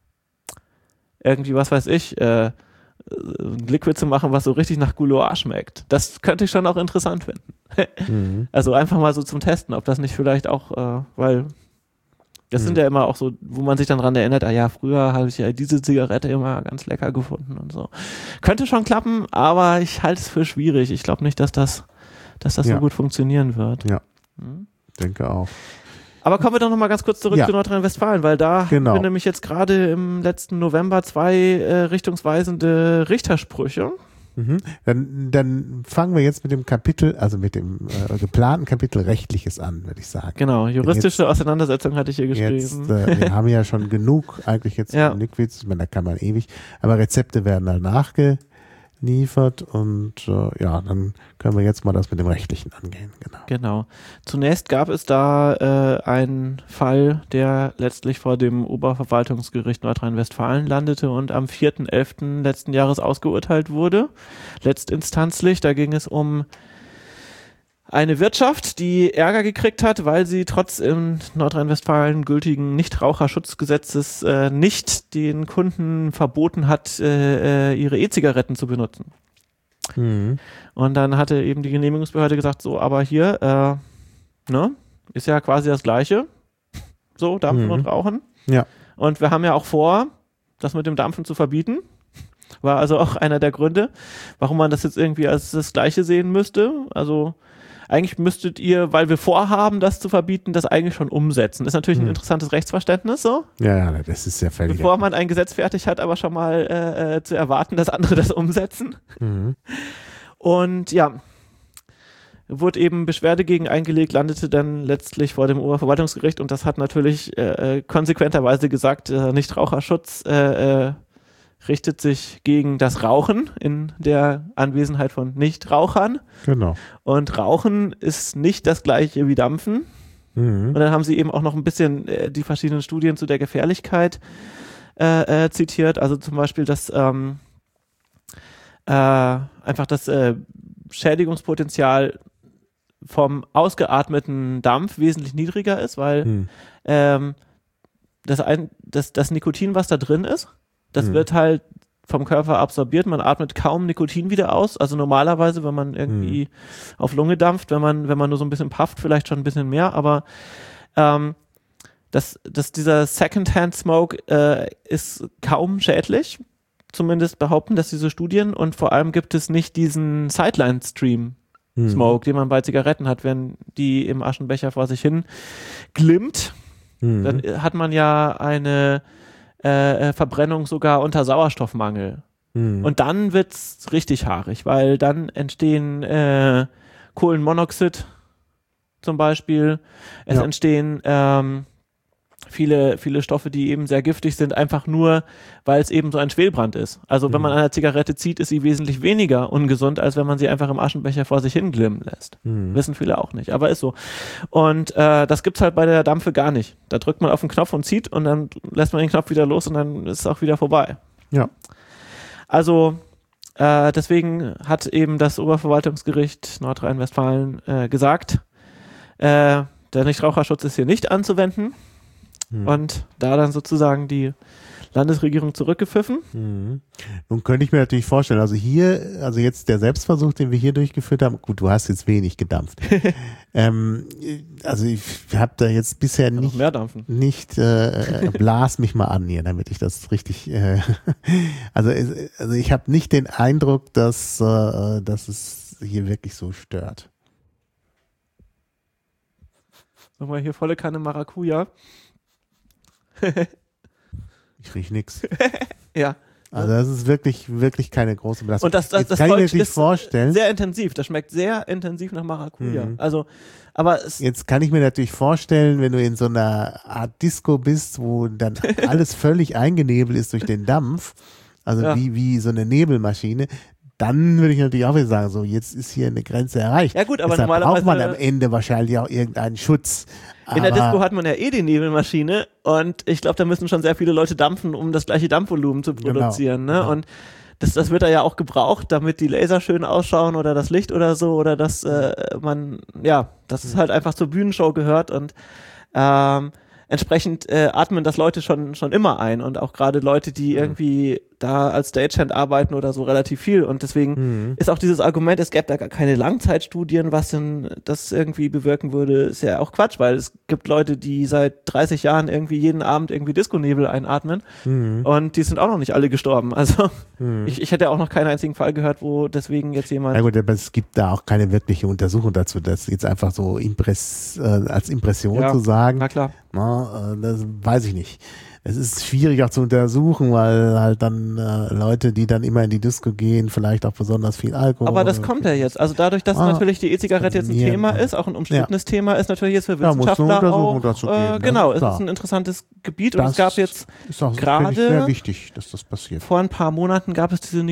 irgendwie, was weiß ich, äh, ein Liquid zu machen, was so richtig nach Gouloir schmeckt. Das könnte ich schon auch interessant finden. Mhm. Also einfach mal so zum Testen, ob das nicht vielleicht auch, äh, weil das Mhm. sind ja immer auch so, wo man sich dann dran erinnert, ah ja, früher habe ich ja diese Zigarette immer ganz lecker gefunden und so. Könnte schon klappen, aber ich halte es für schwierig. Ich glaube nicht, dass das, dass das Ja. so gut funktionieren wird. Ja. Hm? Denke auch. Aber kommen wir doch nochmal ganz kurz zurück Ja. zu Nordrhein-Westfalen, weil da Genau. haben wir nämlich jetzt gerade im letzten November zwei äh, richtungsweisende Richtersprüche. Mhm. Dann, dann fangen wir jetzt mit dem Kapitel, also mit dem äh, geplanten Kapitel Rechtliches an, würde ich sagen. Genau, juristische Jetzt- Auseinandersetzung hatte ich hier geschrieben. Jetzt, äh, wir haben ja schon genug eigentlich jetzt Ja. von Liquids, ich meine, da kann man ewig, aber Rezepte werden halt nachgeliefert und äh, ja, dann können wir jetzt mal das mit dem Rechtlichen angehen, genau. Genau. Zunächst gab es da äh, einen Fall, der letztlich vor dem Oberverwaltungsgericht Nordrhein-Westfalen landete und am vierten elften letzten Jahres ausgeurteilt wurde. Letztinstanzlich, da ging es um eine Wirtschaft, die Ärger gekriegt hat, weil sie trotz in Nordrhein-Westfalen gültigen Nichtraucherschutzgesetzes äh, nicht den Kunden verboten hat, äh, äh, ihre E-Zigaretten zu benutzen. Mhm. Und dann hatte eben die Genehmigungsbehörde gesagt, so, aber hier, äh, ne, ist ja quasi das Gleiche. So, Dampfen Mhm. und Rauchen. Ja. Und wir haben ja auch vor, das mit dem Dampfen zu verbieten. War also auch einer der Gründe, warum man das jetzt irgendwie als das Gleiche sehen müsste. Also eigentlich müsstet ihr, weil wir vorhaben, das zu verbieten, das eigentlich schon umsetzen. Ist natürlich ein Mhm. interessantes Rechtsverständnis so. Ja, ja, das ist ja völlig. Bevor man ein Gesetz fertig hat, aber schon mal äh, äh, zu erwarten, dass andere das umsetzen. Mhm. Und ja, wurde eben Beschwerde gegen eingelegt, landete dann letztlich vor dem Oberverwaltungsgericht und das hat natürlich äh, äh, konsequenterweise gesagt, äh, Nichtraucherschutz äh, äh, richtet sich gegen das Rauchen in der Anwesenheit von Nichtrauchern Genau. und Rauchen ist nicht das gleiche wie Dampfen. Mhm. Und dann haben sie eben auch noch ein bisschen äh, die verschiedenen Studien zu der Gefährlichkeit äh, äh, zitiert, also zum Beispiel, dass ähm, äh, einfach das äh, Schädigungspotenzial vom ausgeatmeten Dampf wesentlich niedriger ist, weil Mhm. ähm, das, ein, das, das Nikotin, was da drin ist, das Mhm. wird halt vom Körper absorbiert, man atmet kaum Nikotin wieder aus, also normalerweise, wenn man irgendwie auf Lunge dampft, wenn man, wenn man nur so ein bisschen pufft, vielleicht schon ein bisschen mehr, aber ähm, das, das, dieser Secondhand-Smoke äh, ist kaum schädlich, zumindest behaupten das diese Studien und vor allem gibt es nicht diesen Sideline-Stream, Mhm. Smoke, den man bei Zigaretten hat, wenn die im Aschenbecher vor sich hin glimmt, Mhm. dann hat man ja eine äh, Verbrennung sogar unter Sauerstoffmangel. Mhm. Und dann wird's richtig haarig, weil dann entstehen äh, Kohlenmonoxid zum Beispiel, es Ja. entstehen ähm, viele, viele Stoffe, die eben sehr giftig sind, einfach nur, weil es eben so ein Schwelbrand ist. Also wenn Mhm. man an einer Zigarette zieht, ist sie wesentlich weniger ungesund, als wenn man sie einfach im Aschenbecher vor sich hin glimmen lässt. Mhm. Wissen viele auch nicht, aber ist so. Und äh, das gibt's halt bei der Dampfe gar nicht. Da drückt man auf den Knopf und zieht und dann lässt man den Knopf wieder los und dann ist es auch wieder vorbei. Ja. Also äh, deswegen hat eben das Oberverwaltungsgericht Nordrhein-Westfalen äh, gesagt, äh, der Nichtraucherschutz ist hier nicht anzuwenden. hm. und da dann sozusagen die Landesregierung zurückgepfiffen. Mhm. Nun könnte ich mir natürlich vorstellen, also hier, also jetzt der Selbstversuch, den wir hier durchgeführt haben, gut, du hast jetzt wenig gedampft. ähm, also ich habe da jetzt bisher Kann nicht, mehr dampfen. nicht äh, blas mich mal an hier, damit ich das richtig, äh, also, also ich habe nicht den Eindruck, dass, äh, dass es hier wirklich so stört. Nochmal hier volle Kanne Maracuja. Ich riech nix. Ja. Also das ist wirklich, wirklich keine große Belastung. Und das, das, Jetzt das kann Zeug ich mir nicht ist vorstellen. sehr intensiv. Das schmeckt sehr intensiv nach Maracuja. Mhm. Also, aber es Jetzt kann ich mir natürlich vorstellen, wenn du in so einer Art Disco bist, wo dann alles völlig eingenebelt ist durch den Dampf, also Ja. wie, wie so eine Nebelmaschine, dann würde ich natürlich auch wieder sagen, so jetzt ist hier eine Grenze erreicht. Ja gut, aber Deshalb normalerweise braucht man am Ende wahrscheinlich auch irgendeinen Schutz. in der Aber- Disco hat man ja eh die Nebelmaschine und ich glaube, da müssen schon sehr viele Leute dampfen, um das gleiche Dampfvolumen zu produzieren. Genau, Ne? genau. Und das, das wird da ja auch gebraucht, damit die Laser schön ausschauen oder das Licht oder so oder dass äh, man, ja, dass es halt einfach zur Bühnenshow gehört und ähm, entsprechend äh, atmen das Leute schon schon immer ein und auch gerade Leute, die irgendwie da als Stagehand arbeiten oder so relativ viel und deswegen Mhm. ist auch dieses Argument, es gäbe da gar keine Langzeitstudien, was denn das irgendwie bewirken würde, ist ja auch Quatsch, weil es gibt Leute, die seit dreißig Jahren irgendwie jeden Abend irgendwie Disco-Nebel einatmen Mhm. und die sind auch noch nicht alle gestorben. Also Mhm. ich, ich hätte auch noch keinen einzigen Fall gehört, wo deswegen jetzt jemand... Na gut, aber es gibt da auch keine wirkliche Untersuchung dazu, das jetzt einfach so Impress, äh, als Impression Ja, zu sagen. Na klar. Na, äh, das weiß ich nicht. Es ist schwierig auch zu untersuchen, weil halt dann äh, Leute, die dann immer in die Disco gehen, vielleicht auch besonders viel Alkohol. Aber das kommt ja jetzt. Also dadurch, dass Ah, natürlich die E-Zigarette jetzt ein ja. Thema ist, auch ein umstrittenes Thema ist, natürlich jetzt für Ja, muss eine Wissenschaftler Untersuchung auch, dazu äh, geben, ne? genau, es Klar. ist ein interessantes Gebiet und Das es gab jetzt ist auch gerade- finde ich sehr wichtig, dass das passiert. vor ein paar Monaten gab es diese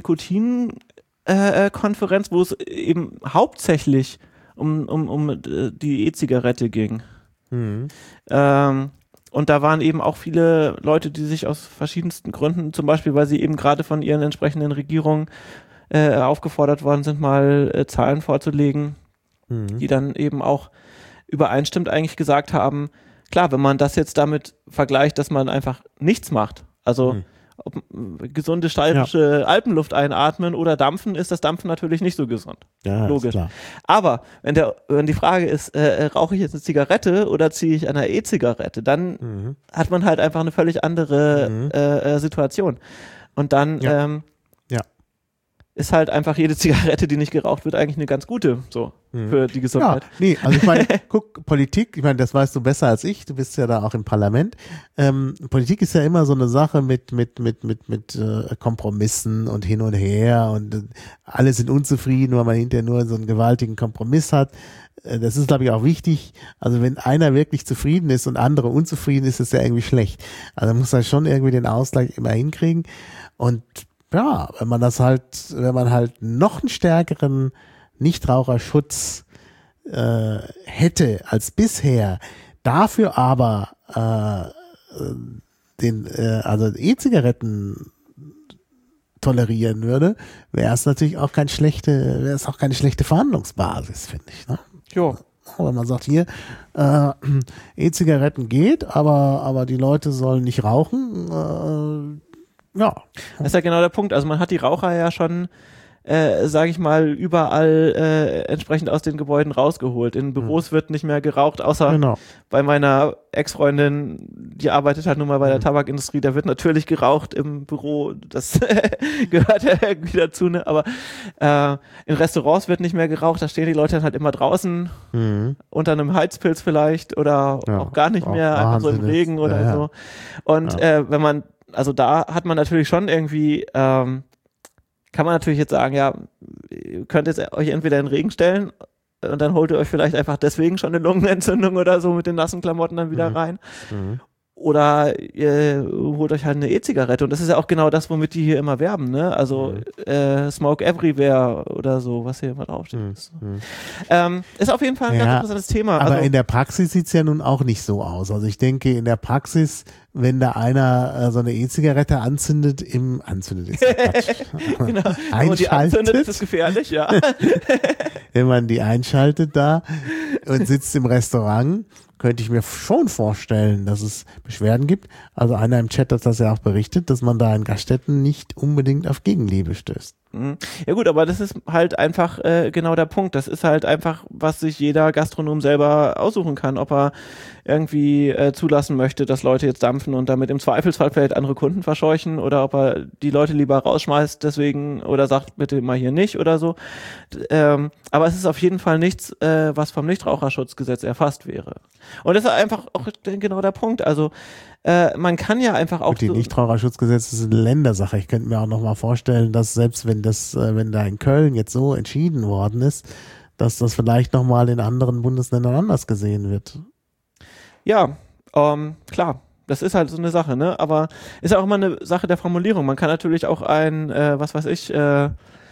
Nikotin-Konferenz, wo es eben hauptsächlich um, um, um äh, die E-Zigarette ging. Mhm. Ähm, und da waren eben auch viele Leute, die sich aus verschiedensten Gründen, zum Beispiel, weil sie eben gerade von ihren entsprechenden Regierungen äh, aufgefordert worden sind, mal äh, Zahlen vorzulegen, Mhm. die dann eben auch übereinstimmt eigentlich gesagt haben, klar, wenn man das jetzt damit vergleicht, dass man einfach nichts macht, also Mhm. ob, äh, gesunde steirische Alpenluft einatmen oder dampfen, ist das Dampfen natürlich nicht so gesund. Ja, Logisch. ist klar. Aber wenn, der, wenn die Frage ist, äh, rauche ich jetzt eine Zigarette oder ziehe ich eine E-Zigarette, dann Mhm. hat man halt einfach eine völlig andere Mhm. äh, äh, Situation. Und dann Ja. ähm, Ja. ist halt einfach jede Zigarette, die nicht geraucht wird, eigentlich eine ganz gute, so, Mhm. für die Ja, Gesundheit. nee, also ich meine, guck, Politik, ich meine, das weißt du besser als ich, du bist ja da auch im Parlament. Ähm, Politik ist ja immer so eine Sache mit, mit, mit, mit, mit äh, Kompromissen und hin und her und äh, alle sind unzufrieden, weil man hinterher nur so einen gewaltigen Kompromiss hat. Äh, Das ist, glaube ich, auch wichtig. Also wenn einer wirklich zufrieden ist und andere unzufrieden, ist es ja irgendwie schlecht. Also man muss da schon irgendwie den Ausgleich immer hinkriegen. Und ja, wenn man das halt, wenn man halt noch einen stärkeren Nichtraucherschutz äh, hätte als bisher, dafür aber äh, äh, den, äh, also E-Zigaretten tolerieren würde, wäre es natürlich auch kein schlechte, wäre es auch keine schlechte Verhandlungsbasis, finde ich. Ne? Jo. Wenn man sagt, hier, äh, E-Zigaretten geht, aber, aber die Leute sollen nicht rauchen, äh, ja. Das ist ja genau der Punkt. Also man hat die Raucher ja schon, äh, sage ich mal, überall äh, entsprechend aus den Gebäuden rausgeholt. In Büros wird nicht mehr geraucht, außer Genau. bei meiner Ex-Freundin, die arbeitet halt nun mal bei der Mhm. Tabakindustrie, da wird natürlich geraucht im Büro, das gehört ja irgendwie dazu, ne? Aber äh, in Restaurants wird nicht mehr geraucht, da stehen die Leute dann halt immer draußen Mhm. unter einem Heizpilz vielleicht oder Ja, auch gar nicht auch mehr, einfach so im Wahnsinn ist. Regen oder Ja, ja. so. Und äh, wenn man, also da hat man natürlich schon irgendwie, ähm, kann man natürlich jetzt sagen, ja, ihr könnt jetzt euch entweder in den Regen stellen und dann holt ihr euch vielleicht einfach deswegen schon eine Lungenentzündung oder so mit den nassen Klamotten dann wieder Mhm. rein. Mhm. Oder ihr holt euch halt eine E-Zigarette. Und das ist ja auch genau das, womit die hier immer werben, ne? Also äh, Smoke Everywhere oder so, was hier immer draufsteht. Mhm. Ist, Mhm. ähm, ist auf jeden Fall ein Ja, ganz interessantes Thema. Aber Also, in der Praxis sieht's ja nun auch nicht so aus. Also ich denke, in der Praxis, wenn da einer äh, so eine E-Zigarette anzündet, im anzündet ist Quatsch. genau. Wenn man die anzündet, ist das gefährlich, ja. wenn man die einschaltet da und sitzt im Restaurant könnte ich mir schon vorstellen, dass es Beschwerden gibt. Also einer im Chat hat das ja auch berichtet, dass man da in Gaststätten nicht unbedingt auf Gegenliebe stößt. Ja gut, aber das ist halt einfach äh, genau der Punkt. Das ist halt einfach, was sich jeder Gastronom selber aussuchen kann, ob er irgendwie äh, zulassen möchte, dass Leute jetzt dampfen und damit im Zweifelsfall vielleicht andere Kunden verscheuchen oder ob er die Leute lieber rausschmeißt deswegen oder sagt, bitte mal hier nicht oder so. Ähm, aber es ist auf jeden Fall nichts, äh, was vom Nichtraucherschutzgesetz erfasst wäre. Und das ist einfach auch genau der Punkt. Also äh, man kann ja einfach auch... Und die so Nichtraucherschutzgesetz ist eine Ländersache. Ich könnte mir auch noch mal vorstellen, dass selbst wenn das, äh, wenn da in Köln jetzt so entschieden worden ist, dass das vielleicht noch mal in anderen Bundesländern anders gesehen wird. Ja, ähm, klar. Das ist halt so eine Sache, ne? Aber ist ja auch immer eine Sache der Formulierung. Man kann natürlich auch ein, äh, was weiß ich, äh,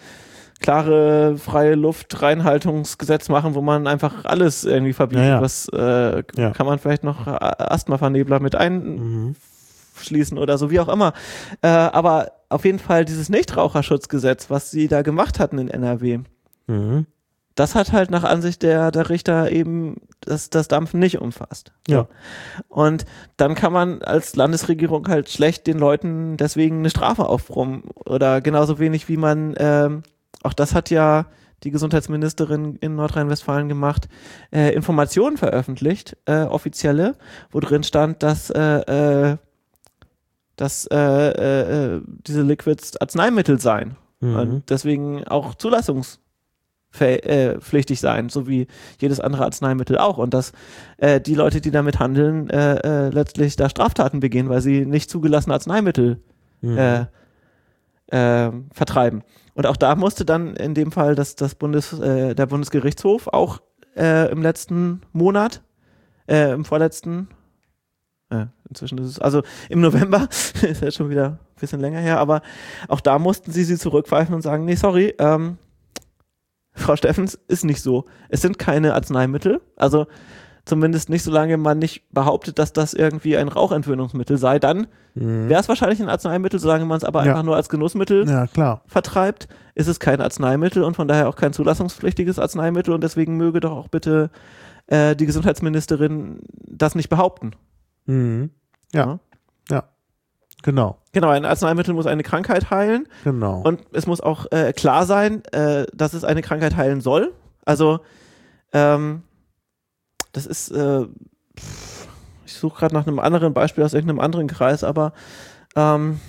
klare, freie Luftreinhaltungsgesetz machen, wo man einfach alles irgendwie verbietet. Ja, ja. Was äh, ja. kann man vielleicht noch Asthmavernebler mit einschließen mhm. oder so, wie auch immer. Äh, aber auf jeden Fall dieses Nichtraucherschutzgesetz, was sie da gemacht hatten in N R W, mhm. das hat halt nach Ansicht der, der Richter eben das, das Dampfen nicht umfasst. Ja. Und dann kann man als Landesregierung halt schlecht den Leuten deswegen eine Strafe aufbrummen. Oder genauso wenig wie man, ähm, auch das hat ja die Gesundheitsministerin in Nordrhein-Westfalen gemacht, äh, Informationen veröffentlicht, äh, offizielle, wo drin stand, dass äh, äh, dass äh, äh, diese Liquids Arzneimittel seien. Mhm. Und deswegen auch Zulassungs Äh, pflichtig sein, so wie jedes andere Arzneimittel auch und dass äh, die Leute, die damit handeln, äh, äh, letztlich da Straftaten begehen, weil sie nicht zugelassene Arzneimittel mhm. äh, äh, vertreiben. Und auch da musste dann in dem Fall das, das Bundes, äh, der Bundesgerichtshof auch äh, im letzten Monat, äh, im vorletzten, äh, inzwischen ist es, also im November, ist ja schon wieder ein bisschen länger her, aber auch da mussten sie sie zurückpfeifen und sagen, nee, sorry, ähm, Frau Steffens, ist nicht so. Es sind keine Arzneimittel, also zumindest nicht, solange man nicht behauptet, dass das irgendwie ein Rauchentwöhnungsmittel sei, dann mhm. wäre es wahrscheinlich ein Arzneimittel, solange man es aber ja. einfach nur als Genussmittel ja, klar. vertreibt, ist es kein Arzneimittel und von daher auch kein zulassungspflichtiges Arzneimittel und deswegen möge doch auch bitte äh, die Gesundheitsministerin das nicht behaupten. Mhm. Ja. ja, ja, genau. Genau, ein Arzneimittel muss eine Krankheit heilen. Genau. Und es muss auch äh, klar sein, äh, dass es eine Krankheit heilen soll. Also, ähm, das ist, äh, ich suche gerade nach einem anderen Beispiel aus irgendeinem anderen Kreis, aber ähm,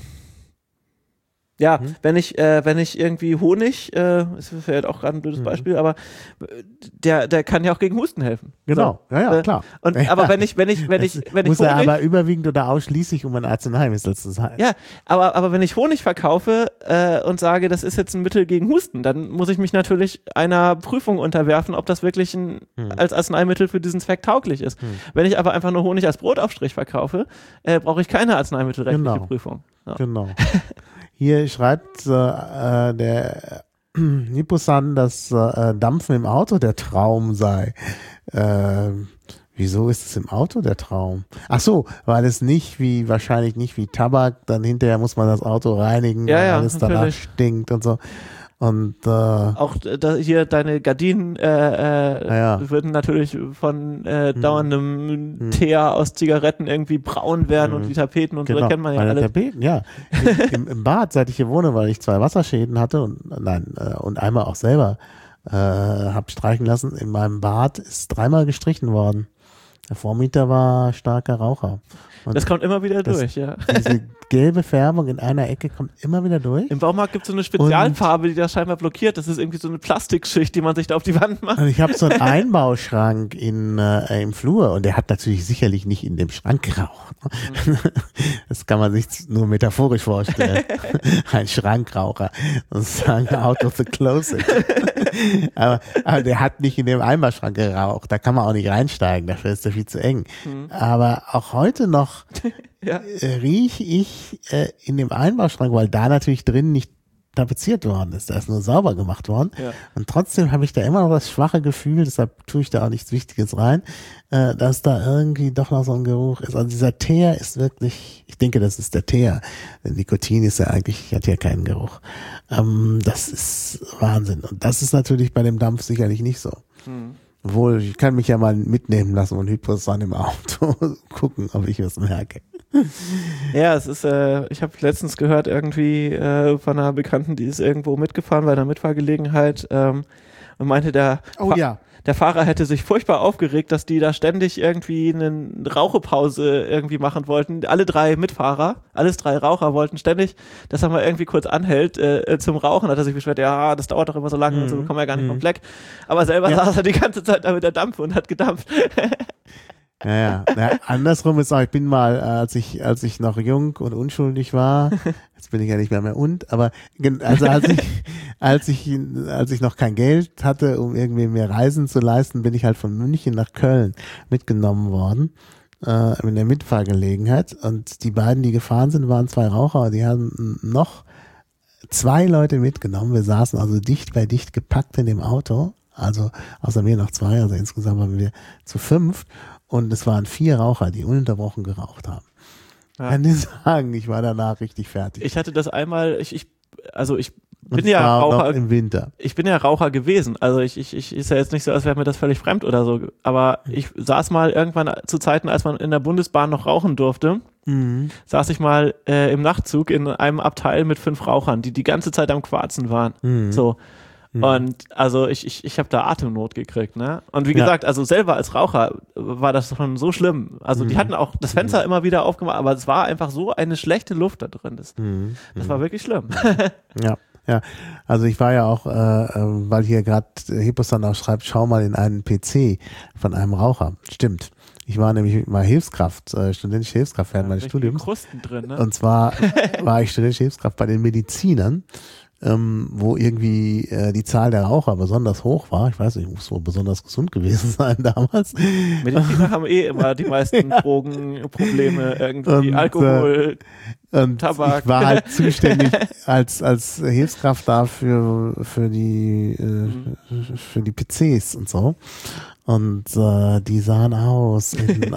ja, mhm. wenn ich, äh, wenn ich irgendwie Honig, äh, ist vielleicht auch gerade ein blödes mhm. Beispiel, aber der, der kann ja auch gegen Husten helfen. Genau, so. ja, ja, klar. Und, ja. aber wenn ich, wenn ich, wenn ich, wenn ich muss Honig, er aber überwiegend oder ausschließlich um ein Arzneimittel zu sein. Ja, aber, aber wenn ich Honig verkaufe äh, und sage, das ist jetzt ein Mittel gegen Husten, dann muss ich mich natürlich einer Prüfung unterwerfen, ob das wirklich ein, hm. als Arzneimittel für diesen Zweck tauglich ist. Hm. Wenn ich aber einfach nur Honig als Brotaufstrich verkaufe, äh, brauche ich keine arzneimittelrechtliche genau. Prüfung. Ja. Genau. Hier schreibt äh, der Nipposan, dass äh, Dampfen im Auto der Traum sei. Äh, wieso ist es im Auto der Traum? Ach so, weil es nicht wie, wahrscheinlich nicht wie Tabak, dann hinterher muss man das Auto reinigen, ja, weil ja, alles danach natürlich. stinkt und so. Und äh, auch da, hier deine Gardinen äh, äh, ja. würden natürlich von äh, dauerndem hm. Teer aus Zigaretten irgendwie braun werden hm. und die Tapeten und genau. so, kennt man ja Meine alle. Tapeten, ja. Im, Im Bad, seit ich hier wohne, weil ich zwei Wasserschäden hatte und nein äh, und einmal auch selber äh, habe streichen lassen. In meinem Bad ist dreimal gestrichen worden. Der Vormieter war starker Raucher. Und das kommt immer wieder das, durch, ja. Diese gelbe Färbung in einer Ecke kommt immer wieder durch. Im Baumarkt gibt es so eine Spezialfarbe, und die das scheinbar blockiert. Das ist irgendwie so eine Plastikschicht, die man sich da auf die Wand macht. Und ich habe so einen Einbauschrank in, äh, im Flur und der hat natürlich sicherlich nicht in dem Schrank geraucht. Mhm. Das kann man sich nur metaphorisch vorstellen. Ein Schrankraucher. Sozusagen out of the closet. aber, aber der hat nicht in dem Einbauschrank geraucht. Da kann man auch nicht reinsteigen. Dafür ist der viel zu eng. Mhm. Aber auch heute noch ja. äh, rieche ich äh, in dem Einbauschrank, weil da natürlich drin nicht tapeziert worden ist. Da ist nur sauber gemacht worden. Ja. Und trotzdem habe ich da immer noch das schwache Gefühl, deshalb tue ich da auch nichts Wichtiges rein, äh, dass da irgendwie doch noch so ein Geruch ist. Also dieser Teer ist wirklich, ich denke, das ist der Teer. Denn Nikotin ist ja eigentlich, hat ja keinen Geruch. Ähm, das ist Wahnsinn. Und das ist natürlich bei dem Dampf sicherlich nicht so. Hm. Obwohl, ich kann mich ja mal mitnehmen lassen und Hyposan im Auto gucken, ob ich was merke. Ja, es ist, äh, ich habe letztens gehört irgendwie äh, von einer Bekannten, die ist irgendwo mitgefahren bei einer Mitfahrgelegenheit ähm, und meinte, der, Oh Fa- ja. der Fahrer hätte sich furchtbar aufgeregt, dass die da ständig irgendwie eine Rauchepause irgendwie machen wollten. Alle drei Mitfahrer, alles drei Raucher wollten ständig, dass er mal irgendwie kurz anhält äh, zum Rauchen. Hat er sich beschwert, ja, das dauert doch immer so lange Mhm. und so, kommen wir ja gar nicht Mhm. vom Fleck. Aber selber Ja. saß er die ganze Zeit da mit der Dampfe und hat gedampft. Ja, ja. Na, andersrum ist auch, ich bin mal, als ich, als ich noch jung und unschuldig war, jetzt bin ich ja nicht mehr mehr und, aber gen- also als ich, als ich, als ich noch kein Geld hatte, um irgendwie mir Reisen zu leisten, bin ich halt von München nach Köln mitgenommen worden, äh, in der Mitfahrgelegenheit. Und die beiden, die gefahren sind, waren zwei Raucher, die haben noch zwei Leute mitgenommen. Wir saßen also dicht bei dicht gepackt in dem Auto. Also außer mir noch zwei, also insgesamt waren wir zu fünf. Und es waren vier Raucher, die ununterbrochen geraucht haben. Ja. Kann ich sagen, ich war danach richtig fertig. Ich hatte das einmal, ich, ich also ich Und bin es ja war Raucher noch im Winter. ich bin ja Raucher gewesen. Also ich, ich, ich ist ja jetzt nicht so, als wäre mir das völlig fremd oder so. Aber ich saß mal irgendwann zu Zeiten, als man in der Bundesbahn noch rauchen durfte, Mhm. saß ich mal äh, im Nachtzug in einem Abteil mit fünf Rauchern, die die ganze Zeit am Quarzen waren. Mhm. So. Mhm. Und also ich, ich, ich habe da Atemnot gekriegt, ne? Und wie Ja. gesagt, also selber als Raucher war das schon so schlimm. Also die Mhm. hatten auch das Fenster immer wieder aufgemacht, aber es war einfach so eine schlechte Luft da drin. Das, Mhm. das war wirklich schlimm. Ja, ja. Also ich war ja auch, äh, äh, weil hier gerade Hipposan auch schreibt, schau mal in einen P C von einem Raucher. Stimmt. Ich war nämlich mal Hilfskraft, äh, studentische Hilfskraft während meines Richtige Studiums. Krusten drin, ne? Und zwar war ich studentische Hilfskraft bei den Medizinern, ähm, wo irgendwie äh, die Zahl der Raucher besonders hoch war. Ich weiß nicht, muss wohl besonders gesund gewesen sein damals. Mediziner haben eh immer die meisten Drogenprobleme, irgendwie Und, äh, Alkohol. Und Tabak. ich war halt zuständig als als Hilfskraft dafür für die äh, für die P Cs und so. Und äh, die sahen aus in, oh,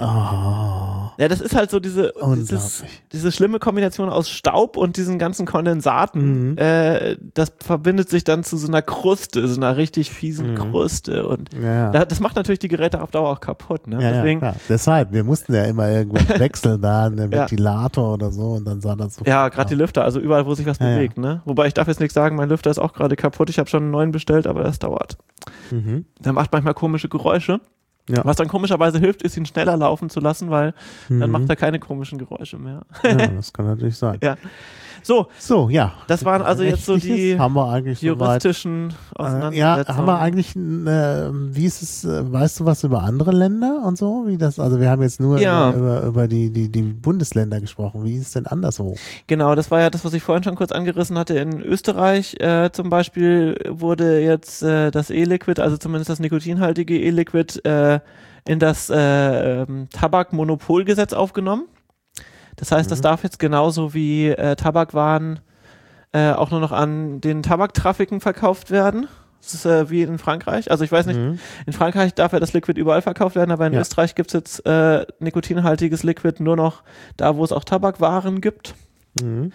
Ja, das ist halt so diese, dieses, unglaublich. diese schlimme Kombination aus Staub und diesen ganzen Kondensaten. Mhm. Äh, das verbindet sich dann zu so einer Kruste, so einer richtig fiesen Mhm. Kruste. Und Ja, da- das macht natürlich die Geräte auf Dauer auch kaputt. Ne? ja, Deswegen, ja, klar. Deshalb, wir mussten ja immer irgendwas wechseln da, einen Ja. Ventilator oder so und dann sah das so. ja, gerade die Lüfter, also überall, wo sich was Ja, ja. bewegt. Ne? Wobei ich darf jetzt nichts sagen, mein Lüfter ist auch gerade kaputt. Ich habe schon einen neuen bestellt, aber das dauert. Mhm. Der macht manchmal komische Geräusche. Ja. Was dann komischerweise hilft, ist, ihn schneller laufen zu lassen, weil dann Mhm. macht er keine komischen Geräusche mehr. Ja, das kann natürlich sein. Ja. So, So, ja. das waren also jetzt so Rechtliches die haben wir eigentlich soweit. juristischen Äh, Auseinandersetzungen. ja, haben wir eigentlich, äh, wie ist es, äh, weißt du was über andere Länder und so? Wie das, also wir haben jetzt nur Ja. über, über, über die, die, die Bundesländer gesprochen. Wie ist es denn anderswo? Genau, das war ja das, was ich vorhin schon kurz angerissen hatte. In Österreich äh, zum Beispiel wurde jetzt äh, das E-Liquid, also zumindest das nikotinhaltige E-Liquid, äh, in das äh, ähm, Tabakmonopolgesetz aufgenommen. Das heißt, das Mhm. darf jetzt genauso wie äh, Tabakwaren äh, auch nur noch an den Tabaktrafiken verkauft werden. Das ist äh, wie in Frankreich. Also ich weiß nicht, Mhm. in Frankreich darf ja das Liquid überall verkauft werden, aber in Ja. Österreich gibt es jetzt äh, nikotinhaltiges Liquid nur noch da, wo es auch Tabakwaren gibt. Mhm.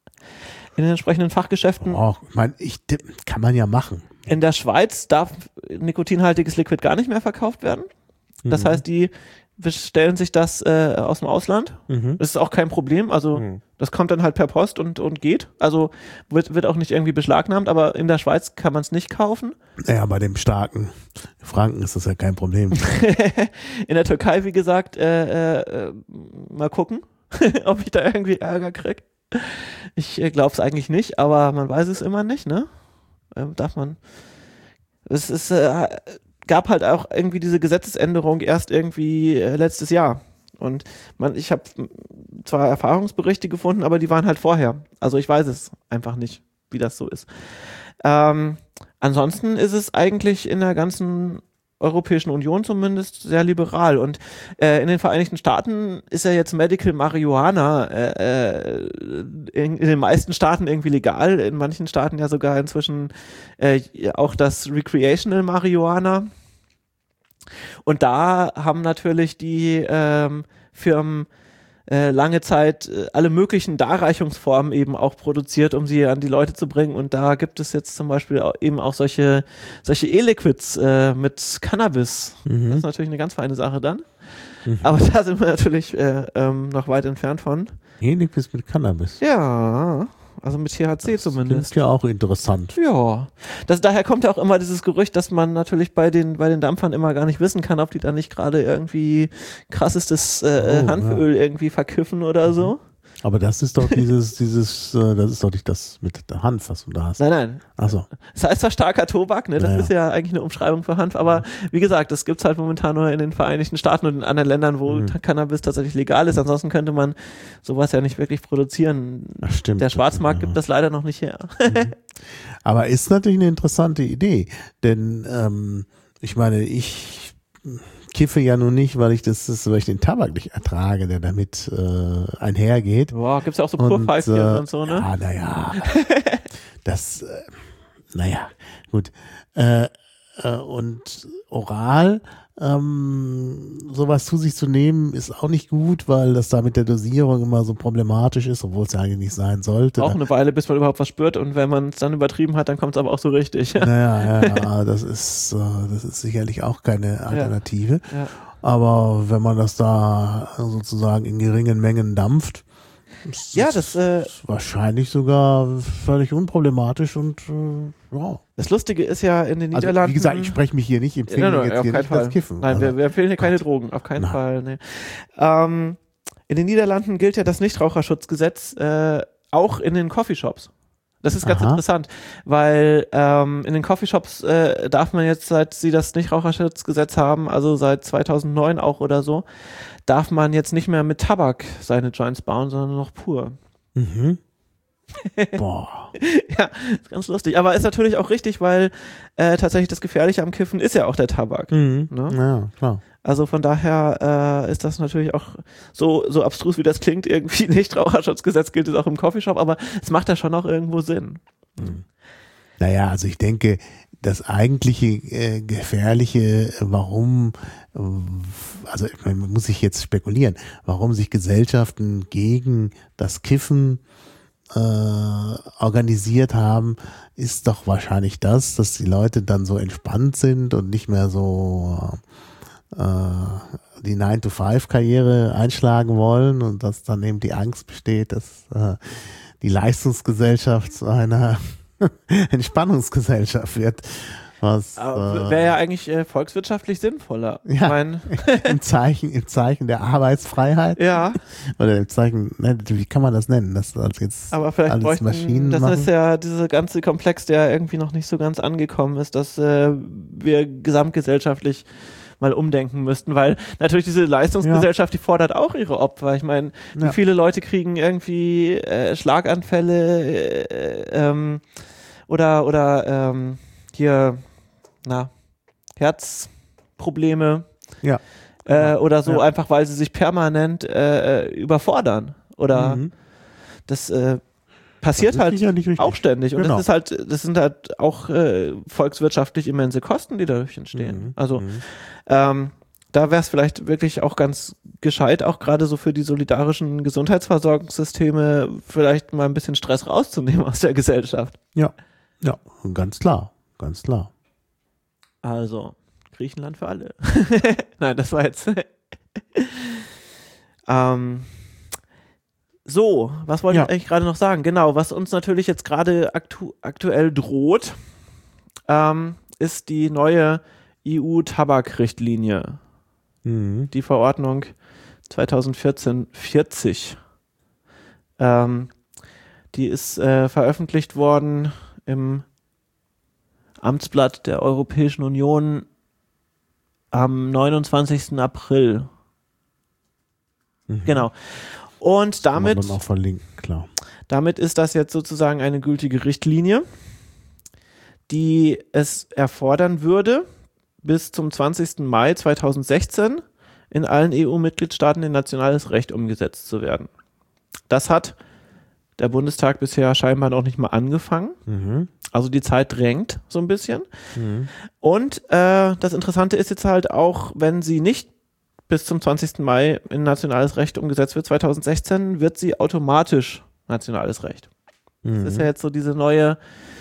In den entsprechenden Fachgeschäften. Oh, ich mein, ich, kann man ja machen. In der Schweiz darf nikotinhaltiges Liquid gar nicht mehr verkauft werden. Das Mhm. heißt, die bestellen sich das äh, aus dem Ausland. Mhm. Das ist auch kein Problem. Also Mhm. das kommt dann halt per Post und, und geht. Also wird, wird auch nicht irgendwie beschlagnahmt, aber in der Schweiz kann man es nicht kaufen. Ja, bei dem starken Franken ist das ja kein Problem. In der Türkei, wie gesagt, äh, äh, mal gucken, ob ich da irgendwie Ärger krieg. Ich äh, glaube es eigentlich nicht, aber man weiß es immer nicht, ne? Ähm, darf man. Es ist, äh, gab halt auch irgendwie diese Gesetzesänderung erst irgendwie äh, letztes Jahr. Und man, ich habe zwar Erfahrungsberichte gefunden, aber die waren halt vorher. Also ich weiß es einfach nicht, wie das so ist. Ähm, ansonsten ist es eigentlich in der ganzen Europäischen Union zumindest sehr liberal. Und äh, in den Vereinigten Staaten ist ja jetzt Medical Marihuana äh, in, in den meisten Staaten irgendwie legal, in manchen Staaten ja sogar inzwischen äh, auch das Recreational Marihuana. Und da haben natürlich die ähm, Firmen äh, lange Zeit äh, alle möglichen Darreichungsformen eben auch produziert, um sie an die Leute zu bringen. Und da gibt es jetzt zum Beispiel auch eben auch solche, solche E-Liquids äh, mit Cannabis. Mhm. Das ist natürlich eine ganz feine Sache dann. Mhm. Aber da sind wir natürlich äh, ähm, noch weit entfernt von. E-Liquids mit Cannabis. Ja, also mit T H C Das zumindest. klingt ja auch interessant. Ja, das, daher kommt ja auch immer dieses Gerücht, dass man natürlich bei den, bei den Dampfern immer gar nicht wissen kann, ob die da nicht gerade irgendwie krassestes äh, Oh, Hanföl irgendwie verkiffen oder so. Aber das ist doch dieses, dieses, äh, das ist doch nicht das mit der Hanf, was du da hast. Nein, nein. Achso. Das heißt zwar starker Tobak, ne? Das Naja. ist ja eigentlich eine Umschreibung für Hanf, aber wie gesagt, das gibt's halt momentan nur in den Vereinigten Staaten und in anderen Ländern, wo Mhm. Cannabis tatsächlich legal ist. Ansonsten könnte man sowas ja nicht wirklich produzieren. Das stimmt. Der Schwarzmarkt Ja. gibt das leider noch nicht her. Aber ist natürlich eine interessante Idee, denn ähm, ich meine, ich kiffe ja nun nicht, weil ich das, das weil ich den Tabak nicht ertrage, der damit äh, einhergeht. Boah, gibt's ja auch so Und, Purpfeifchen äh, und so, ne? Ja, naja. Das, äh, naja, gut. Äh, äh, und oral ähm, sowas zu sich zu nehmen, ist auch nicht gut, weil das da mit der Dosierung immer so problematisch ist, obwohl es ja eigentlich nicht sein sollte. Auch eine Weile, bis man überhaupt was spürt und wenn man es dann übertrieben hat, dann kommt es aber auch so richtig. Naja, ja, das ist, äh, das ist sicherlich auch keine Alternative. Ja. Aber wenn man das da sozusagen in geringen Mengen dampft, ist Ja, das, äh, ist wahrscheinlich sogar völlig unproblematisch und äh, ja. Das Lustige ist ja in den Also, Niederlanden. wie gesagt, ich spreche mich hier nicht, empfehle Nein, nein, jetzt auf hier keinen nicht Fall. das Kiffen. Nein, Also, wir, wir empfehlen hier keine Gott. Drogen, auf keinen Nein. Fall. Nee. Ähm, in den Niederlanden gilt ja das Nichtraucherschutzgesetz äh, auch in den Coffeeshops. Das ist ganz Aha. interessant, weil ähm, in den Coffeeshops äh, darf man jetzt, seit sie das Nichtraucherschutzgesetz haben, also seit zweitausendneun auch oder so, darf man jetzt nicht mehr mit Tabak seine Joints bauen, sondern nur noch pur. Mhm. Boah. Ja, ist ganz lustig. Aber ist natürlich auch richtig, weil äh, tatsächlich das Gefährliche am Kiffen ist ja auch der Tabak. Mhm. Ne? Ja, klar. Also von daher äh, ist das natürlich auch so, so abstrus, wie das klingt, irgendwie Nichtraucherschutzgesetz gilt es auch im Coffeeshop, aber es macht ja schon auch irgendwo Sinn. Naja, also ich denke, das eigentliche äh, Gefährliche, warum, äh, also ich meine, man muss sich jetzt spekulieren, warum sich Gesellschaften gegen das Kiffen äh, organisiert haben, ist doch wahrscheinlich das, dass die Leute dann so entspannt sind und nicht mehr so äh, die nine to five Karriere einschlagen wollen und dass dann eben die Angst besteht, dass äh, die Leistungsgesellschaft zu einer Entspannungsgesellschaft wird. Was äh, Wäre ja eigentlich äh, volkswirtschaftlich sinnvoller. Ja. Ich mein, im Zeichen, im Zeichen der Arbeitsfreiheit ja, oder im Zeichen, ne, wie kann man das nennen, dass das jetzt aber vielleicht alles bräuchten, Maschinen das machen? ist ja dieser ganze Komplex, der irgendwie noch nicht so ganz angekommen ist, dass äh, wir gesamtgesellschaftlich mal umdenken müssten, weil natürlich diese Leistungsgesellschaft, die fordert auch ihre Opfer. Ich meine, wie Ja. viele Leute kriegen irgendwie äh, Schlaganfälle äh, ähm, oder oder ähm, hier, na, Herzprobleme Ja. äh, oder so, Ja. einfach weil sie sich permanent äh, überfordern. Oder Mhm. das äh, passiert Das ist halt sicherlich richtig. auch ständig. Und Genau. das ist halt, das sind halt auch äh, volkswirtschaftlich immense Kosten, die dadurch entstehen. Mhm. Also Mhm. ähm, da wäre es vielleicht wirklich auch ganz gescheit, auch gerade so für die solidarischen Gesundheitsversorgungssysteme vielleicht mal ein bisschen Stress rauszunehmen aus der Gesellschaft. Ja, ja, ganz klar, ganz klar. Also, Griechenland für alle. Nein, das war jetzt. ähm, so, was wollte Ja. ich eigentlich gerade noch sagen? Genau, was uns natürlich jetzt gerade aktu aktuell droht, ähm, ist die neue E U-Tabakrichtlinie. Mhm. Die Verordnung zweitausendvierzehn vierzig. Ähm, die ist äh, veröffentlicht worden im Amtsblatt der Europäischen Union am neunundzwanzigsten April. Mhm. Genau. Und Kann man damit, dann auch verlinken, klar. damit ist das jetzt sozusagen eine gültige Richtlinie, die es erfordern würde, bis zum zwanzigsten Mai zweitausendsechzehn in allen E U-Mitgliedstaaten in nationales Recht umgesetzt zu werden. Das hat der Bundestag bisher scheinbar noch nicht mal angefangen. Mhm. Also die Zeit drängt so ein bisschen. Mhm. Und äh, das Interessante ist jetzt halt auch, wenn sie nicht bis zum zwanzigsten Mai in nationales Recht umgesetzt wird, zweitausendsechzehn, wird sie automatisch nationales Recht. Mhm. Das ist ja jetzt so diese neue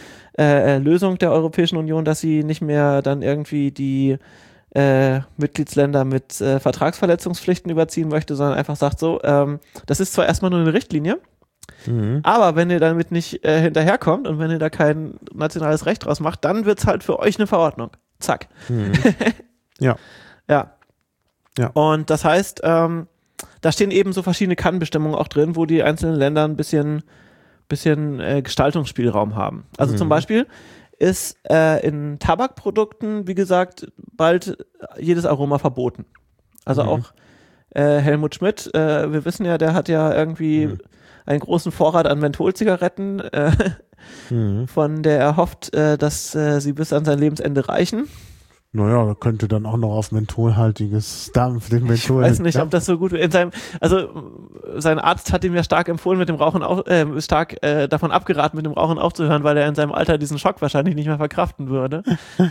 äh, Lösung der Europäischen Union, dass sie nicht mehr dann irgendwie die äh, Mitgliedsländer mit äh, Vertragsverletzungspflichten überziehen möchte, sondern einfach sagt so, ähm, das ist zwar erstmal nur eine Richtlinie, mhm. aber wenn ihr damit nicht äh, hinterherkommt und wenn ihr da kein nationales Recht draus macht, dann wird es halt für euch eine Verordnung. Zack. Mhm. Ja. Ja. Ja. Und das heißt, ähm, da stehen eben so verschiedene Kann-Bestimmungen auch drin, wo die einzelnen Länder ein bisschen, bisschen äh, Gestaltungsspielraum haben. Also mhm. zum Beispiel ist äh, in Tabakprodukten, wie gesagt, bald jedes Aroma verboten. Also mhm. auch äh, Helmut Schmidt, äh, wir wissen ja, der hat ja irgendwie mhm. einen großen Vorrat an Mentholzigaretten, äh, mhm. von der er hofft, äh, dass äh, sie bis an sein Lebensende reichen. Naja, da könnte dann auch noch auf mentholhaltiges Dampf, den Menthol. Ich weiß nicht, ob das so gut in seinem, also sein Arzt hat ihm ja stark empfohlen, mit dem Rauchen auch, äh, stark äh, davon abgeraten, mit dem Rauchen aufzuhören, weil er in seinem Alter diesen Schock wahrscheinlich nicht mehr verkraften würde.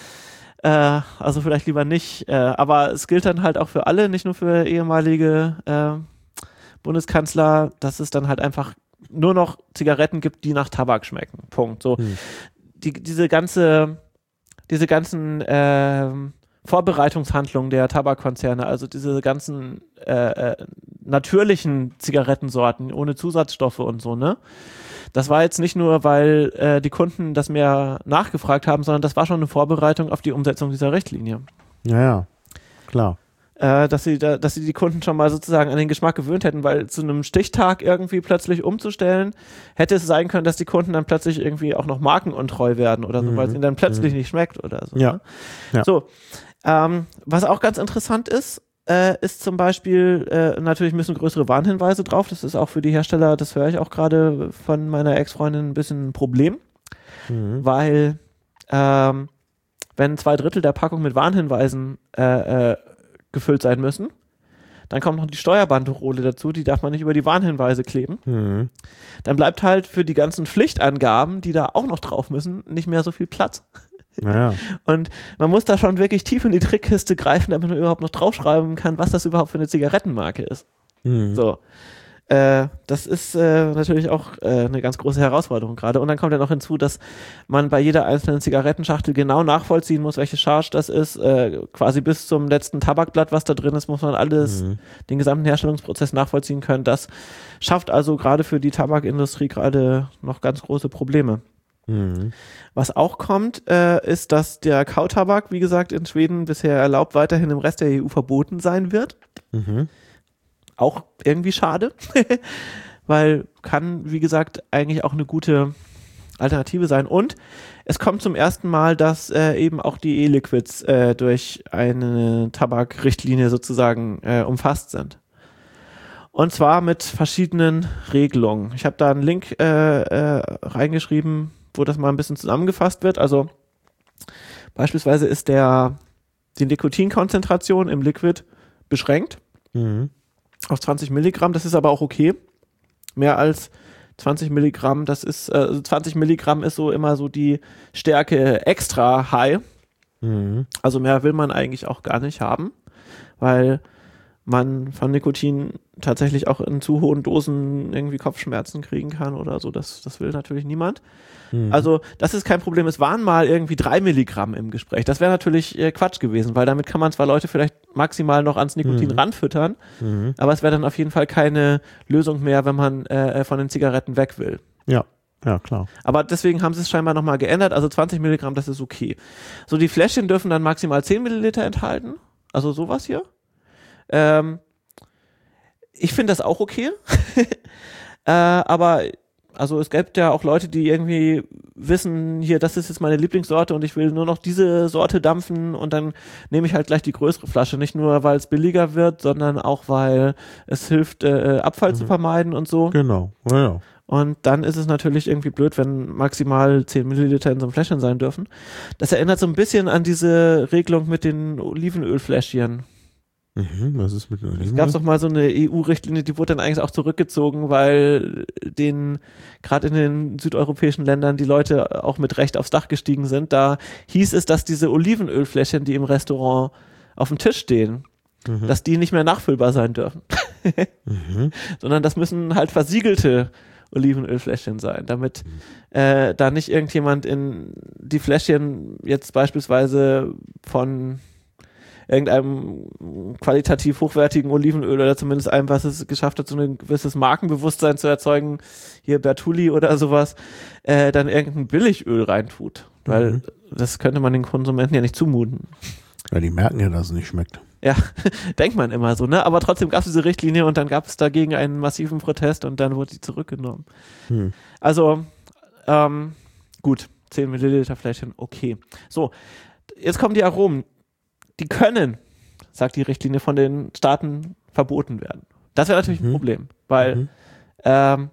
äh, also vielleicht lieber nicht. Äh, aber es gilt dann halt auch für alle, nicht nur für ehemalige äh, Bundeskanzler, dass es dann halt einfach nur noch Zigaretten gibt, die nach Tabak schmecken. Punkt. So, hm. die, diese ganze diese ganzen äh, Vorbereitungshandlungen der Tabakkonzerne, also diese ganzen äh, äh, natürlichen Zigarettensorten ohne Zusatzstoffe und so, ne? Das war jetzt nicht nur, weil äh, die Kunden das mehr nachgefragt haben, sondern das war schon eine Vorbereitung auf die Umsetzung dieser Richtlinie. Ja, ja, klar. Äh, dass sie da, dass sie die Kunden schon mal sozusagen an den Geschmack gewöhnt hätten, weil zu einem Stichtag irgendwie plötzlich umzustellen, hätte es sein können, dass die Kunden dann plötzlich irgendwie auch noch markenuntreu werden oder so, mhm. weil es ihnen dann plötzlich mhm. nicht schmeckt oder so. Ja. Ne? Ja. So, ähm, was auch ganz interessant ist, äh, ist zum Beispiel, äh, natürlich müssen größere Warnhinweise drauf, das ist auch für die Hersteller, das höre ich auch gerade von meiner Ex-Freundin, ein bisschen ein Problem, mhm. weil ähm, wenn zwei Drittel der Packung mit Warnhinweisen äh, äh, gefüllt sein müssen. Dann kommt noch die Steuerbanderole dazu, die darf man nicht über die Warnhinweise kleben. Mhm. Dann bleibt halt für die ganzen Pflichtangaben, die da auch noch drauf müssen, nicht mehr so viel Platz. Naja. Und man muss da schon wirklich tief in die Trickkiste greifen, damit man überhaupt noch draufschreiben kann, was das überhaupt für eine Zigarettenmarke ist. Mhm. So. Äh, das ist äh, natürlich auch äh, eine ganz große Herausforderung gerade. Und dann kommt ja noch hinzu, dass man bei jeder einzelnen Zigarettenschachtel genau nachvollziehen muss, welche Charge das ist. Äh, quasi bis zum letzten Tabakblatt, was da drin ist, muss man alles, mhm. den gesamten Herstellungsprozess nachvollziehen können. Das schafft also gerade für die Tabakindustrie gerade noch ganz große Probleme. Mhm. Was auch kommt, äh, ist, dass der Kautabak, wie gesagt, in Schweden bisher erlaubt, weiterhin im Rest der E U verboten sein wird. Mhm. Auch irgendwie schade, weil kann, wie gesagt, eigentlich auch eine gute Alternative sein. Und es kommt zum ersten Mal, dass äh, eben auch die E-Liquids äh, durch eine Tabakrichtlinie sozusagen äh, umfasst sind. Und zwar mit verschiedenen Regelungen. Ich habe da einen Link äh, äh, reingeschrieben, wo das mal ein bisschen zusammengefasst wird. Also beispielsweise ist der die Nikotinkonzentration im Liquid beschränkt. Mhm. Auf zwanzig Milligramm, das ist aber auch okay. Mehr als zwanzig Milligramm, das ist, äh, zwanzig Milligramm ist so immer so die Stärke extra high. Mhm. Also mehr will man eigentlich auch gar nicht haben, weil man von Nikotin tatsächlich auch in zu hohen Dosen irgendwie Kopfschmerzen kriegen kann oder so. Das, das will natürlich niemand. Mhm. Also das ist kein Problem. Es waren mal irgendwie drei Milligramm im Gespräch. Das wäre natürlich äh, Quatsch gewesen, weil damit kann man zwar Leute vielleicht maximal noch ans Nikotin mhm. ranfüttern, mhm. aber es wäre dann auf jeden Fall keine Lösung mehr, wenn man äh, von den Zigaretten weg will. Ja. Ja, klar. Aber deswegen haben sie es scheinbar nochmal geändert. Also zwanzig Milligramm, das ist okay. So, die Fläschchen dürfen dann maximal zehn Milliliter enthalten. Also sowas hier. Ähm, ich finde das auch okay. äh, aber also es gibt ja auch Leute, die irgendwie wissen, hier, das ist jetzt meine Lieblingssorte und ich will nur noch diese Sorte dampfen und dann nehme ich halt gleich die größere Flasche. Nicht nur, weil es billiger wird, sondern auch, weil es hilft, äh, Abfall mhm. zu vermeiden und so. Genau, ja, ja. Und dann ist es natürlich irgendwie blöd, wenn maximal zehn Milliliter in so einem Fläschchen sein dürfen. Das erinnert so ein bisschen an diese Regelung mit den Olivenölfläschchen. Mhm, was ist mit Olivenöl? Es gab doch mal so eine E U-Richtlinie, die wurde dann eigentlich auch zurückgezogen, weil den gerade in den südeuropäischen Ländern die Leute auch mit Recht aufs Dach gestiegen sind. Da hieß es, dass diese Olivenölfläschchen, die im Restaurant auf dem Tisch stehen, mhm. dass die nicht mehr nachfüllbar sein dürfen. mhm. Sondern das müssen halt versiegelte Olivenölfläschchen sein, damit mhm. äh, da nicht irgendjemand in die Fläschchen jetzt beispielsweise von irgendeinem qualitativ hochwertigen Olivenöl oder zumindest einem, was es geschafft hat, so ein gewisses Markenbewusstsein zu erzeugen, hier Bertulli oder sowas, äh, dann irgendein Billigöl reintut. Weil mhm. das könnte man den Konsumenten ja nicht zumuten. Ja, die merken ja, dass es nicht schmeckt. Ja, denkt man immer so, ne? Aber trotzdem gab es diese Richtlinie und dann gab es dagegen einen massiven Protest und dann wurde die zurückgenommen. Mhm. Also, ähm, gut, zehn Milliliter Fläschchen, okay. So, jetzt kommen die Aromen. Die können, sagt die Richtlinie, von den Staaten verboten werden. Das wäre natürlich mhm. ein Problem, weil mhm. ähm,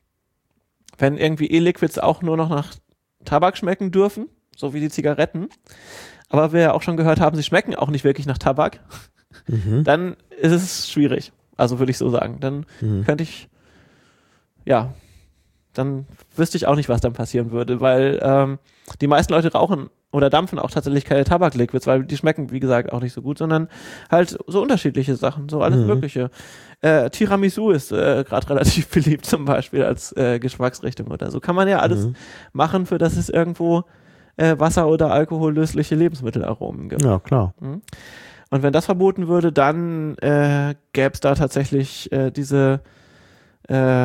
wenn irgendwie E-Liquids auch nur noch nach Tabak schmecken dürfen, so wie die Zigaretten, aber wir ja auch schon gehört haben, sie schmecken auch nicht wirklich nach Tabak, mhm. dann ist es schwierig. Also würde ich so sagen. Dann mhm. könnte ich, ja, dann wüsste ich auch nicht, was dann passieren würde, weil ähm, die meisten Leute rauchen oder dampfen auch tatsächlich keine Tabakliquids, weil die schmecken, wie gesagt, auch nicht so gut, sondern halt so unterschiedliche Sachen, so alles mhm. Mögliche. Äh, Tiramisu ist äh, gerade relativ beliebt zum Beispiel als äh, Geschmacksrichtung oder so. Kann man ja alles mhm. machen, für das es irgendwo äh, Wasser- oder alkohollösliche Lebensmittelaromen gibt. Ja, klar. Mhm. Und wenn das verboten würde, dann äh, gäbe es da tatsächlich äh, diese äh,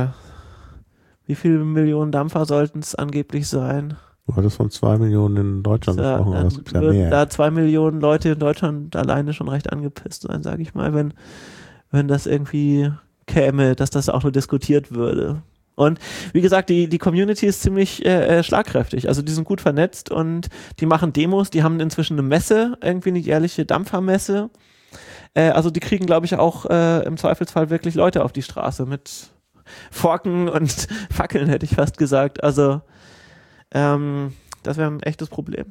wie viele Millionen Dampfer sollten es angeblich sein? Du hattest von zwei Millionen in Deutschland ja, gesprochen, aber es gibt ja mehr. mehr. Da zwei Millionen Leute in Deutschland alleine schon recht angepisst sein, sage ich mal, wenn, wenn das irgendwie käme, dass das auch nur diskutiert würde. Und wie gesagt, die, die Community ist ziemlich äh, schlagkräftig. Also die sind gut vernetzt und die machen Demos, die haben inzwischen eine Messe, irgendwie eine jährliche Dampfermesse. Äh, also die kriegen, glaube ich, auch äh, im Zweifelsfall wirklich Leute auf die Straße mit Forken und Fackeln, hätte ich fast gesagt. Also ähm, das wäre ein echtes Problem.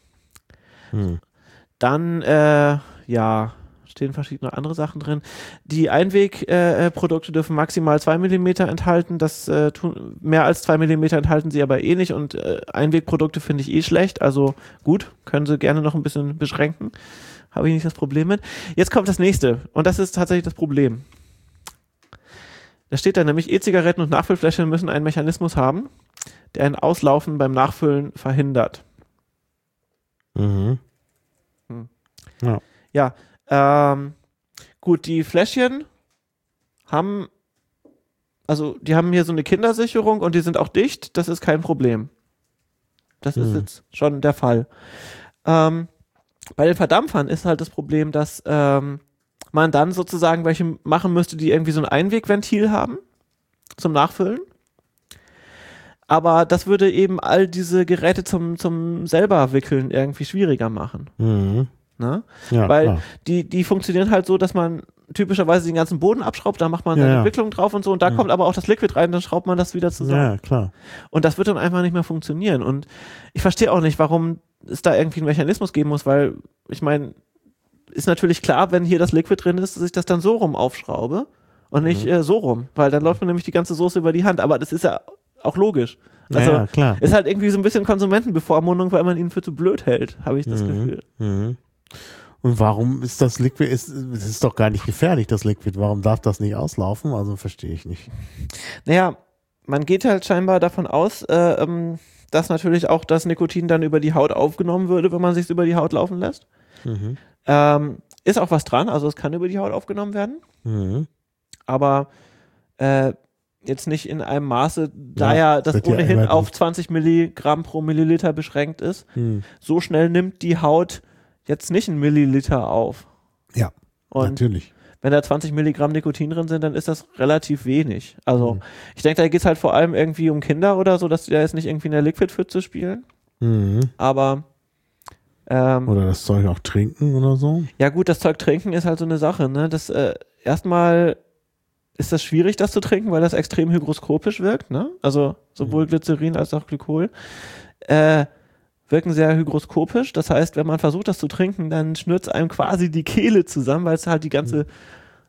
Hm. Dann, äh, ja, stehen verschiedene andere Sachen drin. Die Einwegprodukte äh, dürfen maximal zwei Millimeter enthalten. Das äh, tun, mehr als zwei Millimeter enthalten sie aber eh nicht. Und äh, Einwegprodukte finde ich eh schlecht. Also gut, können sie gerne noch ein bisschen beschränken. Habe ich nicht das Problem mit. Jetzt kommt das nächste. Und das ist tatsächlich das Problem. Da steht da nämlich, E-Zigaretten und Nachfüllfläschchen müssen einen Mechanismus haben, der ein Auslaufen beim Nachfüllen verhindert. Mhm. Hm. Ja. Ja, ähm, gut, die Fläschchen haben, also die haben hier so eine Kindersicherung und die sind auch dicht, das ist kein Problem. Das mhm. ist jetzt schon der Fall. Ähm, bei den Verdampfern ist halt das Problem, dass ähm, man dann sozusagen welche machen müsste, die irgendwie so ein Einwegventil haben zum Nachfüllen. Aber das würde eben all diese Geräte zum, zum selber wickeln irgendwie schwieriger machen. Mhm. Ne? Ja, weil klar. die, die funktionieren halt so, dass man typischerweise den ganzen Boden abschraubt, da macht man ja, eine ja. Wicklung drauf und so und da ja. kommt aber auch das Liquid rein, dann schraubt man das wieder zusammen. Ja, klar. Und das wird dann einfach nicht mehr funktionieren. Und ich verstehe auch nicht, warum es da irgendwie einen Mechanismus geben muss, weil ich meine, ist natürlich klar, wenn hier das Liquid drin ist, dass ich das dann so rum aufschraube und nicht mhm. äh, so rum, weil dann läuft mir nämlich die ganze Soße über die Hand. Aber das ist ja auch logisch. Also ja, klar. ist halt irgendwie so ein bisschen Konsumentenbevormundung, weil man ihn für zu blöd hält, habe ich das mhm. Gefühl. Mhm. Und warum ist das Liquid, ist, es ist doch gar nicht gefährlich, das Liquid, warum darf das nicht auslaufen? Also verstehe ich nicht. Naja, man geht halt scheinbar davon aus, äh, ähm, dass natürlich auch das Nikotin dann über die Haut aufgenommen würde, wenn man sich über die Haut laufen lässt. Mhm. Ähm, ist auch was dran, also es kann über die Haut aufgenommen werden. Mhm. Aber äh, jetzt nicht in einem Maße, da ja, ja das ohnehin ja auf zwanzig Milligramm pro Milliliter beschränkt ist. Mhm. So schnell nimmt die Haut jetzt nicht einen Milliliter auf. Ja, und natürlich. Wenn da zwanzig Milligramm Nikotin drin sind, dann ist das relativ wenig. Also mhm. ich denke, da geht es halt vor allem irgendwie um Kinder oder so, dass die da jetzt nicht irgendwie in der Liquid-Pfütze spielen. Mhm. Aber ähm, oder das Zeug auch trinken oder so? Ja gut, das Zeug trinken ist halt so eine Sache. Ne? Das äh, erstmal ist das schwierig, das zu trinken, weil das extrem hygroskopisch wirkt. Ne? Also sowohl Glycerin als auch Glykol äh, wirken sehr hygroskopisch. Das heißt, wenn man versucht, das zu trinken, dann schnürt es einem quasi die Kehle zusammen, weil es halt die ganze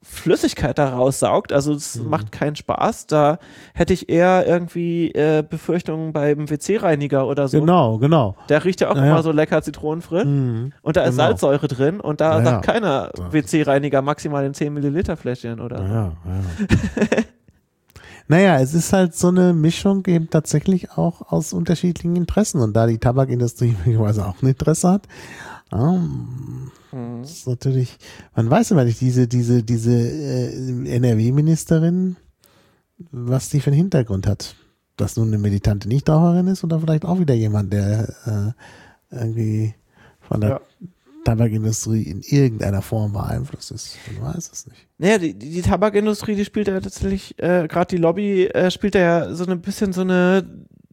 Flüssigkeit da raussaugt, also es mhm. macht keinen Spaß. Da hätte ich eher irgendwie äh, Befürchtungen beim W C-Reiniger oder so. Genau, genau. Der riecht ja auch naja. immer so lecker zitronenfrisch mhm. und da ist genau. Salzsäure drin und da naja. sagt keiner W C-Reiniger maximal in zehn Milliliter Fläschchen oder naja, so. Naja. Naja, es ist halt so eine Mischung eben tatsächlich auch aus unterschiedlichen Interessen. Und da die Tabakindustrie möglicherweise auch ein Interesse hat, ähm, mhm. ist natürlich, man weiß immer nicht, diese, diese, diese äh, N R W-Ministerin, was die für einen Hintergrund hat. Dass nun eine militante Nichtraucherin ist oder vielleicht auch wieder jemand, der äh, irgendwie von der ja. Tabakindustrie in irgendeiner Form beeinflusst ist. Man weiß es nicht. Naja, die, die Tabakindustrie, die spielt ja tatsächlich, äh, gerade die Lobby, äh, spielt ja so ein bisschen so eine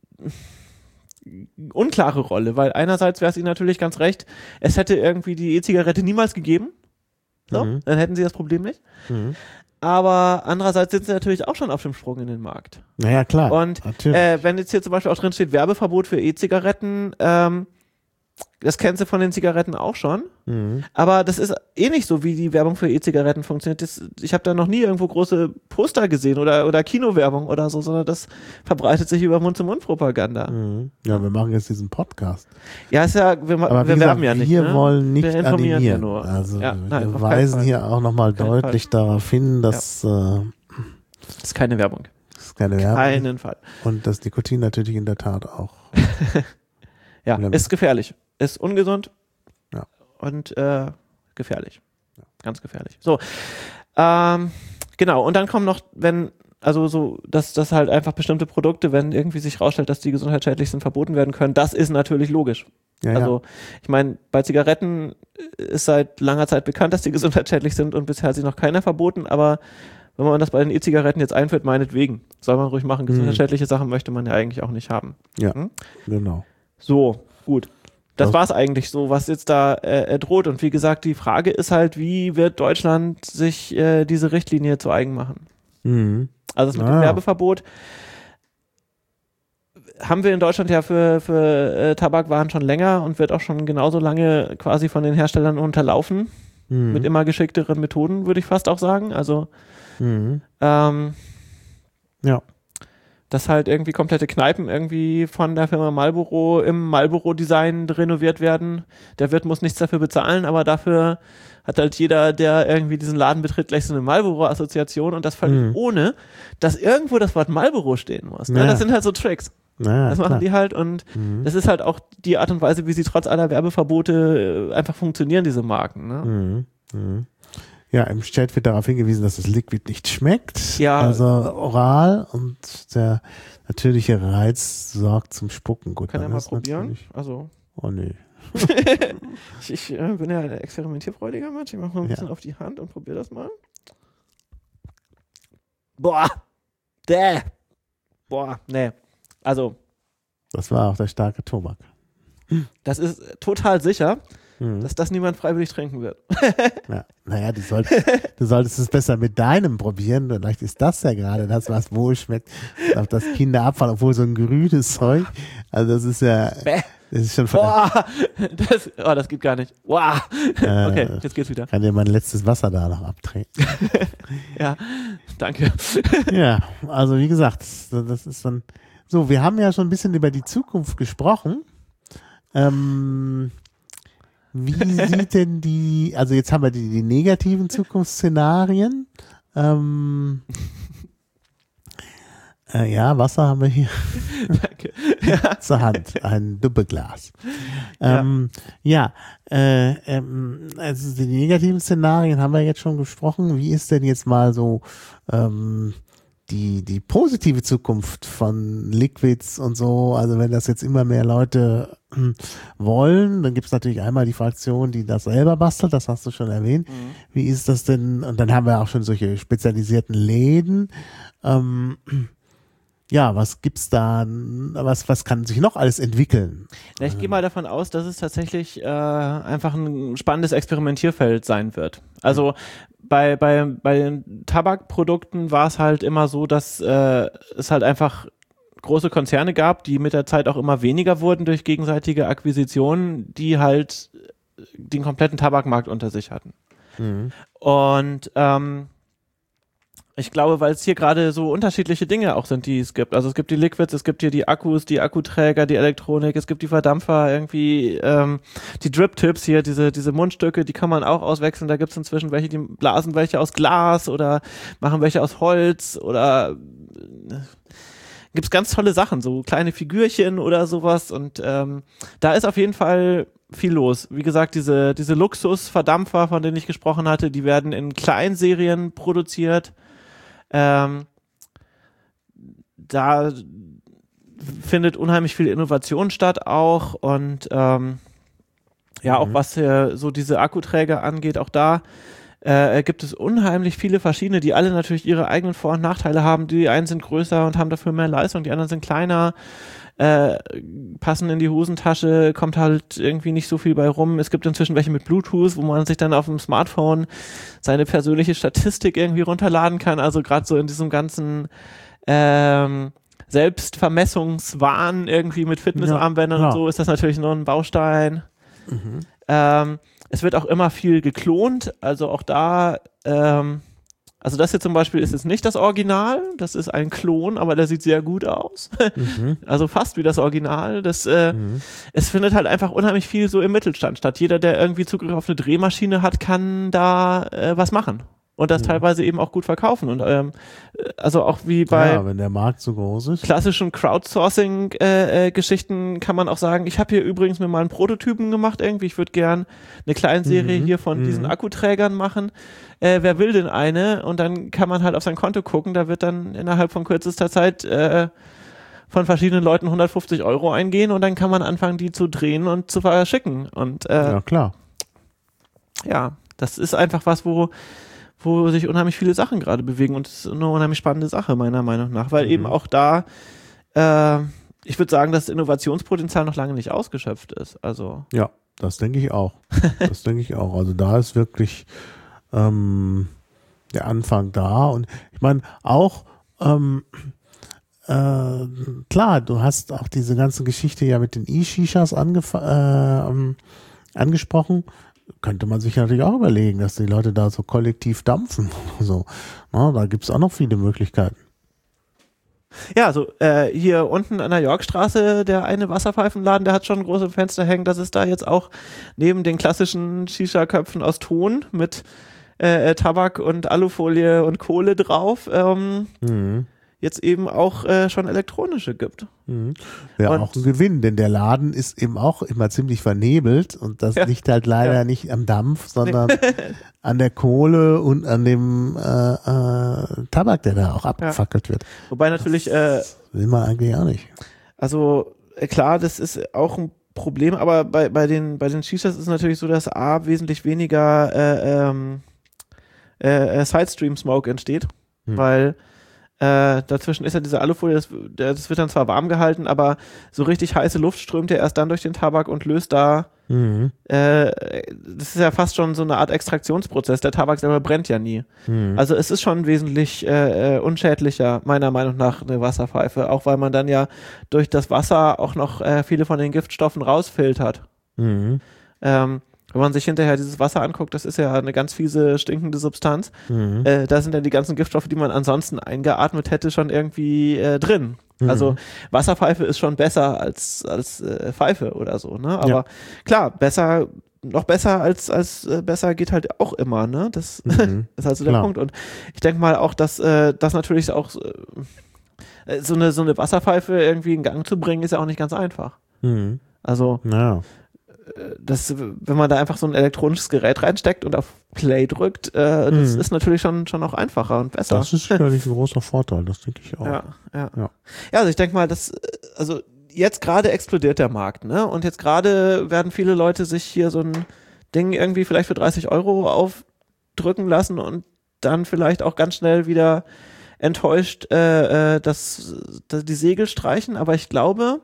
unklare Rolle, weil einerseits wäre es ihnen natürlich ganz recht, es hätte irgendwie die E-Zigarette niemals gegeben, so, mhm. dann hätten sie das Problem nicht. Mhm. Aber andererseits sind sie natürlich auch schon auf dem Sprung in den Markt. Naja, klar. Und äh, wenn jetzt hier zum Beispiel auch drin steht, Werbeverbot für E-Zigaretten, ähm, das kennst du von den Zigaretten auch schon, mhm. aber das ist eh nicht so, wie die Werbung für E-Zigaretten funktioniert. Das, ich habe da noch nie irgendwo große Poster gesehen oder, oder Kinowerbung oder so, sondern das verbreitet sich über Mund-zu-Mund-Propaganda. Mhm. Ja, wir machen jetzt diesen Podcast. Ja, ist ja, wir, aber wir gesagt, werben ja nicht. Wir ne? wollen nicht wir animieren. Ja nur. Also ja, nein, wir weisen hier auch nochmal deutlich Fall. darauf hin, dass ja. äh, das ist keine Werbung. Das ist keine Werbung. Keinen Fall. Und das Nikotin natürlich in der Tat auch. ja, ist gefährlich. Ist ungesund. Ja. Und äh, gefährlich. Ja. Ganz gefährlich. So. Ähm, genau. Und dann kommen noch, wenn, also so, dass, dass halt einfach bestimmte Produkte, wenn irgendwie sich rausstellt, dass die gesundheitsschädlich sind, verboten werden können, das ist natürlich logisch. Ja, also, ja. ich meine, bei Zigaretten ist seit langer Zeit bekannt, dass die gesundheitsschädlich sind und bisher hat sie noch keiner verboten, aber wenn man das bei den E-Zigaretten jetzt einführt, meinetwegen, soll man ruhig machen. Gesundheitsschädliche hm. Sachen möchte man ja eigentlich auch nicht haben. Ja, hm? genau. So, gut. Das war es eigentlich so, was jetzt da äh, droht. Und wie gesagt, die Frage ist halt, wie wird Deutschland sich äh, diese Richtlinie zu eigen machen? Mhm. Also das mit ah. dem Werbeverbot haben wir in Deutschland ja für, für äh, Tabakwaren schon länger und wird auch schon genauso lange quasi von den Herstellern unterlaufen. Mhm. Mit immer geschickteren Methoden, würde ich fast auch sagen. Also mhm. ähm, ja. dass halt irgendwie komplette Kneipen irgendwie von der Firma Marlboro im Marlboro-Design renoviert werden. Der Wirt muss nichts dafür bezahlen, aber dafür hat halt jeder, der irgendwie diesen Laden betritt, gleich so eine Marlboro-Assoziation und das völlig mhm. ohne, dass irgendwo das Wort Marlboro stehen muss. Ne? Ja. Das sind halt so Tricks. Ja, das machen klar. die halt und mhm. das ist halt auch die Art und Weise, wie sie trotz aller Werbeverbote einfach funktionieren, diese Marken. Ne? Mhm. Mhm. Ja, im Chat wird darauf hingewiesen, dass das Liquid nicht schmeckt, ja. also oral und der natürliche Reiz sorgt zum Spucken. Gut, kann er mal probieren? Also. Oh nee. ich ich äh, bin ja ein experimentierfreudiger Mensch. Ich mache mal ein bisschen ja. auf die Hand und probiere das mal. Boah. Däh. Boah, nee. Also. Das war auch der starke Tobak. Das ist total sicher, mhm. dass das niemand freiwillig trinken wird. ja, naja, du, soll, du solltest es besser mit deinem probieren. Vielleicht ist das ja gerade das, was wohl schmeckt. Auf das Kinder abfallen, obwohl so ein grünes Zeug. Also das ist ja. Bäh. Das ist schon Boah, das, oh, das geht gar nicht. Wow. Äh, okay, jetzt geht's wieder. Kann dir mein letztes Wasser da noch abtreten. ja, danke. ja, also wie gesagt, das ist dann. So, wir haben ja schon ein bisschen über die Zukunft gesprochen. Ähm, wie sieht denn die, also jetzt haben wir die, die negativen Zukunftsszenarien. Ähm, äh, ja, Wasser haben wir hier. Danke. Ja. Zur Hand, ein Doppelglas. Ähm, ja, ja äh, ähm, also die negativen Szenarien haben wir jetzt schon gesprochen. Wie ist denn jetzt mal so ähm, die die positive Zukunft von Liquids und so? Also wenn das jetzt immer mehr Leute äh, wollen, dann gibt es natürlich einmal die Fraktion, die das selber bastelt, das hast du schon erwähnt. Mhm. Wie ist das denn? Und dann haben wir auch schon solche spezialisierten Läden. Ähm, Ja, was gibt's da, was, was kann sich noch alles entwickeln? Ja, ich gehe mal davon aus, dass es tatsächlich äh, einfach ein spannendes Experimentierfeld sein wird. Also bei, bei, bei den Tabakprodukten war es halt immer so, dass äh, es halt einfach große Konzerne gab, die mit der Zeit auch immer weniger wurden durch gegenseitige Akquisitionen, die halt den kompletten Tabakmarkt unter sich hatten. Mhm. Und ähm, Ich glaube, weil es hier gerade so unterschiedliche Dinge auch sind, die es gibt. Also es gibt die Liquids, es gibt hier die Akkus, die Akkuträger, die Elektronik, es gibt die Verdampfer, irgendwie ähm, die Drip-Tips hier, diese diese Mundstücke, die kann man auch auswechseln. Da gibt es inzwischen welche, die blasen welche aus Glas oder machen welche aus Holz oder äh, gibt es ganz tolle Sachen, so kleine Figürchen oder sowas. Und ähm, da ist auf jeden Fall viel los. Wie gesagt, diese diese Luxusverdampfer, von denen ich gesprochen hatte, die werden in Kleinserien produziert. Ähm, da findet unheimlich viel Innovation statt auch und ähm, ja, auch Mhm. was äh, so diese Akkuträger angeht, auch da äh, gibt es unheimlich viele verschiedene, die alle natürlich ihre eigenen Vor- und Nachteile haben. Die einen sind größer und haben dafür mehr Leistung, die anderen sind kleiner, äh, passen in die Hosentasche, kommt halt irgendwie nicht so viel bei rum. Es gibt inzwischen welche mit Bluetooth, wo man sich dann auf dem Smartphone seine persönliche Statistik irgendwie runterladen kann. Also gerade so in diesem ganzen ähm, Selbstvermessungswahn irgendwie mit Fitnessarmbändern Ja, und klar. so ist das natürlich noch ein Baustein. Mhm. Ähm, es wird auch immer viel geklont, also auch da, ähm, also das hier zum Beispiel ist jetzt nicht das Original, das ist ein Klon, aber der sieht sehr gut aus. Mhm. Also fast wie das Original. Das, äh, Mhm. es findet halt einfach unheimlich viel so im Mittelstand statt. Jeder, der irgendwie Zugriff auf eine Drehmaschine hat, kann da äh, was machen. Und das Mhm. teilweise eben auch gut verkaufen. Und ähm, also auch wie bei Ja, wenn der Markt so groß ist. klassischen Crowdsourcing-Geschichten äh, kann man auch sagen, ich habe hier übrigens mir mal einen Prototypen gemacht irgendwie, ich würde gern eine Kleinserie Mhm, hier von mhm. diesen Akkuträgern machen. Äh, wer will denn eine? Und dann kann man halt auf sein Konto gucken, da wird dann innerhalb von kürzester Zeit äh, von verschiedenen Leuten hundertfünfzig Euro eingehen und dann kann man anfangen, die zu drehen und zu verschicken. Und äh, Ja, klar. ja, das ist einfach was, wo wo sich unheimlich viele Sachen gerade bewegen und es ist eine unheimlich spannende Sache, meiner Meinung nach, weil Mhm. eben auch da, äh, ich würde sagen, das Innovationspotenzial noch lange nicht ausgeschöpft ist. Also Ja, das denke ich auch. Das denke ich auch. Also da ist wirklich ähm, der Anfang da. Und ich meine, auch ähm, äh, klar, du hast auch diese ganze Geschichte ja mit den E-Shishas angef- äh, ähm, angesprochen. Könnte man sich natürlich auch überlegen, dass die Leute da so kollektiv dampfen. So, na, da gibt es auch noch viele Möglichkeiten. ja, also äh, hier unten an der Yorkstraße, der eine Wasserpfeifenladen, der hat schon große Fenster hängen, dass es da jetzt auch neben den klassischen Shisha-Köpfen aus Ton mit äh, Tabak und Alufolie und Kohle drauf, ähm, Mhm. jetzt eben auch äh, schon elektronische gibt. Mhm. Wäre Und- auch ein Gewinn, denn der Laden ist eben auch immer ziemlich vernebelt und das Ja. liegt halt leider Ja. nicht am Dampf, sondern an der Kohle und an dem äh, äh, Tabak, der da auch abgefackelt wird. Wobei natürlich äh, Will man eigentlich auch nicht. Also äh, klar, das ist auch ein Problem, aber bei, bei den bei den Shishas ist es natürlich so, dass A wesentlich weniger äh, ähm, äh, Sidestream Smoke entsteht, Hm. weil äh, dazwischen ist ja diese Alufolie, das, das wird dann zwar warm gehalten, aber so richtig heiße Luft strömt ja erst dann durch den Tabak und löst da, Mhm. äh, das ist ja fast schon so eine Art Extraktionsprozess, der Tabak selber brennt ja nie. Mhm. Also es ist schon wesentlich äh, äh, unschädlicher, meiner Meinung nach, eine Wasserpfeife, auch weil man dann ja durch das Wasser auch noch äh, viele von den Giftstoffen rausfiltert. Mhm. Ähm, wenn man sich hinterher dieses Wasser anguckt, das ist ja eine ganz fiese, stinkende Substanz. Mhm. Äh, da sind dann die ganzen Giftstoffe, die man ansonsten eingeatmet hätte, schon irgendwie äh, drin. Mhm. Also Wasserpfeife ist schon besser als, als äh, Pfeife oder so, ne? Aber Ja. klar, besser, noch besser als, als äh, besser geht halt auch immer, ne? Das Mhm. ist also der Klar. Punkt. Und ich denke mal auch, dass äh, das natürlich auch äh, so eine, so eine Wasserpfeife irgendwie in Gang zu bringen, ist ja auch nicht ganz einfach. Mhm. Also Ja. das, wenn man da einfach so ein elektronisches Gerät reinsteckt und auf Play drückt, äh, das Mhm. ist natürlich schon, schon auch einfacher und besser. Das ist sicherlich ein großer Vorteil, das denke ich auch. ja, ja. Ja. Ja, also ich denke mal, das, äh, also jetzt gerade explodiert der Markt, ne? Und jetzt gerade werden viele Leute sich hier so ein Ding irgendwie vielleicht für dreißig Euro aufdrücken lassen und dann vielleicht auch ganz schnell wieder enttäuscht äh, äh, das, das, die Segel streichen. Aber ich glaube,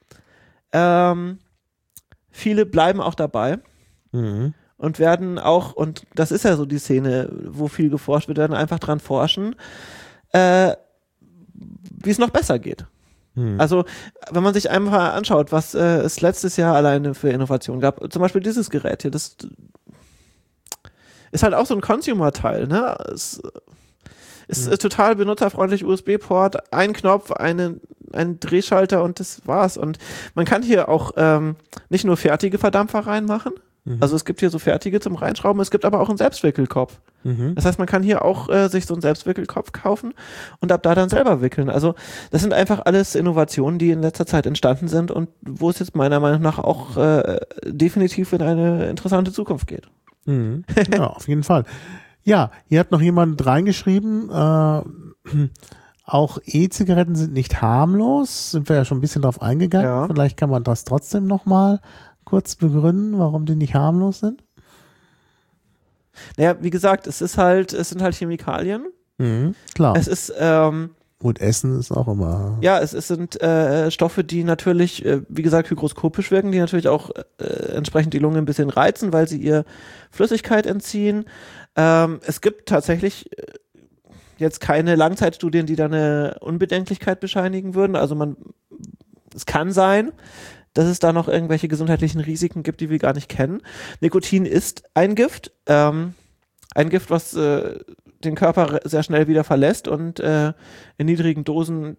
ähm, viele bleiben auch dabei Mhm. und werden auch, und das ist ja so die Szene, wo viel geforscht wird, werden einfach dran forschen, äh, wie es noch besser geht. Mhm. Also, wenn man sich einfach anschaut, was äh, es letztes Jahr alleine für Innovationen gab, zum Beispiel dieses Gerät hier, das ist halt auch so ein Consumer-Teil, ne? Es Ist mhm. total benutzerfreundlich, U S B-Port, ein Knopf, eine, ein Drehschalter und das war's. Und man kann hier auch ähm, nicht nur fertige Verdampfer reinmachen, mhm. also es gibt hier so fertige zum Reinschrauben, es gibt aber auch einen Selbstwickelkopf. Mhm. Das heißt, man kann hier auch äh, sich so einen Selbstwickelkopf kaufen und ab da dann selber wickeln. Also das sind einfach alles Innovationen, die in letzter Zeit entstanden sind und wo es jetzt meiner Meinung nach auch äh, definitiv in eine interessante Zukunft geht. Mhm. Ja, auf jeden Fall. Ja, hier hat noch jemand reingeschrieben, äh, auch E-Zigaretten sind nicht harmlos, sind wir ja schon ein bisschen drauf eingegangen. Ja. Vielleicht kann man das trotzdem nochmal kurz begründen, warum die nicht harmlos sind. Naja, wie gesagt, es ist halt, es sind halt Chemikalien. Mhm, klar. Es ist, ähm, und Essen ist auch immer. Ja, es, es sind äh, Stoffe, die natürlich, äh, wie gesagt, hygroskopisch wirken, die natürlich auch äh, entsprechend die Lunge ein bisschen reizen, weil sie ihr Flüssigkeit entziehen. Ähm, es gibt tatsächlich äh, jetzt keine Langzeitstudien, die da eine Unbedenklichkeit bescheinigen würden. Also man, es kann sein, dass es da noch irgendwelche gesundheitlichen Risiken gibt, die wir gar nicht kennen. Nikotin ist ein Gift, ähm, ein Gift, was äh, den Körper sehr schnell wieder verlässt und äh, in niedrigen Dosen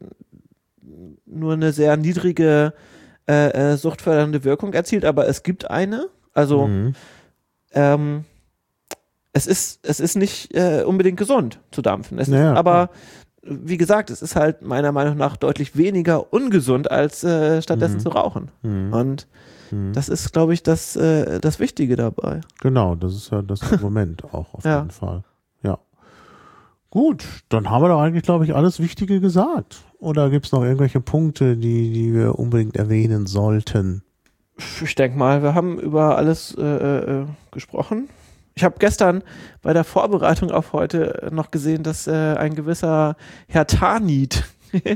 nur eine sehr niedrige äh, äh, suchtfördernde Wirkung erzielt, aber es gibt eine. Also mhm. ähm, es ist es ist nicht äh, unbedingt gesund zu dampfen. Es naja, ist, aber klar. Wie gesagt, es ist halt meiner Meinung nach deutlich weniger ungesund, als äh, stattdessen mhm. zu rauchen. Mhm. Und mhm. das ist, glaube ich, das, äh, das Wichtige dabei. Genau, das ist ja das Argument auch auf ja. jeden Fall. Ja. Gut, dann haben wir doch eigentlich, glaube ich, alles Wichtige gesagt. Oder gibt es noch irgendwelche Punkte, die, die wir unbedingt erwähnen sollten? Ich denke mal, wir haben über alles äh, äh, gesprochen. Ich habe gestern bei der Vorbereitung auf heute noch gesehen, dass äh, ein gewisser Herr Tanit,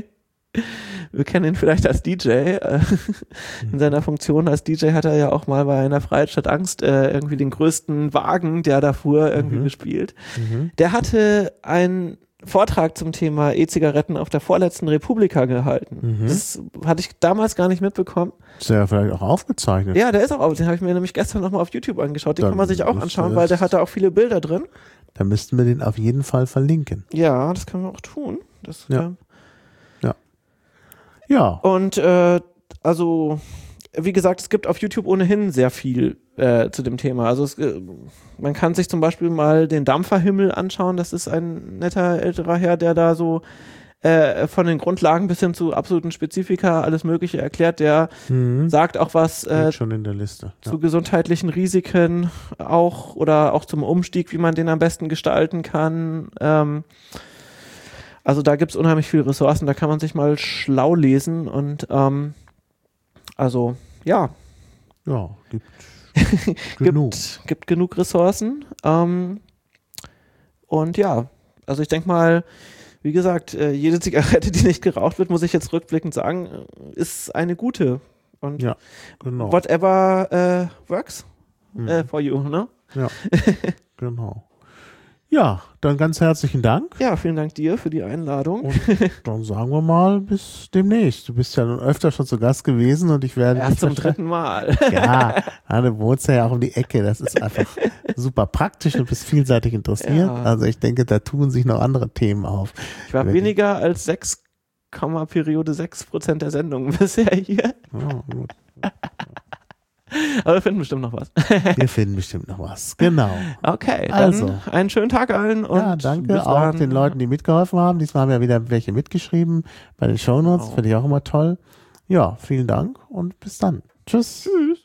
wir kennen ihn vielleicht als D J, äh, in seiner Funktion als D J hat er ja auch mal bei einer Freiheit statt Angst äh, irgendwie den größten Wagen, der da fuhr, irgendwie mhm. gespielt. Mhm. Der hatte einen Vortrag zum Thema E-Zigaretten auf der vorletzten Republika gehalten. Mhm. Das hatte ich damals gar nicht mitbekommen. Ist der vielleicht auch aufgezeichnet? Ja, der ist auch aufgezeichnet. Den habe ich mir nämlich gestern nochmal auf YouTube angeschaut. Den dann kann man sich auch anschauen, weil der hat da auch viele Bilder drin. Da müssten wir den auf jeden Fall verlinken. Ja, das können wir auch tun. Das, ja. ja. Ja. Und äh, also, wie gesagt, es gibt auf YouTube ohnehin sehr viel äh, zu dem Thema. Also es, äh, man kann sich zum Beispiel mal den Dampferhimmel anschauen. Das ist ein netter älterer Herr, der da so äh, von den Grundlagen bis hin zu absoluten Spezifika alles Mögliche erklärt. Der mhm. sagt auch was äh, schon in der Liste. zu ja. gesundheitlichen Risiken auch oder auch zum Umstieg, wie man den am besten gestalten kann. Ähm, also da gibt es unheimlich viele Ressourcen. Da kann man sich mal schlau lesen und ähm, also ja. Ja, gibt genug. gibt, gibt genug Ressourcen. Ähm, und ja, also ich denke mal, wie gesagt, äh, jede Zigarette, die nicht geraucht wird, muss ich jetzt rückblickend sagen, ist eine gute. Und ja, genau. whatever äh, works mhm. äh, for you, ne? Ja, genau. Ja, dann ganz herzlichen Dank. Ja, vielen Dank dir für die Einladung. Und dann sagen wir mal bis demnächst. Du bist ja öfter schon zu Gast gewesen und ich werde... Erst zum dritten Mal. Ja, du wohnst ja auch um die Ecke. Das ist einfach super praktisch und bist vielseitig interessiert. Ja. Also ich denke, da tun sich noch andere Themen auf. Ich war weniger als sechs, Periode sechs Prozent der Sendungen bisher hier. Oh, gut. Aber wir finden bestimmt noch was. Wir finden bestimmt noch was, genau. Okay, dann also einen schönen Tag allen. Und ja, danke auch den Leuten, die mitgeholfen haben. Diesmal haben ja wieder welche mitgeschrieben bei den Shownotes, oh. Finde ich auch immer toll. Ja, vielen Dank und bis dann. Tschüss. Tschüss.